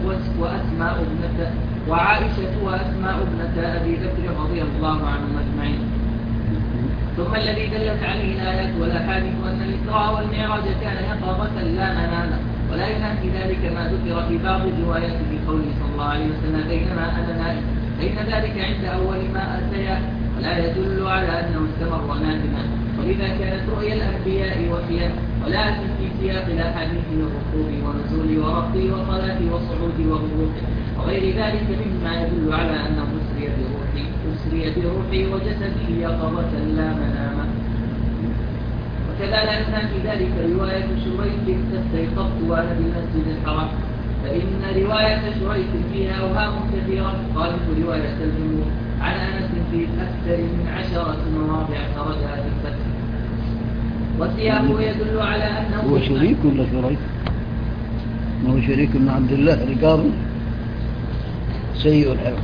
وأسماء ابنة أبي بكر رضي الله عنهم أجمعين. ثم الذي دلت عليه الآيات والأحاديث أن الإسراء والمعراج كان يقظة لا مناما ولا ينافي ذلك ما ذكر في بعض الروايات بقوله صلى الله عليه وسلم بينما أنا نائم بين ذلك عند أول ما أتيا ولا يدل على أنه استمر نائما. ولذا كانت رؤيا الأنبياء وحيا ولا في سياق الأحاديث الركوب ونزول ورفض وصلاة وصعود وهبوط وغير ذلك مما يدل على أنه أسري بروحي وجسده يقظة لا مناما. وكذا لا ينافي ذلك رواية شريك استيقظت وأنا بالمسجد الحرام فإن رواية شريك فيها أوهام كثيرة خالف رواية الجمهور عن أنس في أكثر من 10 مواضع خرجها في الفتح. والسياق يدل على أنه هو شريك ولا شريك؟ هو شريك بن عبد الله رقابي سيء الحفظ.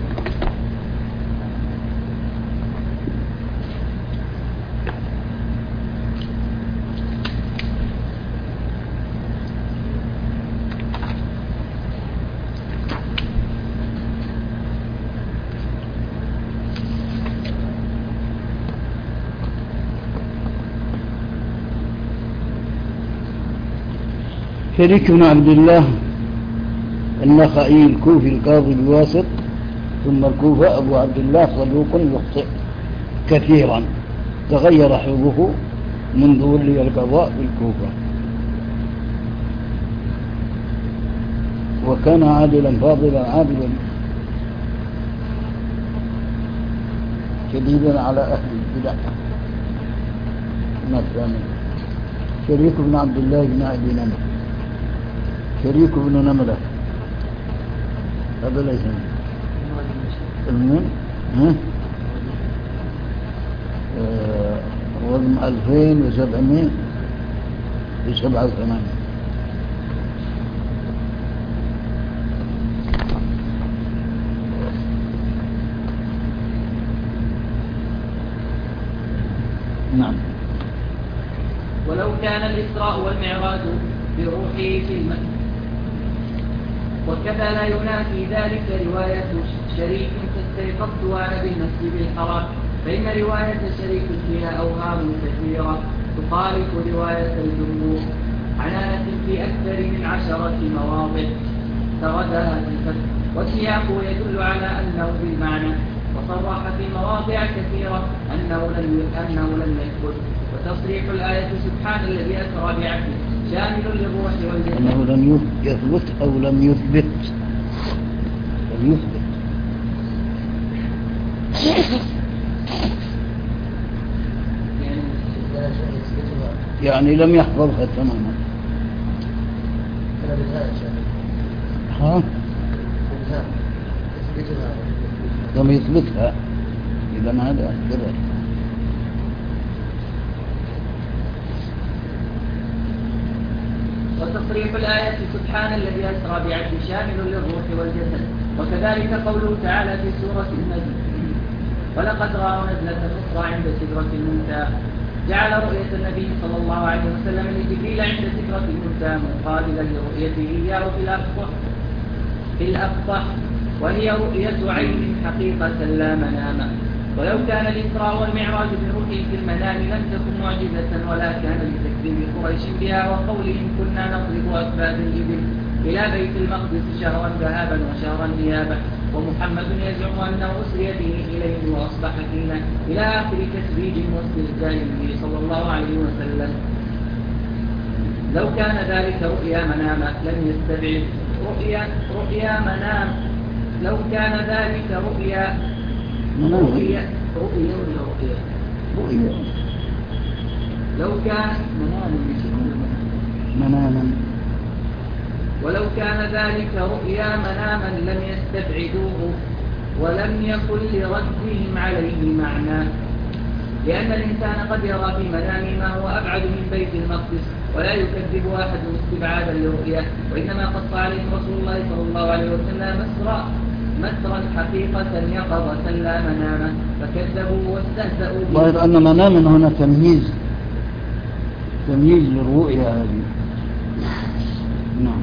شريك بن عبد الله النخعي الكوفي القاضي بواسط ثم الكوفة أبو عبد الله صدوق يخطئ كثيرا تغير حفظه منذ ولي القضاء بالكوفة وكان عادلا فاضلا عابدا شديدا على أهل البدع. شريك بن عبد الله بن أبي نمر شريك بن نمرة هذا ليس المهم وزن 2787. نعم. ولو كان الإسراء والمعراج بروحه في المسجد وكذا لا ينافي ذلك رواية شريك فاستيقظت وأنا بالمسجد الحرام فإن رواية شريك فيها أوهام كثيرة تخالف رواية الجمهور عن أنس في أكثر من 10 مواضع سردها في الفتح والسياق يدل على أنه بالمعنى وصرح في مواضع كثيرة أنه لم يثبت. وتصريح الآية سبحان الذي أسرى بعبده شامل للروح والجسد أنه لم يثبت أو لم يثبت فيها شيء يثبتها. يعني لم يحفظها تماما. كان بالهاء يا شيخ. ها؟ بالهاء يثبتها. لم يثبتها. إذا هذا كذلك. وتصريف الآية سبحان الذي أسرى بعبد شامل للروح والجسد. وكذلك قوله تعالى في سورة النجم ولقد رأوا نزلة أخرى عند سدرة المنتهى. جعل رؤية النبي صلى الله عليه وسلم لجبريل عند سدرة المنتهى مقابلا لرؤيته إياه في الأفضح وهي رؤية عين حقيقة لا منام. ولو كان الإسراء والمعراج برؤية في المنام لم تكن معجزة ولا كان لتكذيب قريش بها وقولهم كنا نضرب أكباد الإبل إلى بيت المقدس شهرا ذهابا وشهرا إيابا ومحمد يزعم أنه أسري به إليه وأصبح فينا إلى آخر تسبيج واستهزاء به صلى الله عليه وسلم. لو كان ذلك رؤيا منام لم يستبعد رؤيا منام. لو كان ذلك رؤيا لو كان مناما ولو كان ذلك رؤيا مناما لم يستبعدوه ولم يكن لردهم عليه معنى لأن الإنسان قد يرى في منامه ما هو أبعد من بيت المقدس ولا يكذب أحد استبعادا لرؤياه وإنما قص عليهم رسول الله صلى الله عليه وسلم مسرا حقيقة يقظة لا مناما فكذبوا واستهزأوا به. ظاهر أن مناما هنا تمييز للرؤيا هذه. نعم.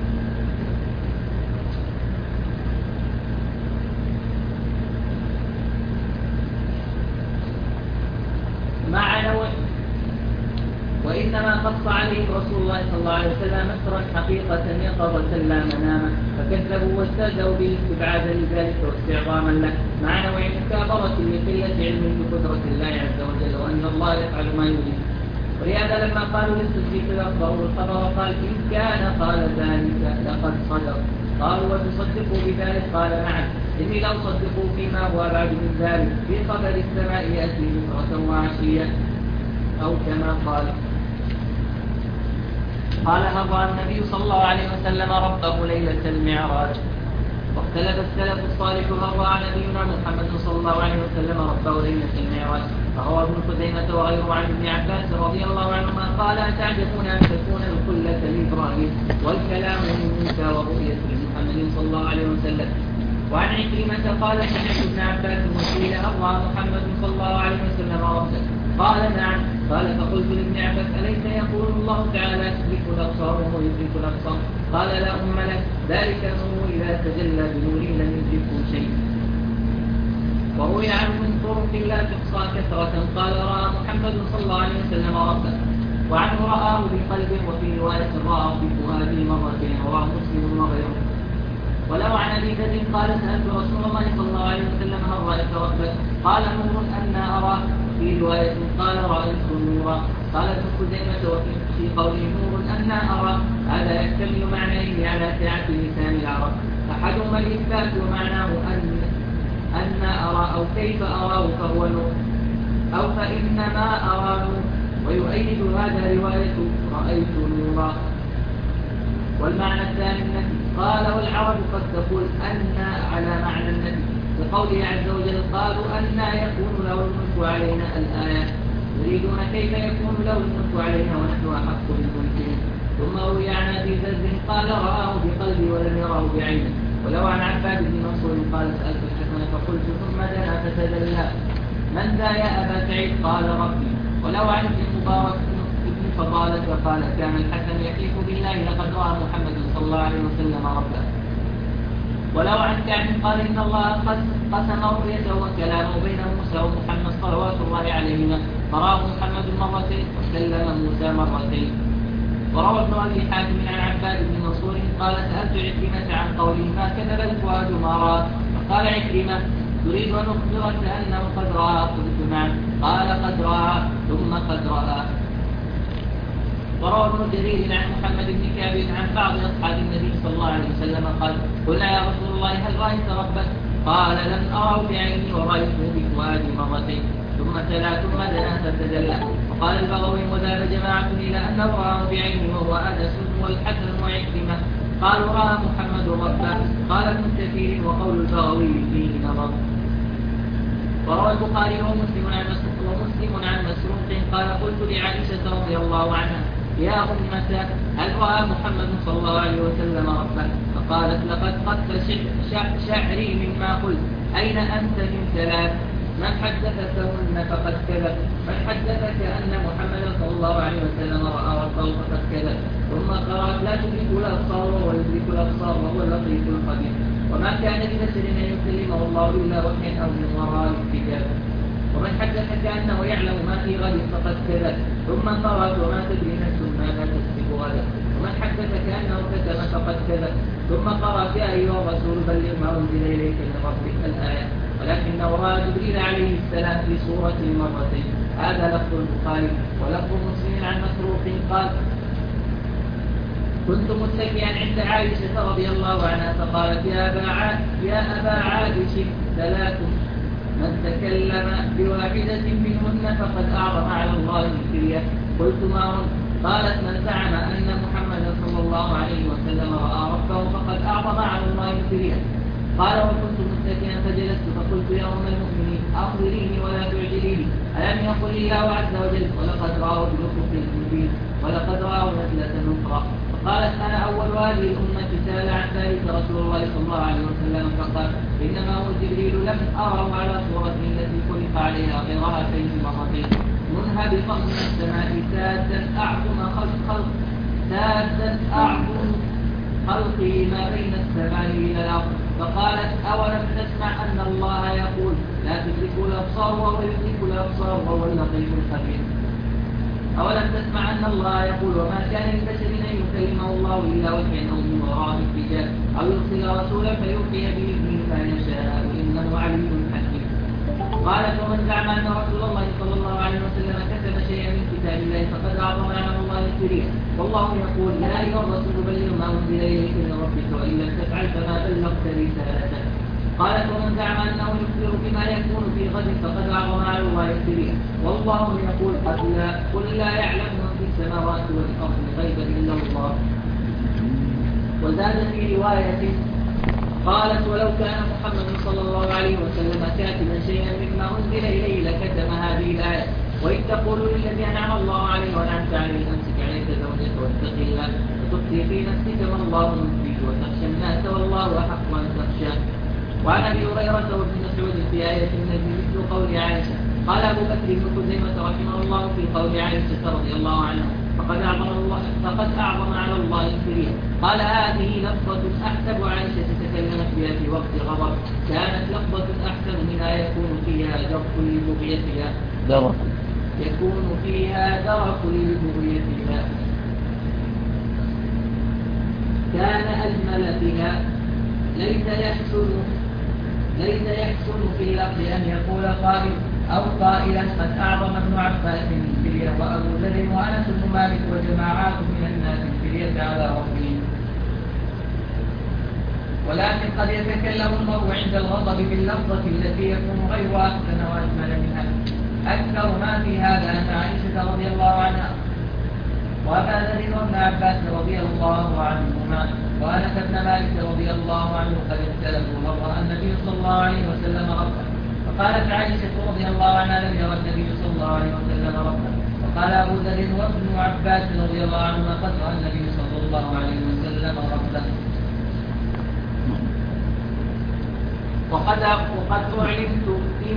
وإنما قص عليه رسول الله صلى الله عليه وسلم مسرا حقيقة يقظة لا مناما فكذبوا واستهزأوا به استبعادا لذلك واستعظاما له مع نوع مكابرة لقلة علم بقدرة الله عز وجل وأن الله يفعل ما يريد. ولهذا لما قالوا للصديق أخبروا الخبر قال إن كان قال ذلك لقد صدق. قالوا وتصدقوا بذلك قال نعم إني لا أصدق فيما هو أبعد من ذلك في خبر السماء يأتي بكرة وعشية أو كما قال هضى النبي صلى الله عليه وسلم ربه ليلة المعراج. واختلف السلف الصالح هضى نبينا محمد صلى الله عليه وسلم ربه ليلة المعراج. فروى ابن خزيمة وغيره عن ابن عباس رضي الله عنهما قال أتعجبون أن تكون القلة لإبراهيم والكلام من موسى ورؤية محمد صلى الله عليه وسلم. وعن عكرمة قال سمعت ابن عباس وقيل هضى محمد صلى الله عليه وسلم ربه قال نعم. قال فقلت لابن عباس أليس يقول الله تعالى يدرك الأبصار وهو يدرك الأبصار قال لا أم له ذلك النور إذا تجلى بنوره لم يدركه شيء. وروي عنه من طرق لا تحصى كثرة قال رأى محمد صلى الله عليه وسلم ربه وعنه رآه بقلبه وفي رواية رآه بفؤاده مرتين رواه مسلم وغيره. ولو عن أبي ذر قال سألت رسول الله صلى الله عليه وسلم هل رأيت ربك قال نور أنا أراه في رواية قال رأيت نورا. قال ابن خزيمة وفي قوله نور أنا أرى هذا يحتمل معنيه على سعة لسان العرب أحدهما الإثبات ومعناه أن أرى أو كيف أراه فهو نور أو فإنما أرى نور ويؤيد هذا رواية رأيت نورا. والمعنى الثاني النفي قال والعرب قد تقول أن على معنى النفي بقوله عز وجل قالوا أن يكون له الملك علينا الآية يريدون كيف يكون له الملك علينا ونحن أحق بالملك. ثم روي عن أبي ذر قال رآه بقلبي ولم يراه بعينه. ولو عن عباد بن منصور قال سألت الحسن فقلت ثم دنا فتدلى من ذا يا أبا سعيد قال ربي. ولو عن ابن مبارك ابن فضالة قال كان الحسن يحلف بالله لقد رأى محمد صلى الله عليه وسلم ربه. ولو عن كعب قال إن الله قسم رؤيته وكلامه بين موسى ومحمد صلوات الله عليهما فراه محمد مرتين وكلم موسى مرتين. وروى ابن أبي حاتم عن عباد بن منصور قال سألت عكرمة عن قوله ما كذب الفؤاد ما رأى فقال عكرمة تريد أن أخبرك أنه قد رأى قلت نعم قال قد رأى ثم قد رأى. وروى ابن جرير عن محمد بن كعب عن بعض أصحاب النبي صلى الله عليه وسلم قال قلنا يا رسول الله هل رأيت ربك قال لم أره بعيني ورأيته بفؤادي مرتين ثم تلا ثم دنا فتدلى. وقال البغوي وذهب جماعة إلى أنه رآه بعينه وهو أنس والحسن وعكرمة قالوا رأى محمد ربه. قال ابن كثير وقول البغوي فيه نظر. وروى البخاري ومسلم عن مسروق قال قلت لعائشة رضي الله عنها يا أمة هل رأى محمد صلى الله عليه وسلم ربه؟ فقالت لقد قد شعري مما قلت. أين أنت من ثلاث؟ من حدثكهن فقد كذب. من حدثك أن محمدا صلى الله عليه وسلم رأى ربه فقد كذب. ثم قرأت لا تدرك الأبصار وهو يدرك الأبصار وهو اللطيف الخبير. وما كان لبشر أن يكلمه الله إلا وحيا أو من وراء حجاب. ومن حدثك أنه يعلم ما في غد فقد كذب. ثم قرأت وما تدري نفس ماذا تكسب غدا. ومن حدثك أنه كتب فقد كذب. ثم قرأت يا أيها الرسول بلغ ما أنزل إليك من ربك الآية. ولكنه رأى جبريل عليه السلام في صورة مرتين. هذا لفظ البخاري. ولفظ مسلم عن مسروق قال كنت متكئا عند عائشة رضي الله عنها فقالت يا أبا عابس ثلاث من تكلم بواحدة منهن فقد أعظم على الله الكرية. قلت ما هن؟ قالت من زعم أن محمدا صلى الله عليه وسلم رأى ربه فقد أعظم على الله الكرية. قال وكنت متكئا فجلست فقلت يا أم المؤمنين أخبريني ولا تعجليني. ألم يقل الله عز وجل ولقد رآه بالأفق المبين ولقد رآه نزلة أخرى. قالت أنا أول هذه الأمة سأل عن ذلك رسول الله صلى الله عليه وسلم فقال إنما هو جبريل لم أره على صورته التي خلق عليها غير هاتين مرتين منهبطا من السماء سادا أعظم خلقه ما بين السماء إلى الأرض. فقالت أولم تسمع أن الله يقول لا تدركوا الأبصار وهو يدرك الأبصار وهو اللطيف الخبير. أولم تسمع أن الله يقول وما كان لبشر أن يكلمه الله إلا وحيا أو من وراء حجاب أو يرسل رسولا فيوحي بإذنه ما يشاء إنه عليم حكيم. قالت ومن زعم أن رسول الله صلى الله عليه وسلم كتب شيئا من كتاب الله فقد أعظم على الله الكريم. والله يقول يا أيها الرسول بلغ ما أنزل إليك من ربك وإن لم تفعل فما بلغت رسالته. قالت ومن زعم أنه يخبر بما يكون في غد فقد أعظم على الله الكريم. والله يقول قل لا يعلم من في السماوات والأرض الغيب إلا الله. وزاد في رواية قالت ولو كان محمد صلى الله عليه وسلم كاتبا شيئا مما أنزل إليه لكتم هذه الآية. وإذ تقول للذي أنعم الله عليه وأنعمت عليه أمسك عليك زوجك واتق الله وتخفي في نفسك ما الله مخفيه وتخشى الناس والله أحق أن تخشاه. وعن أبي هريرة وابن مسعود في آية النبي مثل قول عائشة. قال أبو بكر بن خزيمة رحمه الله في قول عائشة رضي الله عنها فقد أعظم على الله الكريم. قال هذه لفظة أحسب عائشة تكلمت بها في وقت غضب كانت لفظة أحسن منها يكون فيها درك لبغيتها كان أجمل بها. ليس يحسن في اللفظ أن يقول قائل أو قائلا قد أعظم ابن عباس الكرية وأبو ذر وأنس بن مالك وجماعات من الناس الكرية على ربهم. ولكن قد يتكلم المرء عند الغضب باللفظة التي يكون غير أحسن وأجمل منها. أكثر ما في هذا أن عائشة رضي الله عنها وأبا ذر وابن عباس رضي الله عنهما وأنس بن مالك رضي الله عنه قد اختلفوا مرة النبي صلى الله عليه وسلم ربه. فقالت عائشة رضي الله عنها لم يرى النبي صلى الله عليه وسلم ربه. وقال أبو ذر وابن عباس رضي الله عنهما قد رأى النبي صلى الله عليه وسلم ربه. وقد أعلمت في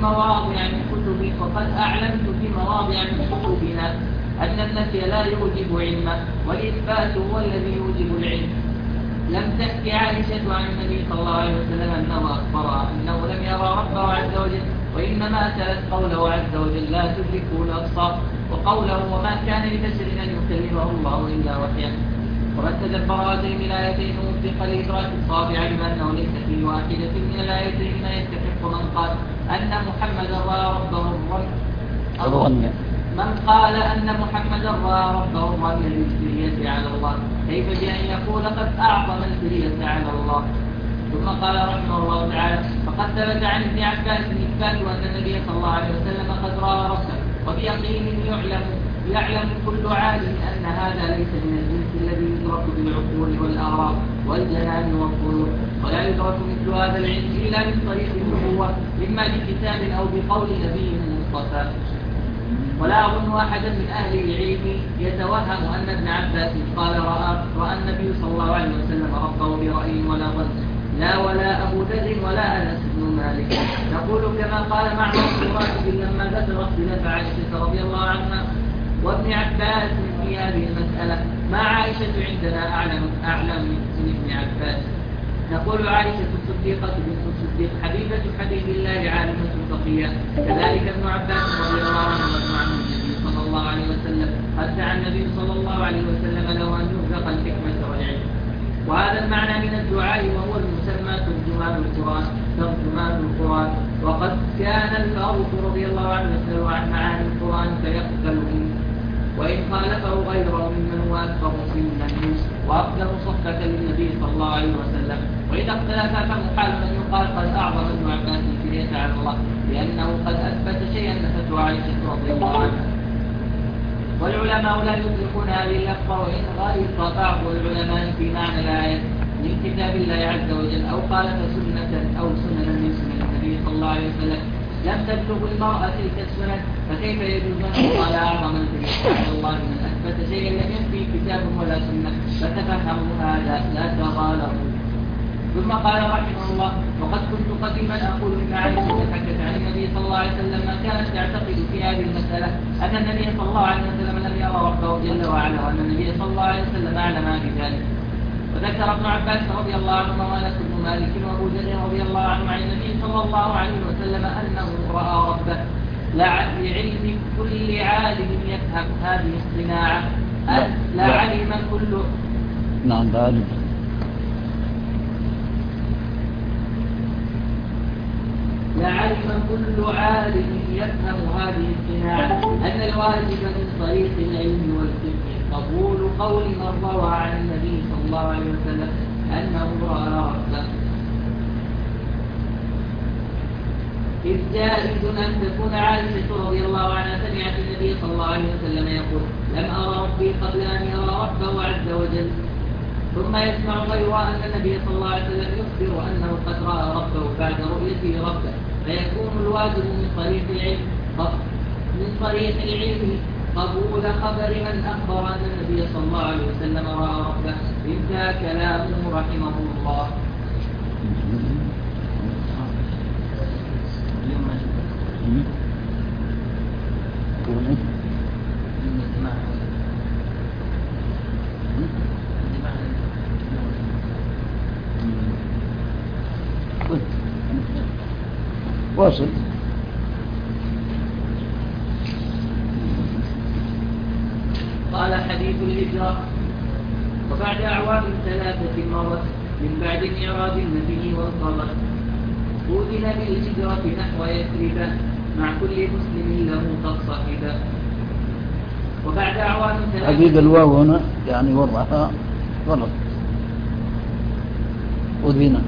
مواضع من كتبنا أن النفي لا يوجب علما والإثبات هو الذي يوجب العلم. لم تحكي عائشة عن النبي صلى الله عليه وسلم أنه أخبرها أنه لم يرى ربه عز وجل وإنما تلت قوله عز وجل لا تدركه الأبصار وقوله وما كان لبشر أن يكلمه الله إلا وحيا. ومن تدبر هاتين الآيتين وفق لإدراك الصابع لما أنه ليس في واحدة من الآيتين ما يستحق من قال أن محمدا رأى ربه من قال أن محمدا رأى ربه الرمي للكرية على الله كيف بأن يقول قد أعظم الكرية على الله. ثم قال رحمه الله تعالى فقد ثبت عن ابن عباس إثبات أن النبي صلى الله عليه وسلم قد رأى ربه وبيقين يعلم يعلم كل عالم أن هذا ليس من الجنس الذي يدرك بالعقول والآراء والجنان والقلوب، ولا يدرك مثل هذا العلم إلا من طريق النبوة، إما بكتاب أو بقول نبي مصطفى. ولا أظن أحدا من أهل العلم يتوهم أن ابن عباس قال رأى النبي صلى الله عليه وسلم ربه برأي ولا ظن، لا ولا أبو ذر ولا أنس بن مالك. نقول كما قال معمر بن راشد لما ذكر اختلاف عائشة رضي الله عنها وابن عباس في هذه المسألة: ما عائشة عندنا أعلم من ابن عباس. نقول عائشة الصديقة بنت الصديق حبيبة حبيب الله عالمة فقية، كذلك ابن عباس رضي الله عنه وارضى عن النبي صلى الله عليه وسلم. قد دعا النبي صلى الله عليه وسلم له أن يرزق الحكمة والعلم. وهذا المعنى من الدعاء، وهو المسمى ترجمان القرآن. وقد كان الفاروق رضي الله عنه يسأل عن معاني القرآن فيقبل منه، وإن خالفه غيره ممن هو أكبر سنا وأقدم صحبة للنبي صلى الله عليه وسلم. وإذا اختلف فمحال أن يقال قد أعظم ابن عباس الكرية على الله، لأنه قد أثبت شيئا نفته عائشة رضي الله عنها. والعلماء لا يطلقون هذه اللفظة، وإن غلط بعض العلماء في معنى الآية من كتاب الله عز وجل أو خالف سنة أو سننا من سنن النبي صلى الله عليه وسلم لم تبلغ المرأة تلك السنن، فكيف يجوز أن يقال أعظم الكريم على الله من أثبت شيئا لم ينفي كتاب ولا سنة؟ فتفهموا هذا لا تغالبوا. ثم قال رحمه الله: وقد كنت قديما أقول إن عائشة حكت عن النبي صلى الله عليه وسلم ما كانت تعتقد في هذه المسألة أن النبي صلى الله عليه وسلم لم يرى ربه جل وعلا، وأن النبي صلى الله عليه وسلم أعلم بذلك. وذكر ابن عباس رضي الله عنهما وانس بن مالك وابو ذر رضي الله عنه عن النبي صلى الله عليه وسلم انه راى ربه. لعلم كل عالم يفهم هذه الصناعه لعلم كل نعم ذلك لعلم كل عالم يفهم هذه الصناعه ان الواجب من طريق العلم والفقه قبول قول من روى عن النبي صلى الله عليه وسلم أنه رأى ربه. إذ جائز أن تكون عائشة رضي الله عنها سمعت النبي صلى الله عليه وسلم يقول: لم أرى ربي قبل أن يرى ربه عز وجل. ثم يسمع غيرها أن النبي صلى الله عليه وسلم يخبر أنه قد رأى ربه بعد رؤيته ربه، فيكون الواجب من طريق العلم قبول خبر من أخبر أن النبي صلى الله عليه وسلم رأى ربه. انتهى كلامه رحمه الله. واصل. قال: حديث الهجرة. وبعد أعوام 3 مرت من بعد انعراض النبي والقمر أذن بالهجرة نحو يثرب مع كل مسلم له قد صحب. وبعد أعوام 3 حقيقة الواو هنا يعني وضعها غلط. أذن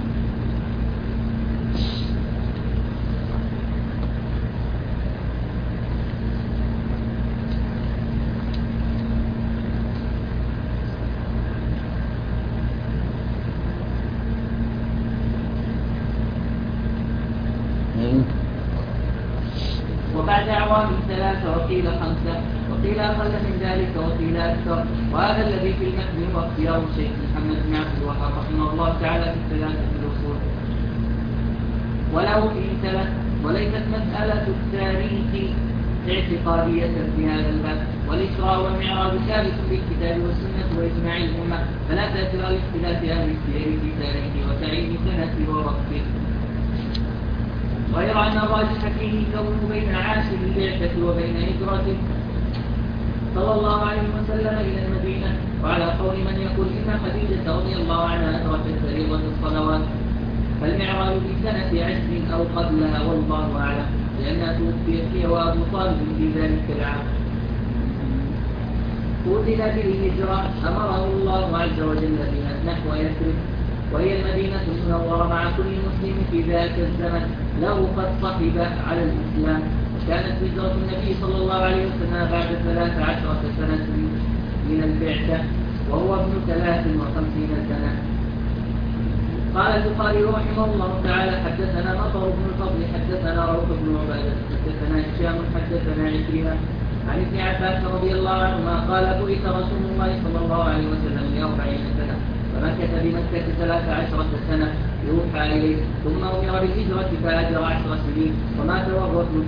وبعد أعوام 3 وقيل 5 وقيل أقل من ذلك وقيل أكثر. وهذا الذي في المتن هو اختيار الشيخ محمد بن عبد الوهاب رحمه الله تعالى في الثلاثة الأصول. وله فيه 3. وليست مسألة التاريخ اعتقادية في هذا الباب، والإسراء والمعراج ثابت بالكتاب والسنة وإجماع الأمة، فلا تأثير لاختلاف أهل السير في تاريخه وتعيين سنة وربه، غير أن الراجح فيه كونه بين عاشر البعثة وبين هجرته صلى الله عليه وسلم إلى المدينة. وعلى قول من يقول إن خديجة رضي الله عنها أدركت فريضة الصلوات، فالمعراج بسنة 20 أو قبلها والله أعلم، لأنها توفيت هي وأبو طالب في ذلك العام. أذن بالهجرة أمره الله عز وجل بها نحو يثرب، وهي المدينة المنورة، مع كل مسلم في ذاك الزمن له قد صحب على الإسلام. وكانت هجرة النبي صلى الله عليه وسلم بعد 13 سنة من البعثة وهو ابن 53 سنة. قال البخاري رحمه الله تعالى حدثنا مطر بن الفضل حدثنا روح بن عبادة حدثنا هشام حدثنا عكرمة عن ابن عباس رضي الله عنهما قال بعث رسول الله صلى الله عليه وسلم ل40 سنة فمكث بمكة 13 سنة يوحى إليه ثم أمر بالهجرة فهاجر 10 سنين ومات وهو ابن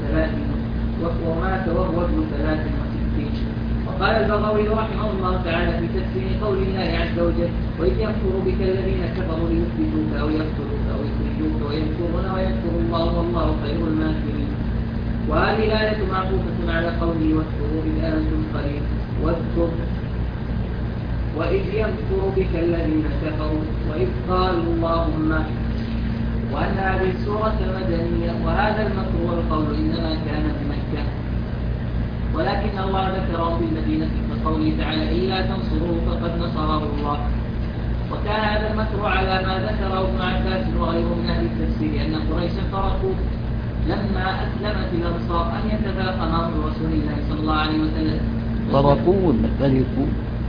63. وقال البغوي رحمه الله تعالى في تفسير قول الله عز وجل وإذ يمكر بك الذين كفروا ليثبتوك أو يقتلوك أو يخرجوك ويمكرون ويمكر الله والله خير الماكرين. وهذه الآية معطوفة على قوله واذكروا إذ أنتم قليل واذكر وإذ يمكر بك الذين كفروا وإذ قالوا اللهم وأن هذه السورة مدنية وهذا المكر والقول إنما كان بمكة ولكن الله ذكرهم بالمدينة كقوله تعالى إلا تنصروه فقد نصره الله. وكان هذا المكر على ما ذكره ابن عباس وغيره من أهل التفسير أن قريشا فرقوا لما أسلمت الأنصار أن يتفاقم أمر رسول الله صلى الله عليه وسلم. فرقوا ولا فرقوا؟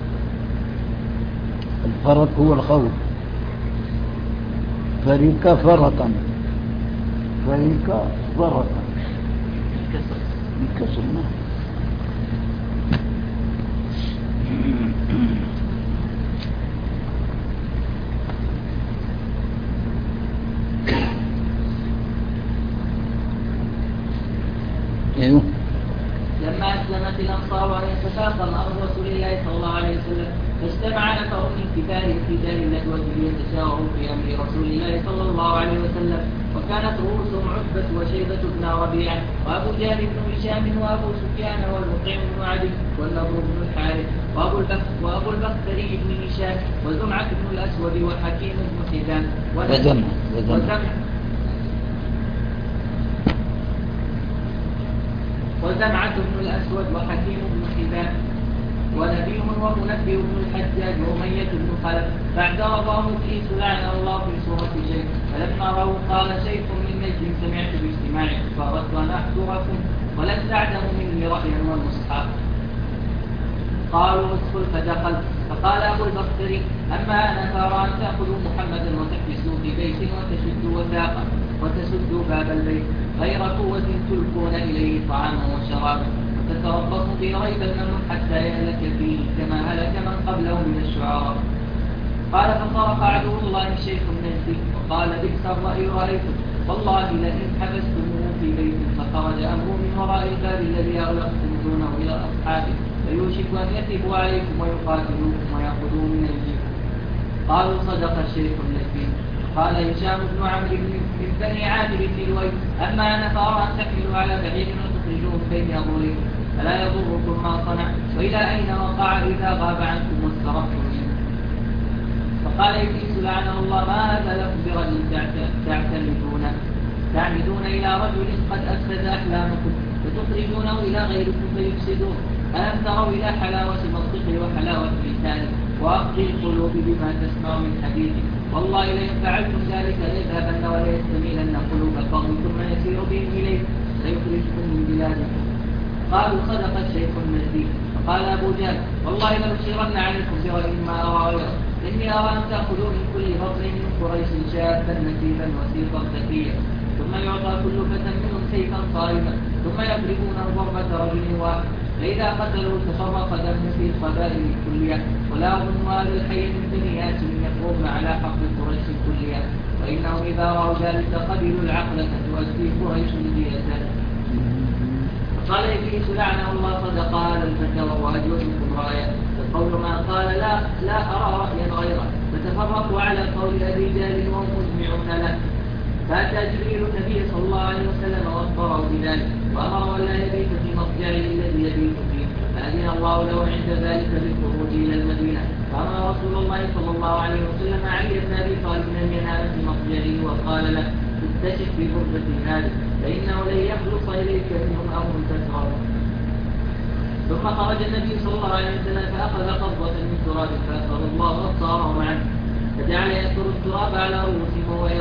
الفرق هو الخوف. فرق فرقا فرق فرقا الكسر ايوه. لما أسلمت الأنصار أن يتفاقم أمر رسول الله صلى الله عليه وسلم فاجتمع نفر من كبار الرجال الندوة ليتشاوروا في أمر رسول الله صلى الله عليه وسلم وكانت رؤوسهم عتبة وشيبة بن ربيعة وأبو جهل بن هشام وأبو سفيان والمطعم بن عدي والنضر بن الحارث وأبو البختري بن هشام وزمعة بن الأسود وحكيم بن حزام وزمعة بن الأسود وحكيم بن حزام ونبي ومنبه بن الحجاج وأمية بن خلف فاعترضهم إبليس لعنه الله في سورة شيخ فلما رأوا قال شيخ من نجم سمعت باجتماعكم فأردت أن أحضركم ولست أعلم مني رأيا والمصحف. قالوا ادخل فدخل فقال أبو البختري أما أنا فأرى أن تأخذوا محمدا وتكبسوا في بيت وتشدوا وثاقا وتسدوا باب البيت غير قوة تلقون إليه طعاما وشرابا وتتربصوا به ريب الممنون حتى يهلك فيه كما هلك من قبله من الشعراء. قال فصرف عدو الله الشيخ النجدي وقال بئس الرأي رأيته والله لئن حبستموه في بيت فخرج أمره من وراء الباب الذي أغلقتم دونه إلى أصحابه فيوشك أن يثبوا عليكم ويقاتلوكم ويأخذوا من أيديكم. قالوا صدق الشيخ النجدي. قال هشام بن عمرو من بني عامر بن لؤي أما أنا فأرى أن تحملوا على بعير وتخرجوه من بين أظهركم فلا يضركم ما صنع وإلى أين وقع إذا غاب عنكم واسترحتم منه. فقال إبليس لعنه الله ما هذا لكم برجل تعمدون إلى رجل قد أفسد أحلامكم وتخرجونه إلى غيركم فيفسدون. ألم تروا إلى حلاوة منطقه وحلاوة لسانه وأخذ القلوب بما تسمع من حديثه والله لئن فعلتم ذلك ليذهبن وليستميلن قلوب القوم ثم يسير بهم إليه ليخرجكم من بلادكم. قالوا صدق الشيخ النجدي. فقال أبو جهل والله لأشيرن عليكم برأي ما أرى غيره إني أرى أن تأخذوا من كل بطن من قريش شابا نكيبا وسيقا ذكيا ثم يعطى كل فتى منهم سيفا صارما ثم يضربون ضربة رجل واحد فإذا قتلوا تفرق دمه في القبائل كلها ولا أظن هذا الحي من بني هاشم يقوم على حق قريش كلها وإنهم إذا رأوا ذلك قبلوا العقل فتؤدي قريش ديته. فقال إبليس لعنه الله صدق هذا الفتى وهو أجودكم رايا القول ما قال لا أرى رأيا غيره فتفرقوا على قول أبي جهل وهم مجمعون له. فأتى جبريل النبي صلى الله عليه وسلم وأخبره بذلك وأمره أن لا يبيت في مضجعه الذي يبيت فيه فأذن الله له عند ذلك بالخروج إلى المدينة. فأمر رسول الله صلى الله عليه وسلم علي بن أبي طالب أن ينام في مضجعه وقال له استشف في غرفة هذه فإنه لن يخلص إليك منهم أمر تكره. ثم خرج النبي صلى الله عليه وسلم فأخذ قبضة من تراب فأخذ الله أبصارهم عنه فجعل يذكر التراب على رؤوسهم وهو يقرأ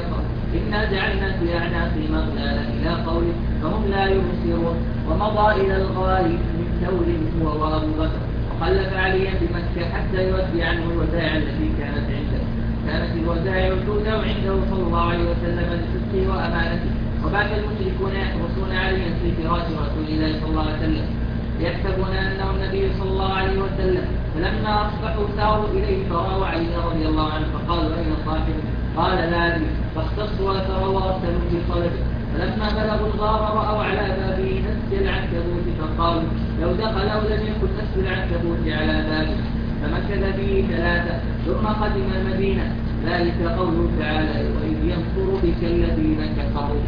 إنا جعلنا في أعناقهم أغلالا إلى قوله فهم لا يبصرون. ومضى إلى الغالي من ثور هو وأبو بكر وخلف عليا بمكة حتى يودي عنه الودائع التي كانت عنده. كانت الودائع تودع عنده صلى الله عليه وسلم لصدقه وأمانته. وبعد المشركون يحرصون عليا في فراش رسول الله صلى الله عليه وسلم يحسبون أنه النبي صلى الله عليه وسلم. فلما أصبحوا ساروا إليه فرأوا علي رضي الله عنه فقالوا أين صاحبه؟ قال لا أدري. فاختصوا أثروا وأرسلوا في طلبه. فلما بلغوا الغار رأوا على بابه نسج العنكبوت فقالوا لو دخلوا لم يكن نسج العنكبوت على بابه. فمكث به 3 ثم قدم المدينة. ذلك قوله تعالى وإذ يمكر بك الذين كفروا.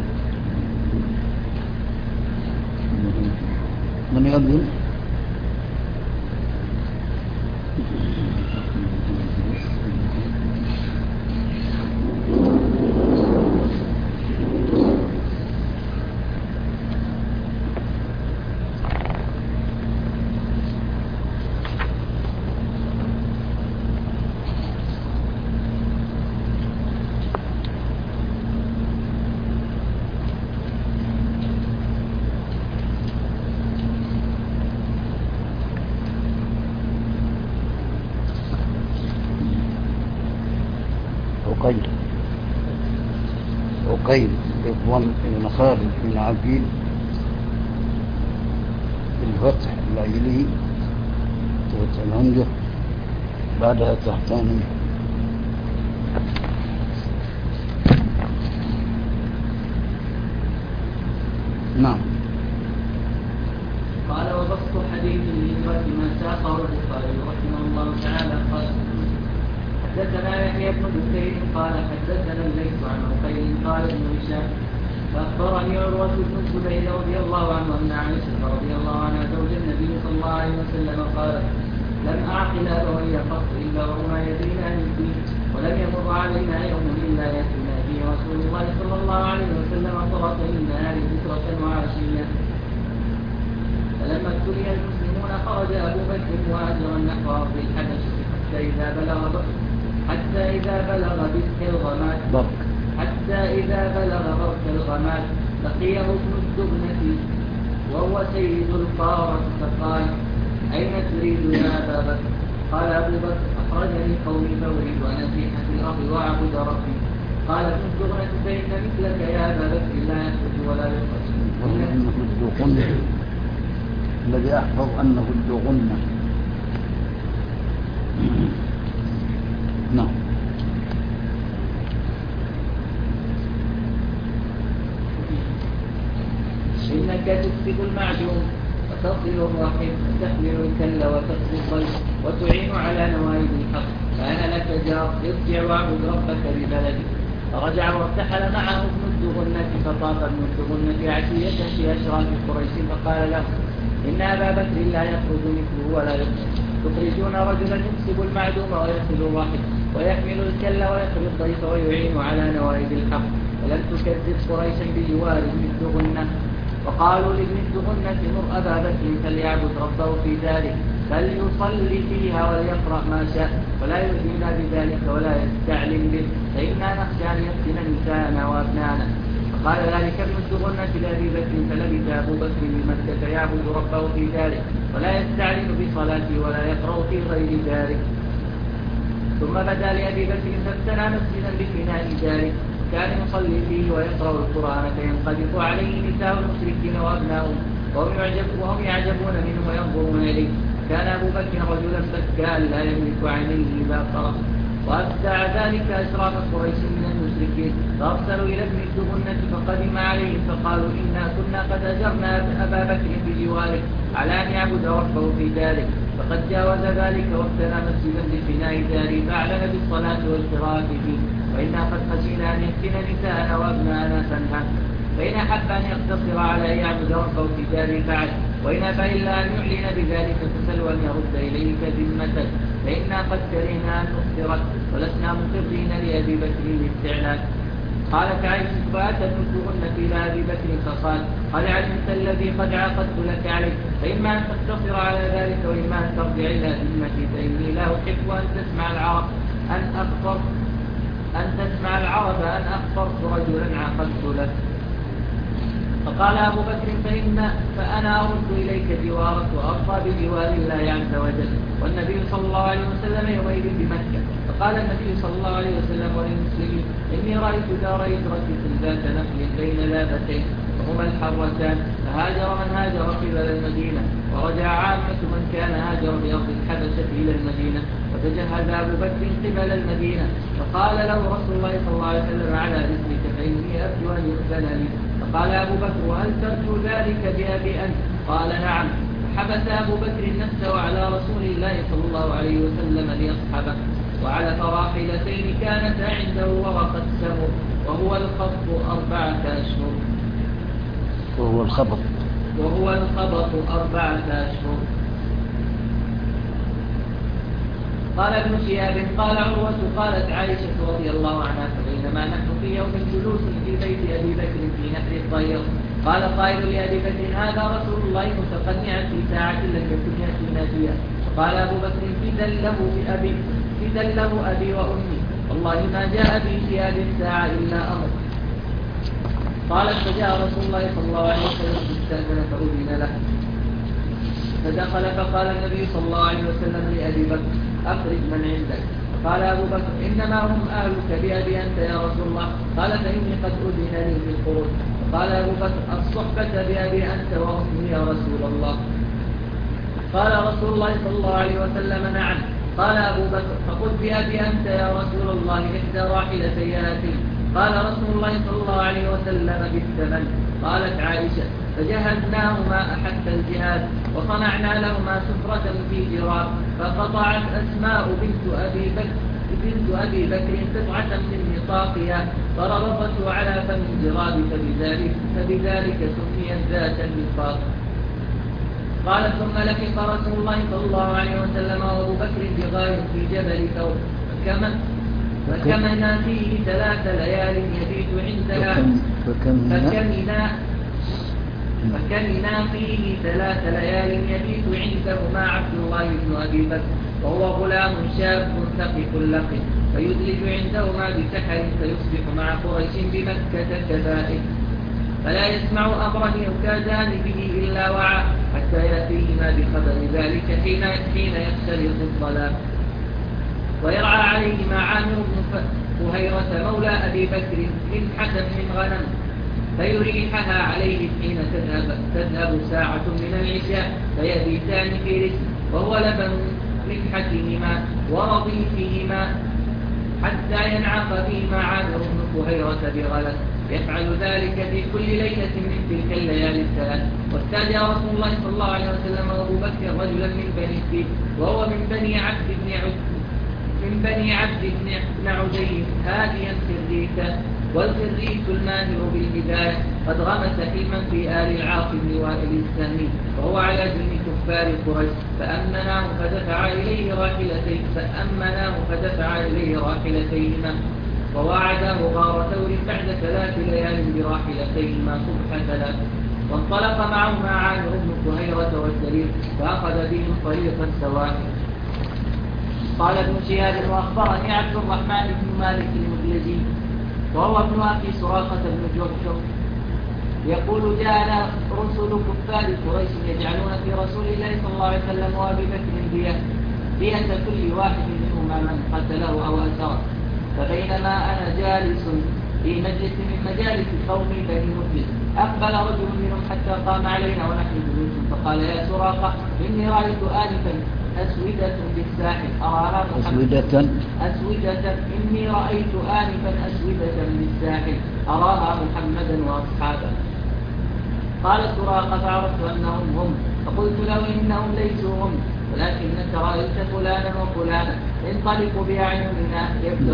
من يؤذن؟ عقيل بن خالد بن عقيل بالفتح العيلي الهمزة بعدها تحتاني. نعم. قال وبسط حديث الهجرة ما ساقه البخاري رحمه الله تعالى قال حدثنا يحيى بن بكير قال حدثنا الليث عن عقيل قال ابن هشام فأخبرني عروة بن الزبير رضي الله عنه أن عائشة رضي الله عنها زوج النبي صلى الله عليه وسلم قالت لم أعقل أبوي قط إلا وهما يدينان الدين ولم يمر علينا يوم إلا يأتينا فيه رسول الله صلى الله عليه وسلم طرفي النهار بكرة وعشية. فلما ابتلي المسلمون خرج أبو بكر مهاجرا نحو أرض الحبش حتى إذا بلغ برك الغمات لقيه ابن الدبنة وهو سيد القارة فقال أين تريد يا أبا بكر؟ قال أبو بكر أخرجني قومي فأريد أن أسيح في الأرض وأعبد ربي. قال ابن الدبنة فإن مثلك يا أبا بكر لا يخرج ولا يخرج. الذي أحفظ أنه الدغنة. نعم. إنك تكسب المعدوم وتصل الرحم وتحمل الكل وتقضي الضيف وتعين على نوائب الحق فأنا لك جار ارجع واعبد ربك ببلدك. فرجع وارتحل معه ابن الدغنة فطاف ابن الدغنة عشية في أشراف قريش فقال له إن أبا بكر لا يخرج مثله ولا يخرج. تخرجون رجلا يكسب المعدوم ويصل الرحم ويحمل الكل ويقضي الضيف ويعين على نوائب الحق ولم تكذب قريشا بجوار ابن الدغنة. وقالوا لابن الدغنة مر أبا بكر فليعبد ربه في ذلك فليصلي فيها وليقرأ ما شاء ولا يؤذينا بذلك ولا يستعلم به فإنا نخشى أن يفتن نساءنا وأبنانا. فقال ذلك ابن الدغنة لأبي بكر فلبث أبو بكر بمكة يعبد ربه في ذلك ولا يستعلم بصلاته ولا يقرأ في غير ذلك. ثم بدا لأبي بكر فابتنى مسجدا بفناء ذلك كان يصلي فيه ويقرأ القرآن فينقذف عليه نساء المشركين وأبناؤهم وهم يعجبون منه وينظرون إليه. كان أبو بكر رجلا بكاء لا يملك عينيه إذا قرأ. وأبدع ذلك أشراف قريش من المشركين فأرسلوا إلى ابن الدغنة فقدم عليهم فقالوا إنا كنا قد أجرنا أبا بكر بجواره على أن يعبد ربه في ذلك فقد جاوز ذلك وابتنى مسجدا بفناء داره فأعلن بالصلاة والقراءة فيه وإنا قد خشينا أن يفتن نساءنا وأبناءنا فنهى. فإن أحب أن يقتصر على أن يعبد ربه في داره فعل وإن أبى إلا أن يعلن بذلك فسل وأن يرد إليك ذمتك فإنا قد كرهنا أن نخبرك ولسنا مقرين لأبي بكر الاستعلاء. قالت عائشة فأتى ابن الدغنة إلى أبي بكر فقال قد علمت الذي قد عقدت لك عليه فإما أن تقتصر على ذلك وإما أن ترجع إلى ذمتي فإني لا أحب أن تسمع العرب أن أكفر أن تسمع العرب أن أخبرت رجلا عقدت له. فقال أبو بكر فأنا أرد إليك جوارك وأرضى بجوار الله عز وجل، والنبي صلى الله عليه وسلم يومئذ بمكة. فقال النبي صلى الله عليه وسلم وللمسلمين: إني رأيت دار إدرة ذات نخل بين لابتين وهما الحرتان، فهاجر من هاجر قبل المدينة، ورجع عامة من كان هاجر بأرض الحبشة إلى المدينة، وتجهز أبو بكر قبل المدينة. فقال له رسول الله صلى الله عليه وسلم: على رسلك فإني أرجو أن يؤذن لي. فقال أبو بكر: وهل ترجو ذلك بأبي أنت؟ قال: نعم. فحبس أبو بكر نفسه على رسول الله صلى الله عليه وسلم ليصحبه، وعلى راحلتين كانتا عنده ورقة سمر، وهو الخط 4 أشهر. وهو الخبط 4 أشهر. قال ابن شهاب: قال عروة: قالت عائشة رضي الله عنها: فبينما نحن في يوم جلوس في بيت أبي بكر في نهر الضير، قال قائل لأبي بكر: هذا رسول الله متقنعا في ساعة لم يكن يأتينا فيها. فقال أبو بكر: فدا له أبي وأمي، والله ما جاء بي في هذه الساعة إلا أمر. قالت: فجاء رسول الله صلى الله عليه وسلم فاستأذن فأذن له، فدخل فقال النبي صلى الله عليه وسلم لأبي بكر: أخرج من عندك. فقال أبو بكر: إنما هم آلك بأبي أنت يا رسول الله. قال: فإني قد أذن لي في الخروج. فقال أبو بكر: الصحبة بأبي أنت وأمي يا رسول الله. قال رسول الله صلى الله عليه وسلم: نعم. قال أبو بكر: فقل بأبي أنت يا رسول الله إحدى راحلتي هاتين. قال رسول الله صلى الله عليه وسلم: بالثمن. قالت عائشة: فجهزناهما أحد الجهاد، وصنعنا لهما سفرة في جراب، فقطعت أسماء بنت أبي بكر قطعة من نطاقها فربطته على فم الجراب، فبذلك سميت ذات النطاق. قال: ثم لحق رسول الله صلى الله عليه وسلم وأبو بكر بغار في جبل ثور، فكمنا فيه 3 ليال يبيت عندها. فكمنا فيه 3 ليال يبيت عنده عبد الله بن أبي بكر، وهو غلام شاب ثقف لقن، فيدلج عندهما بسحر، فيصبح مع قريش بمكة كذلك، فلا يسمع أمرا يكادان به إلا وعى، حتى يأتيهما بخبر ذلك حين يختلط الظلام. ويرعى عليهما عامر بن فهيرة مولى أبي بكر من حسن من غنم، فيريحها عليه حين تذهب ساعة من العشاء، فيبيتان في رزق، وهو لبن ركحتهما ورضيفهما، حتى ينعق فيهما عامر بن فهيرة بغلس. يفعل ذلك في كل ليلة من تلك الليالي 3. واستأجر رسول الله صلى الله عليه وسلم أبو بكر رجلا من بني الدين، وهو من بني عبد بن عدي هاديا خريتا، والخريت الماهر بالهداية قد غمس حلما في آل العاص بن وائل السهمي، وهو على دين كفار قريش، فأمناه فدفع إليه راحلتيهما، وواعداه غار ثور بعد 3 ليال براحلتيهما صبح 3. وانطلق معهما عامر بن فهيرة والسرير، فأخذ بهم طريق السواحل. قال ابن شهاب: وأخبرني عبد الرحمن بن مالك المدلجي، وهو ابن أخي سراقة بن جرشم، يقول: جاءنا رسل كفار قريش يجعلون في رسول الله صلى الله عليه وسلم وأبي بكر دية كل واحد منهما من قتله أو أسره. فبينما أنا جالس في مجلس من مجالس قوم بني مفلس، أقبل رجل منهم حتى قام علينا ونحن جلوس، فقال: يا سراقة، إني رأيت آنفا أسودة بالساحل أراها إني رأيت آنفا أسودة بالساحل أراها محمدا وأصحابه. قال سراقة: فعرفت أنهم هم، فقلت له: إنهم ليسوا هم، ولكنك رأيت فلانا وفلانا انطلقوا بأعيننا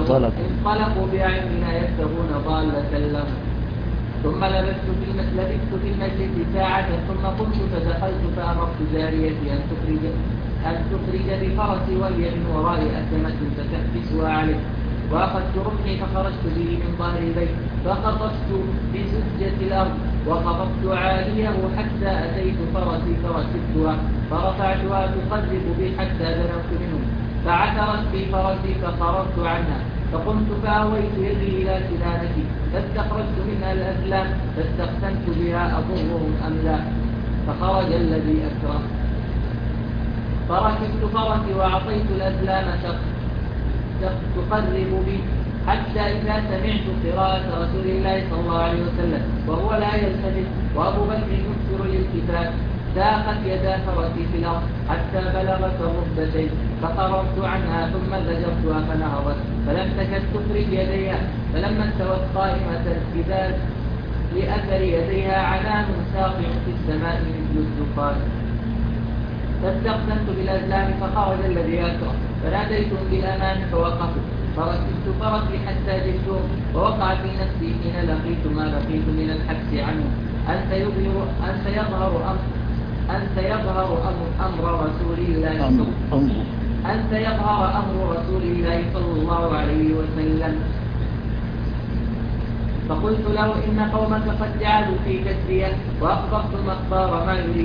يبتغون ضالة لهم. ثم لبثت في المجلس ساعة، ثم قمت فدخلت فأمرت جاريتي أن تخرج بفرسي وهي من وراء أسمة فتحبسها عليه، وأخذت ركني فخرجت به من ظهر البيت، فخطفت بزجة الأرض وخفضت عاليه حتى أتيت فرسي فركبتها، فرفعتها تقرب بي حتى دنوت منهم، فعثرت في فرسي فخرجت عنها، فقمت فأويت يدي إلى سنانتي فاستخرجت منها الأسلام فاستقسمت بها أضرهم أم لا، فخرج الذي أكره. فركبت فرسي وأعطيت الأسلام تقرب بي، حتى إذا سمعت قراءة رسول الله صلى الله عليه وسلم وهو لا يلتفت وأبو بكر يكثر الالتفات، ساقت يدا فرسي في الأرض حتى بلغت الركبتين، فقررت عنها ثم زجرتها فنهضت فلم تكد تخرج يديها، فلما استوت قائمة إذا لأثر يديها علام ساطع في السماء مثل الدخان. فاستقسمت بالأزلام فخرج الذي يكره، فناديتهم بالأمان فوقفوا، فركبت فرسي حتى جئتهم، ووقع في نفسي حين لقيت ما لقيت من الحبس عنه أن سيظهر أمر رسول الله صلى الله عليه وسلم. فقلت له إن قومك قد جعلوا في كسرية وأخبرتم أخبار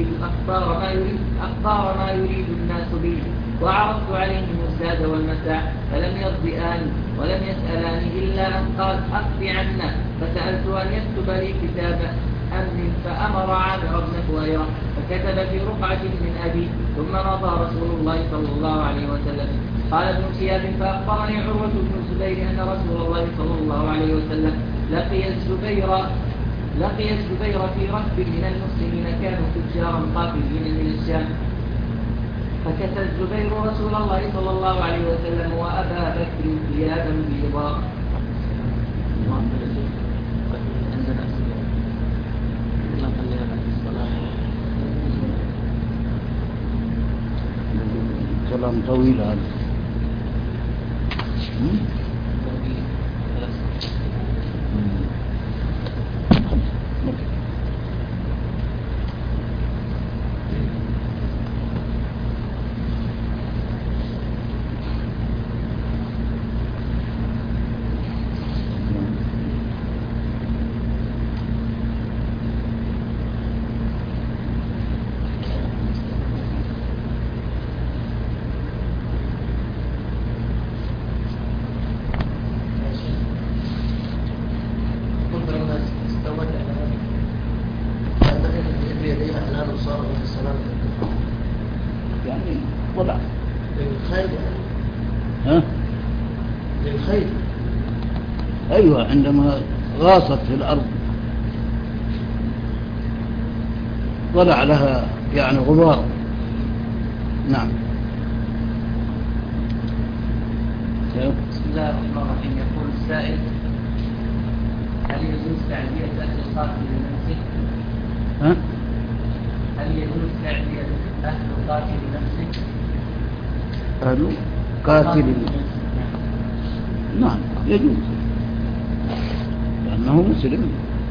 ما يريد الناس به، وعرضت عليهم الزاد والمتاع فلم يرضئاني ولم يسألاني إلا أن قال أخف عنا، فسألت أن يكتب لي كتاب أمن، فأمر عامر بن فهيرة فكتب في رقعة من أبي، ثم مضى رسول الله صلى الله عليه وسلم. قال ابن شهاب فأخبرني عروة بن الزبير أن رسول الله صلى الله عليه وسلم لقي الزبير في ركب من المسلمين كانوا تجارا قافلين من الشام، فكسى الزبير رسول الله صلى الله عليه وسلم وأبا بكر ثيابا بيضاء. كلام طويل هذا. يعني وضع للخيل ها؟ للخيل. أيوة، عندما غاصت في الأرض طلع لها يعني غبار. نعم. بسم الله الرحمن الرحيم. يقول السائل: هل يجوز تعزية أهل القاتل لنفسه؟ ها؟ هل يجوز تعزية أهل القاتل لنفسه؟ أهل قاتل نعم يجوز، لأنه مسلم،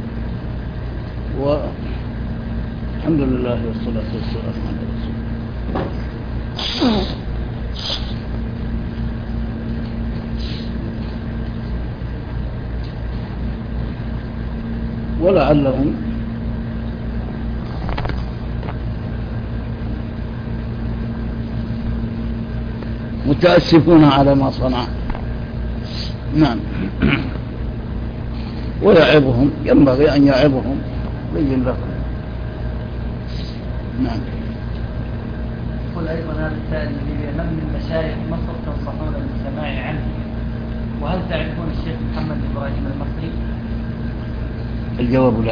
والحمد لله والصلاة والسلام على رسول الله. ولعلهم متأسفون على ما صنع. نعم. ويعظهم، ينبغي أن يعظهم بين لهم. نعم. يقول أيضا هذا السائل: من من مشايخ مصر تنصحون بالسماع عنه؟ وهل تعرفون الشيخ محمد إبراهيم المصري؟ الجواب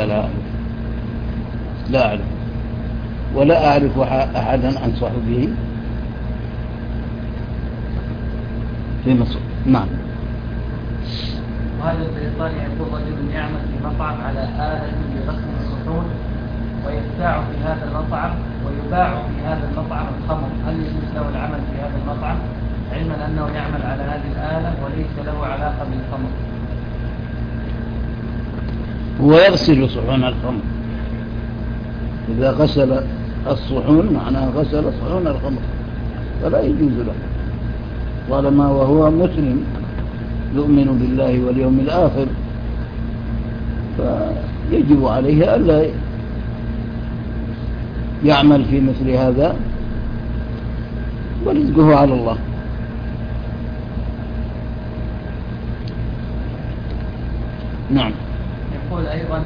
لا أعرف، ولا أعرف أحدا أنصح به في مصر. نعم. وهذا البريطاني يقول: رجل يعمل في مطعم على آلة لرسم الصحون، ويبتاع في هذا المطعم ويباع في هذا المطعم الخمر، هل يجوز له العمل في هذا المطعم علما أنه يعمل على هذه الآلة وليس له علاقة بالخمر؟ هو يغسل صحون الخمر، إذا غسل الصحون معناه غسل صحون الخمر، فلا يجوز له طالما وهو مسلم يؤمن بالله واليوم الآخر، فيجب عليه ألا يعمل في مثل هذا، ورزقه على الله. نعم. يقول أيضا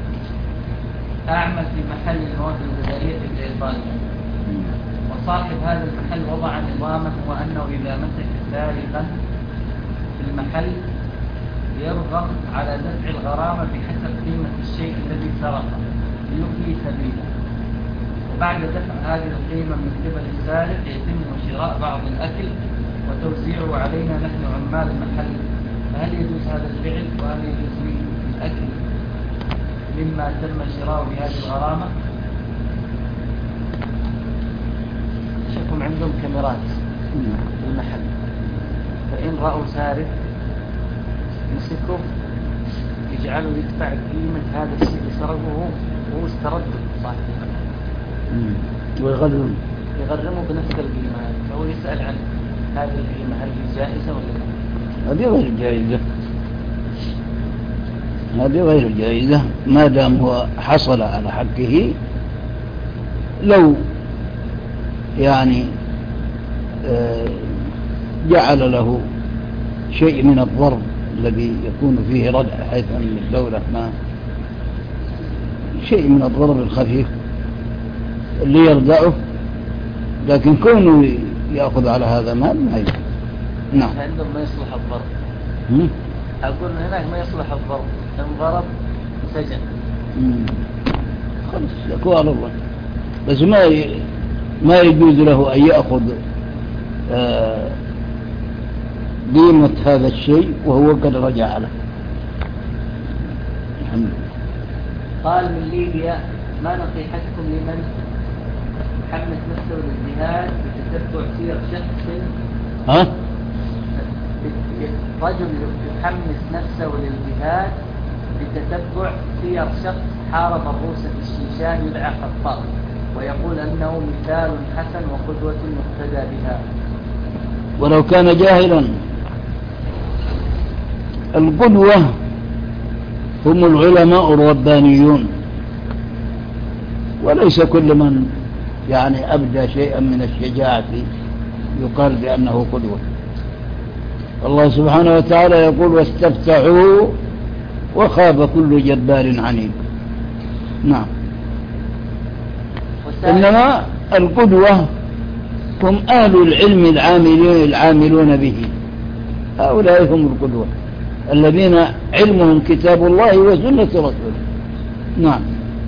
أعمل في محل المواد الغذائية في بريطانيا، وصاحب هذا المحل وضع نظاما هو أنه إذا مسك سارقا في المحل يرغم على دفع الغرامة بحسب قيمة الشيء الذي سرقه ليخلي سبيله، وبعد دفع هذه القيمة من قبل السارق يتم شراء بعض الأكل وتوزيعه علينا نحن عمال المحل، فهل يجوز هذا الفعل؟ وهل يجوز لي الأكل مما تم شراؤه بهذه الغرامة؟ شوفهم عندهم كاميرات في المحل، فإن رأوا سارق يمسكه يجعله يدفع قيمة هذا الشيء اللي سرقه وهو استرده صاحب المحل، يغرمه بنفس القيمة، فهو يسأل عن هذه القيمة هل هي جائزة ولا لا؟ هذه غير جائزة، هذه غير جائزة ما دام هو حصل على حقه. لو يعني جعل له شيء من الضرب الذي يكون فيه ردع حيث أن الدولة ما شيء من الضرب الخفيف اللي يردعه، لكن كونه يأخذ على هذا مال ما يصلح. نعم. عندهم ما يصلح الضرب. أقول هناك ما يصلح الضرب، إن ضرب سجن. خلص يكون على الله، بس ما يجوز له أن يأخذ قيمة هذا الشيء وهو قد رجع له. قال من ليبيا: ما نصيحتكم لمن حمس نفسه للجهاد بتتبع سير شخص رجل يحمس نفسه للجهاد بتتبع سير شخص حارب الروس في الشيشان يدعى خطاب، ويقول أنه مثال حسن وقدوة مقتدى بها ولو كان جاهلا؟ القدوة هم العلماء الربانيون، وليس كل من يعني أبدى شيئا من الشجاعة يقال بأنه قدوة. الله سبحانه وتعالى يقول: واستفتحوا وخاب كل جبار عنيد. نعم. إنما القدوة هم أهل العلم العاملون به، هؤلاء هم القدوة الذين علمهم كتاب الله وسنة رسوله. نعم.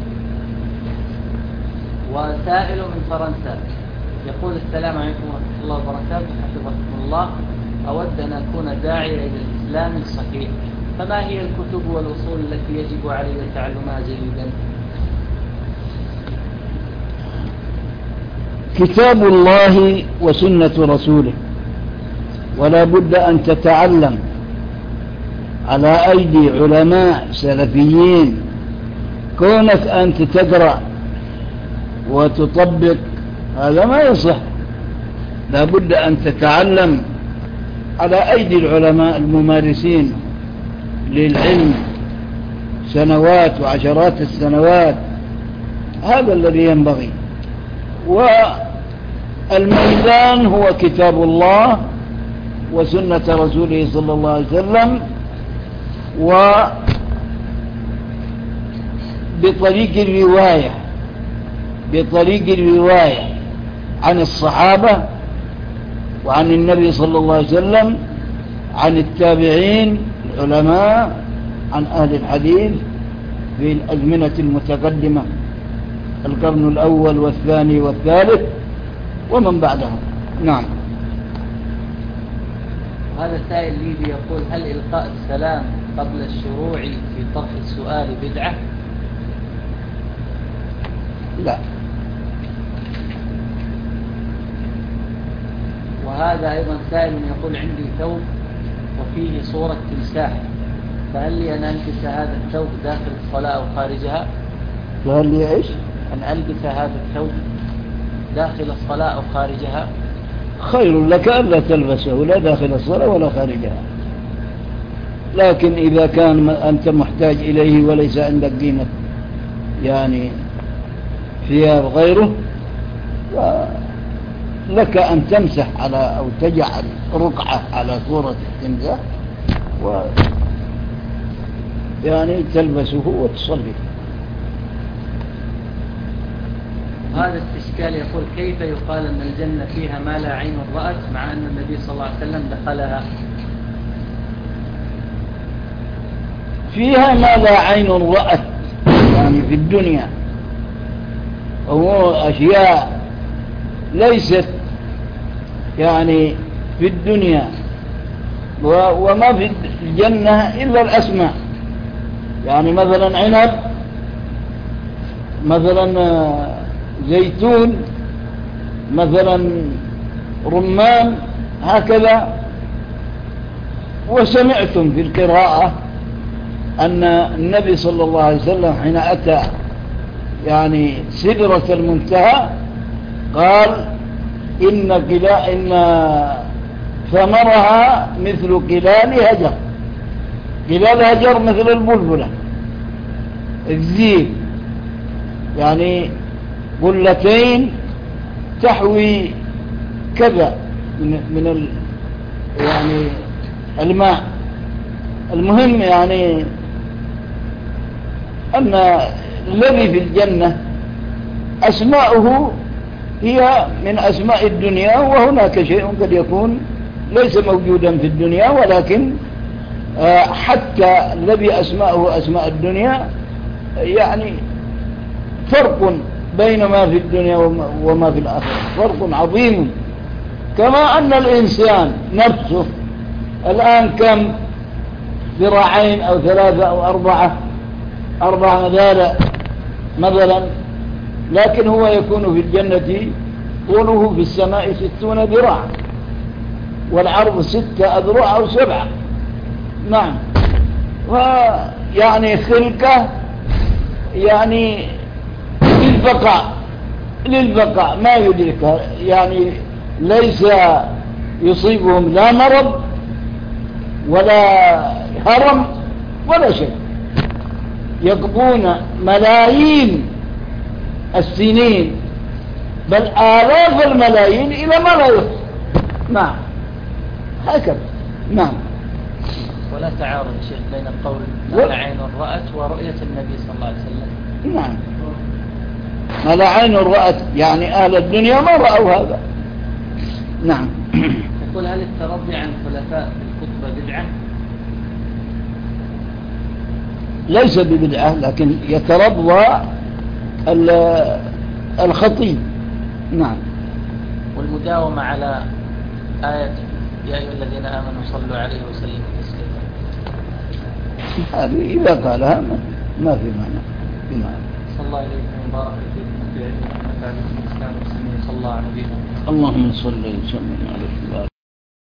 وسائل من فرنسا يقول: السلام عليكم ورحمة الله وبركاته، حفظكم الله، أود أن أكون داعية إلى الإسلام الصحيح، فما هي الكتب والأصول التي يجب علي تعلمها جيدا؟ كتاب الله وسنة رسوله، ولا بد أن تتعلم على أيدي علماء سلفيين. كونك أنت تقرأ وتطبق هذا ما يصح، لا بد أن تتعلم على أيدي العلماء الممارسين للعلم سنوات وعشرات السنوات، هذا الذي ينبغي. والميزان هو كتاب الله وسنة رسوله صلى الله عليه وسلم، بطريق الرواية عن الصحابة وعن النبي صلى الله عليه وسلم، عن التابعين العلماء، عن أهل الحديث في الأزمنة المتقدمة، القرن الأول والثاني والثالث ومن بعدهم. نعم. هذا سائل ليبي يقول: هل إلقاء السلام قبل الشروع في طرح السؤال بدعة؟ لا. وهذا أيضا سائل يقول: عندي ثوب وفيه صورة تمساح، فهل لي أن ألبس هذا الثوب داخل الصلاة أو خارجها؟ فهل لي إيش؟ أن ألبس هذا الثوب داخل الصلاة أو خارجها؟ خير لك ألا تلبسه لا داخل الصلاة ولا خارجها، لكن إذا كان أنت محتاج إليه وليس عندك قيمة يعني ثياب غيره، لك أن تمسح على أو تجعل رقعة على صورة التمساح يعني تلبسه وتصلي. هذا استشكال يقول كيف يقال أن الجنة فيها ما لا عين رأت مع أن النبي صلى الله عليه وسلم دخلها؟ فيها ما لا عين رأت يعني في الدنيا، أمور أشياء ليست يعني في الدنيا، وما في الجنة إلا الأسماء. يعني مثلا عنب، مثلا زيتون، مثلا رمان، هكذا. وسمعتم في القراءة أن النبي صلى الله عليه وسلم حين أتى يعني سدرة المنتهى قال إن ثمرها مثل كلال هجر. كلال هجر مثل البلبلة الزيب، يعني قلتين تحوي كذا من يعني الماء. المهم يعني أن الذي في الجنة أسماؤه هي من أسماء الدنيا، وهناك شيء قد يكون ليس موجودا في الدنيا، ولكن حتى الذي أسماؤه أسماء الدنيا يعني فرق بين ما في الدنيا وما في الآخرة، فرق عظيم. كما أن الإنسان نفسه الآن كم ذراعين أو 3 أو 4 مذالة مثلا، لكن هو يكون في الجنة طوله في السماء 60 ذراع والعرض 6 أذرع أو 7. نعم. ويعني خلقة يعني للبقاء ما يدركها، يعني ليس يصيبهم لا مرض ولا هرم ولا شيء، يقضون ملايين السنين بل آلاف الملايين إلى ما لا يحصى. نعم هكذا. نعم. ولا تعارض شيخ بين القول ما لا عين رأت ورؤية النبي صلى الله عليه وسلم؟ نعم. ما لا عين رأت يعني أهل الدنيا ما رأوا هذا. نعم. يقول هل الترضي عن خلفاء الخطبة بدعة؟ ليس ببدعة، لكن يترضى الخطيب. نعم. والمداومة على آية يا أيها الذين آمنوا صلوا عليه وسلموا تسليما، هذه إذا قالها ما في معنى. صلى الله عليه وبارك فيكم في علم ونفع بكم الإسلام والمسلمين. صلى الله عليه وسلم. اللهم صل وسلم على